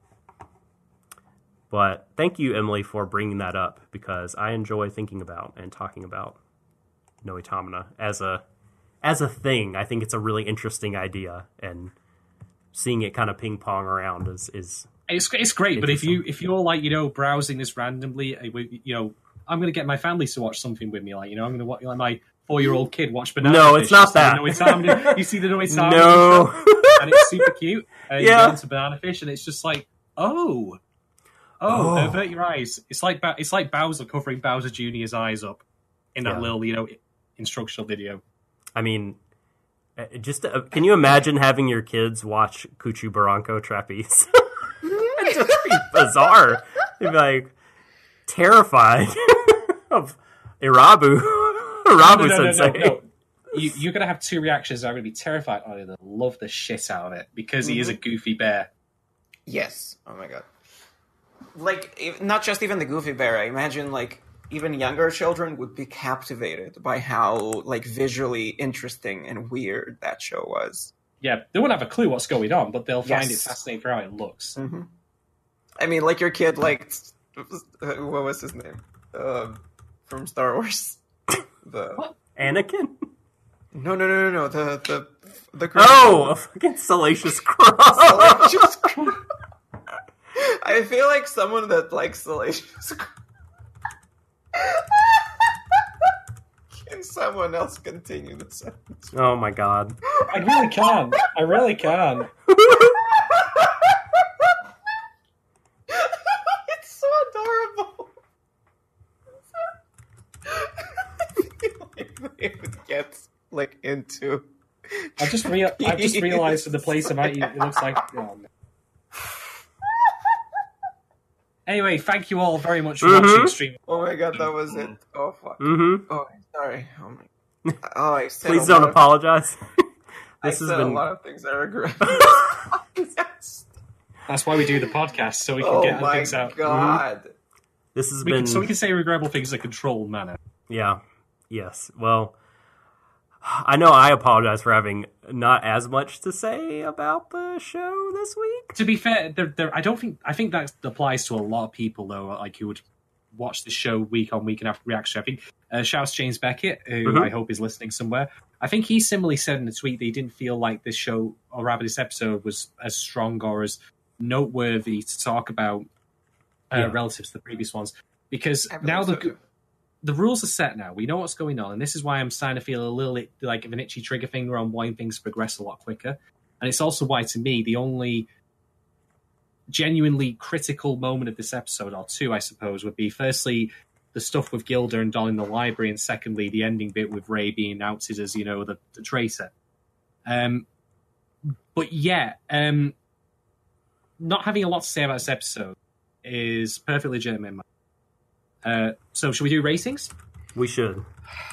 but thank you, Emily, for bringing that up because I enjoy thinking about and talking about Noitamina as a as a thing. I think it's a really interesting idea, and seeing it kind of ping pong around is is.
It's it's great, but if you if you're like you know browsing this randomly, you know I'm going to get my family to watch something with me, like you know I'm going to watch like my four year old kid watch Banana
No,
Fish.
it's not
You see the
that.
Noitamina- you see the Noitamina
No.
intro, and it's super cute. And
Yeah.
you go into Banana Fish, and it's just like oh, oh,
Oh.
avert your eyes. It's like Ba- it's like Bowser covering Bowser Junior's eyes up in that
Yeah.
little you know instructional video.
I mean, uh, just uh, can you imagine having your kids watch Kuchu Barranco Trapeze? It'd just be bizarre. They'd be like terrified of Irabu, Irabu
no, no, no,
Sensei.
no, no. You, you're going to have two reactions. They're going to be terrified, or they're going to love the shit out of it because he is a goofy bear.
Yes. Oh my god. Like, if, not just even the Goofy Bear. I imagine, like, even younger children would be captivated by how, like, visually interesting and weird that show was.
Yeah, they won't have a clue what's going on, but they'll find
Yes.
it fascinating for how it looks.
Mm-hmm. I mean, like your kid liked, what was his name? Um, from Star Wars. The
What?
Anakin?
No, no, no, no, no. The the the.
Oh, a fucking Salacious Cross.
Salacious Crumb. I feel like someone that likes Salacious Crumb someone else continue the sentence.
Oh my god.
I really can. I really can.
It's so adorable. It gets like into.
I just rea- I just realized in the place I'm at, it looks like. Oh, man. Anyway, thank you all very much for
Mm-hmm.
watching stream.
Oh my god, that was it. Oh fuck.
Mm-hmm.
Oh, sorry. Oh my. Oh, I said
Please
a
don't
lot of-
apologize.
I
This has
said
been.
a lot of things I regret. Yes.
That's why we do the podcast, so we can
Oh
get
my
things out.
god.
This has
We
been.
can, so we can say regrettable things in a controlled manner.
Yeah. Yes. Well, I know I apologize for having not as much to say about the show this week.
To be fair, there, there, I don't think I think that applies to a lot of people though, like who would watch the show week on week and have reaction. I think uh, shouts James Beckett, who
Mhm.
I hope is listening somewhere. I think he similarly said in a tweet that he didn't feel like this show, or rather this episode, was as strong or as noteworthy to talk about uh,
Yeah.
relative to the previous ones. Because
I believe
now the
so, too.
the rules are set now. We know what's going on, and this is why I'm starting to feel a little bit like of an itchy trigger finger on wanting things to progress a lot quicker. And it's also why, to me, the only genuinely critical moment of this episode, or two, I suppose, would be firstly the stuff with Gilda and Don in the library, and secondly the ending bit with Ray being outed as, you know, the, the traitor. Um, but yeah, um, not having a lot to say about this episode is perfectly legitimate. Uh, so should we do ratings?
We should.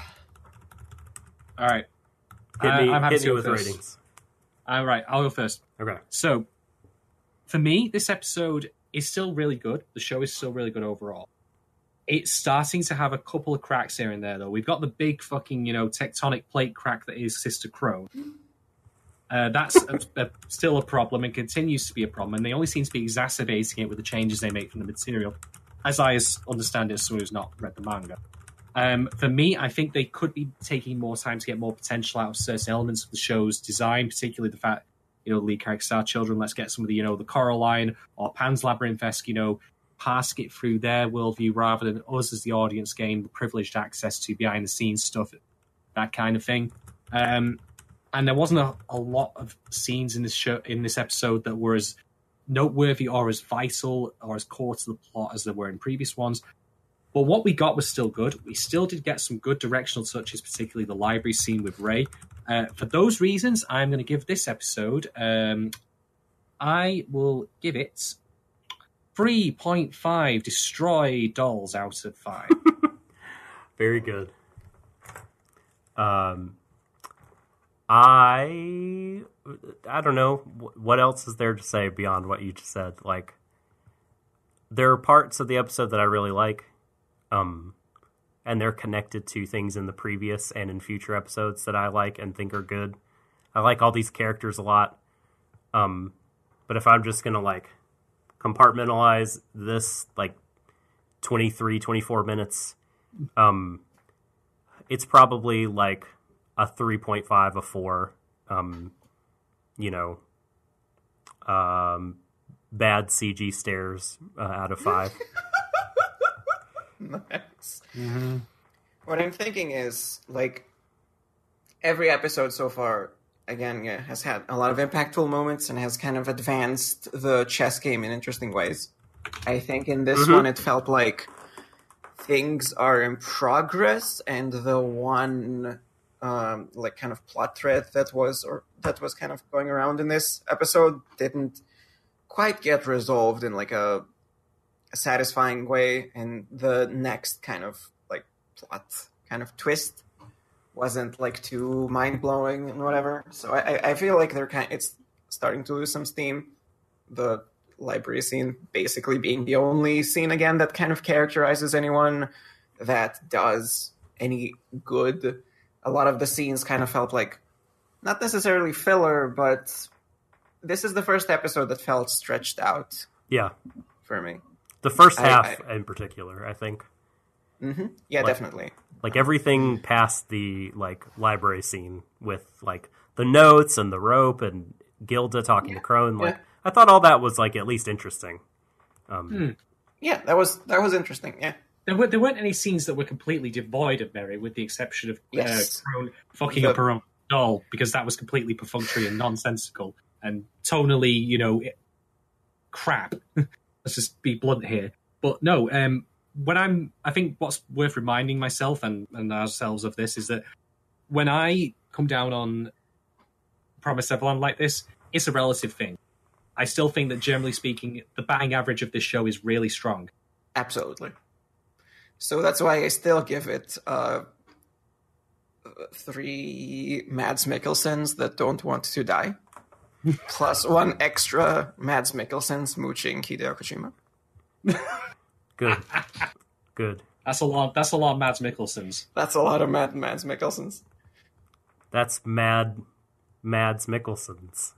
All right.
Hit
Uh,
me,
I'm happy
hit
to
me
go
with
first.
ratings.
All right, I'll go first.
Okay.
So, for me, this episode is still really good. The show is still really good overall. It's starting to have a couple of cracks here and there, though. We've got the big fucking, you know, tectonic plate crack that is Sister Crone. Uh, that's a, a, still a problem and continues to be a problem, and they only seem to be exacerbating it with the changes they make from the material, as I understand it as someone who's not read the manga. Um, for me, I think they could be taking more time to get more potential out of certain elements of the show's design, particularly the fact, you know, lead character Star Children, let's get some of the, you know, the Coraline or Pan's Labyrinth-esque, you know, passing it through their worldview rather than us as the audience gain the privileged access to behind-the-scenes stuff, that kind of thing. Um, and there wasn't a, a lot of scenes in this show, in this episode that were as noteworthy or as vital or as core to the plot as there were in previous ones. But what we got was still good. We still did get some good directional touches, particularly the library scene with Ray. Uh, for those reasons, I'm going to give this episode, um, I will give it three point five destroy dolls out of five.
Very good. Um, I I don't know what else is there to say beyond what you just said. Like, there are parts of the episode that I really like, um, and they're connected to things in the previous and in future episodes that I like and think are good. I like all these characters a lot, um, but if I'm just gonna like compartmentalize this like twenty-three, twenty-four minutes, um, it's probably like a three point five, a four, um, you know, um, bad C G stairs uh, out of five.
Nice.
Mm-hmm.
What I'm thinking is, like, every episode so far, again, yeah, has had a lot of impactful moments and has kind of advanced the chess game in interesting ways. I think in this
Mhm.
one, it felt like things are in progress, and the one, um, like, kind of plot thread that was or that was kind of going around in this episode didn't quite get resolved in like a, a satisfying way, and the next kind of like plot kind of twist wasn't like too mind blowing and whatever. So I, I feel like they're kind it's starting to lose some steam. The library scene basically being the only scene again that kind of characterizes anyone that does any good. A lot of the scenes kind of felt like not necessarily filler, but this is the first episode that felt stretched out
Yeah.
for me.
The first
I-
half
I-
in particular, I think.
hmm Yeah,
Like-
definitely.
Like everything past the like library scene with like the notes and the rope and Gilda talking to Crone, like
yeah.
I thought all that was like at least interesting. Um,
Hmm.
Yeah, that was that was interesting. Yeah.
there, were, there weren't any scenes that were completely devoid of merit, with the exception of
Yes.
uh, Crone fucking
The-
up her own doll, because that was completely perfunctory and nonsensical and tonally, you know, it, crap. Let's just be blunt here. But no, um, when I'm, I think what's worth reminding myself and, and ourselves of this is that when I come down on Promise Neverland like this, it's a relative thing. I still think that, generally speaking, the batting average of this show is really strong.
Absolutely. So that's why I still give it uh, three Mads Mikkelsens that don't want to die, plus one extra Mads Mikkelsen smooching Hideo Kojima.
Good. Good.
That's a lot. That's a lot of Mads Mikkelsens.
That's a lot of Mad Mads Mikkelsens.
That's Mad Mads Mikkelsens.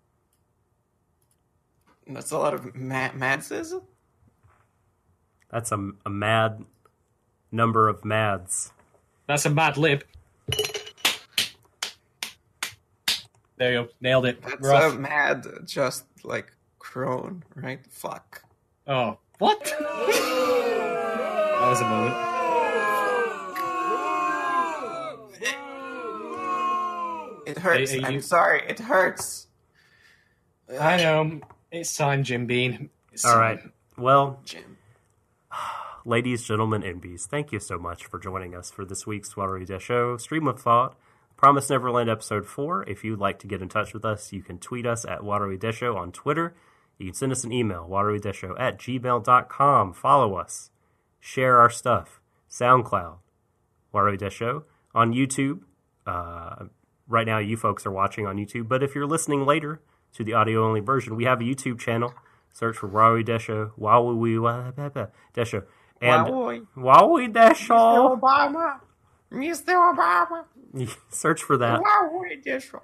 That's a lot of Ma- Madses.
That's a, a mad number of Mads.
That's a mad lib. There you go. Nailed it.
That's
We're off.
a mad, just like crone, right? Fuck.
Oh, what? That was a moment.
It hurts.
Are- are
I'm
you-
sorry. It hurts.
I know. It's time, Jim Bean. It's
All
time.
right. Well,
Jim.
ladies, gentlemen, and bees, thank you so much for joining us for this week's Watery Dash Show Stream of Thought, Promise Neverland Episode four. If you'd like to get in touch with us, you can tweet us at Watery Dash Show on Twitter. You can send us an email, waterydeshow at gmail dot com. Follow us. Share our stuff. SoundCloud, Watery Dash Show. On YouTube. Uh, right now, you folks are watching on YouTube, but if you're listening later to the audio-only version, we have a YouTube channel. Search for Watery Dash Show. Watery Dash Show. And
Wowie.
Watery Dash Show.
Obama. Mister Obama.
Search for that.
Wowie Dash Show.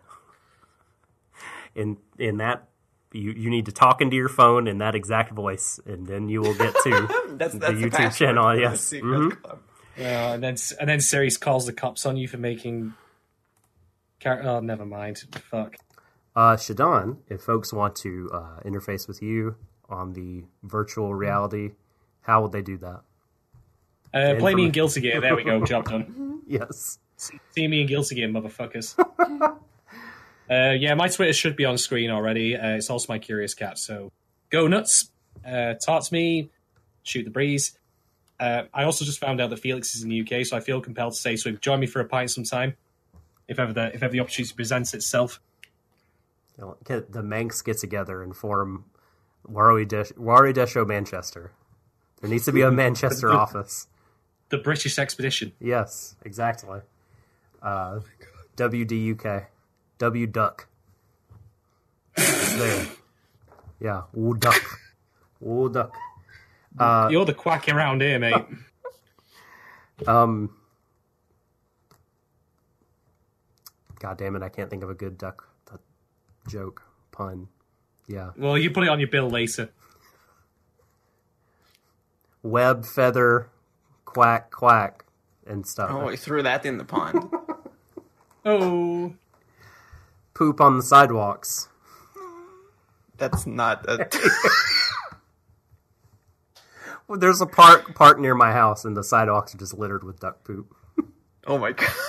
In in that, you, you need to talk into your phone in that exact voice, and then you will get to
That's,
the
that's
YouTube
password
channel.
for the
Yes.
secret
Mhm.
club.
Yeah, and then and then Ceres calls the cops on you for making. Char- oh, never mind. Fuck.
Uh, Shadon, if folks want to uh, interface with you on the virtual reality, how would they do that?
Uh, play me in
Inform-
Guilty Gear. There we go. Job done.
Yes.
See me in Guilty Gear, motherfuckers. uh, yeah, my Twitter should be on screen already. Uh, it's also my Curious Cat. So go nuts. Uh, talk to me. Shoot the breeze. Uh, I also just found out that Felix is in the U K, so I feel compelled to say so. Join me for a pint sometime, if ever the if ever the opportunity presents itself.
You know, get the Manx get together and form Watery Dash Watery Dash Show Manchester. There needs to be a Manchester office.
The British Expedition.
Yes, exactly. Uh, W D U K. W Duck. There. Yeah, Woo Duck. Woo Duck. Uh,
You're the quack around here, mate.
um. God damn it! I can't think of a good duck uh, joke pun. Yeah,
Well, you put it on your bill later.
web feather, quack quack, and stuff.
Oh, he threw that in the pond.
Oh.
Poop on the sidewalks.
That's not a...
Well, there's a park park near my house, and the sidewalks are just littered with duck poop.
Oh my god.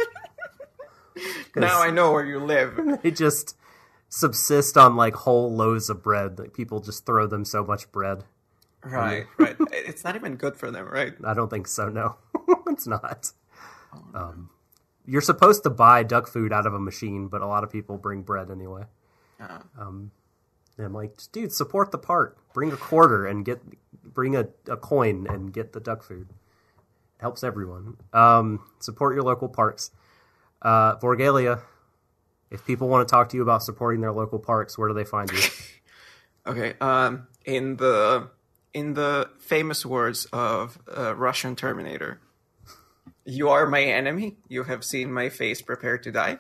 Now I know where you live.
They just subsist on like whole loaves of bread. Like people just throw them so much bread.
Right, right. It's not even good for them, right?
I don't think so. No, it's not. Um, you're supposed to buy duck food out of a machine, but a lot of people bring bread anyway.
Uh,
Um, and I'm like, dude, support the park. Bring a quarter and get, bring a, a coin and get the duck food. It helps everyone. Um, support your local parks. Uh, Vorgalia, if people want to talk to you about supporting their local parks, where do they find you?
okay. Um, in the in the famous words of uh, Russian Terminator, "You are my enemy. You have seen my face. Prepare to die."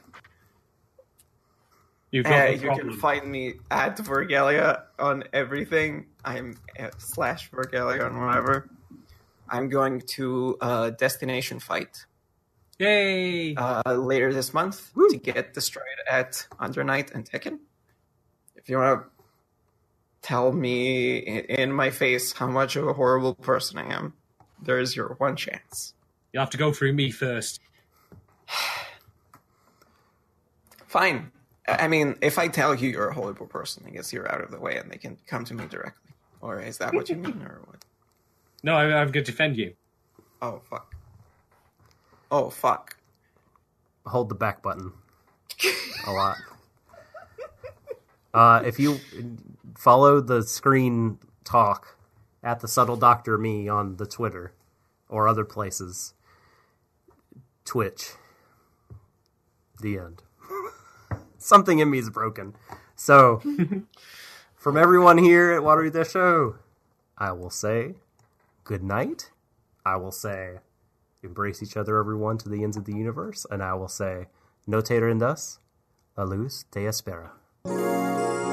You've got
Uh,
the
you
problem.
can find me at Vergalia on everything. I'm at slash Vergalia on whatever. I'm going to uh, Destination Fight
Yay!
uh, later this month to get destroyed at Under Night and Tekken. If you want to tell me in, in my face how much of a horrible person I am, There is your one chance.
You'll have to go through me first.
Fine. I mean, if I tell you you're a horrible person, I guess you're out of the way and they can come to me directly. Or is that what you mean, or what?
No, I, I'm going to defend you.
Oh, fuck. Oh, fuck.
Hold the back button. A lot. Uh, if you follow the screen talk at the Subtle Doctor Me on the Twitter or other places, Twitch, the end. Something in me is broken. So, from everyone here at Watery Death Show, I will say good night. I will say embrace each other, everyone, to the ends of the universe. And I will say, notator in us, la luz te espera.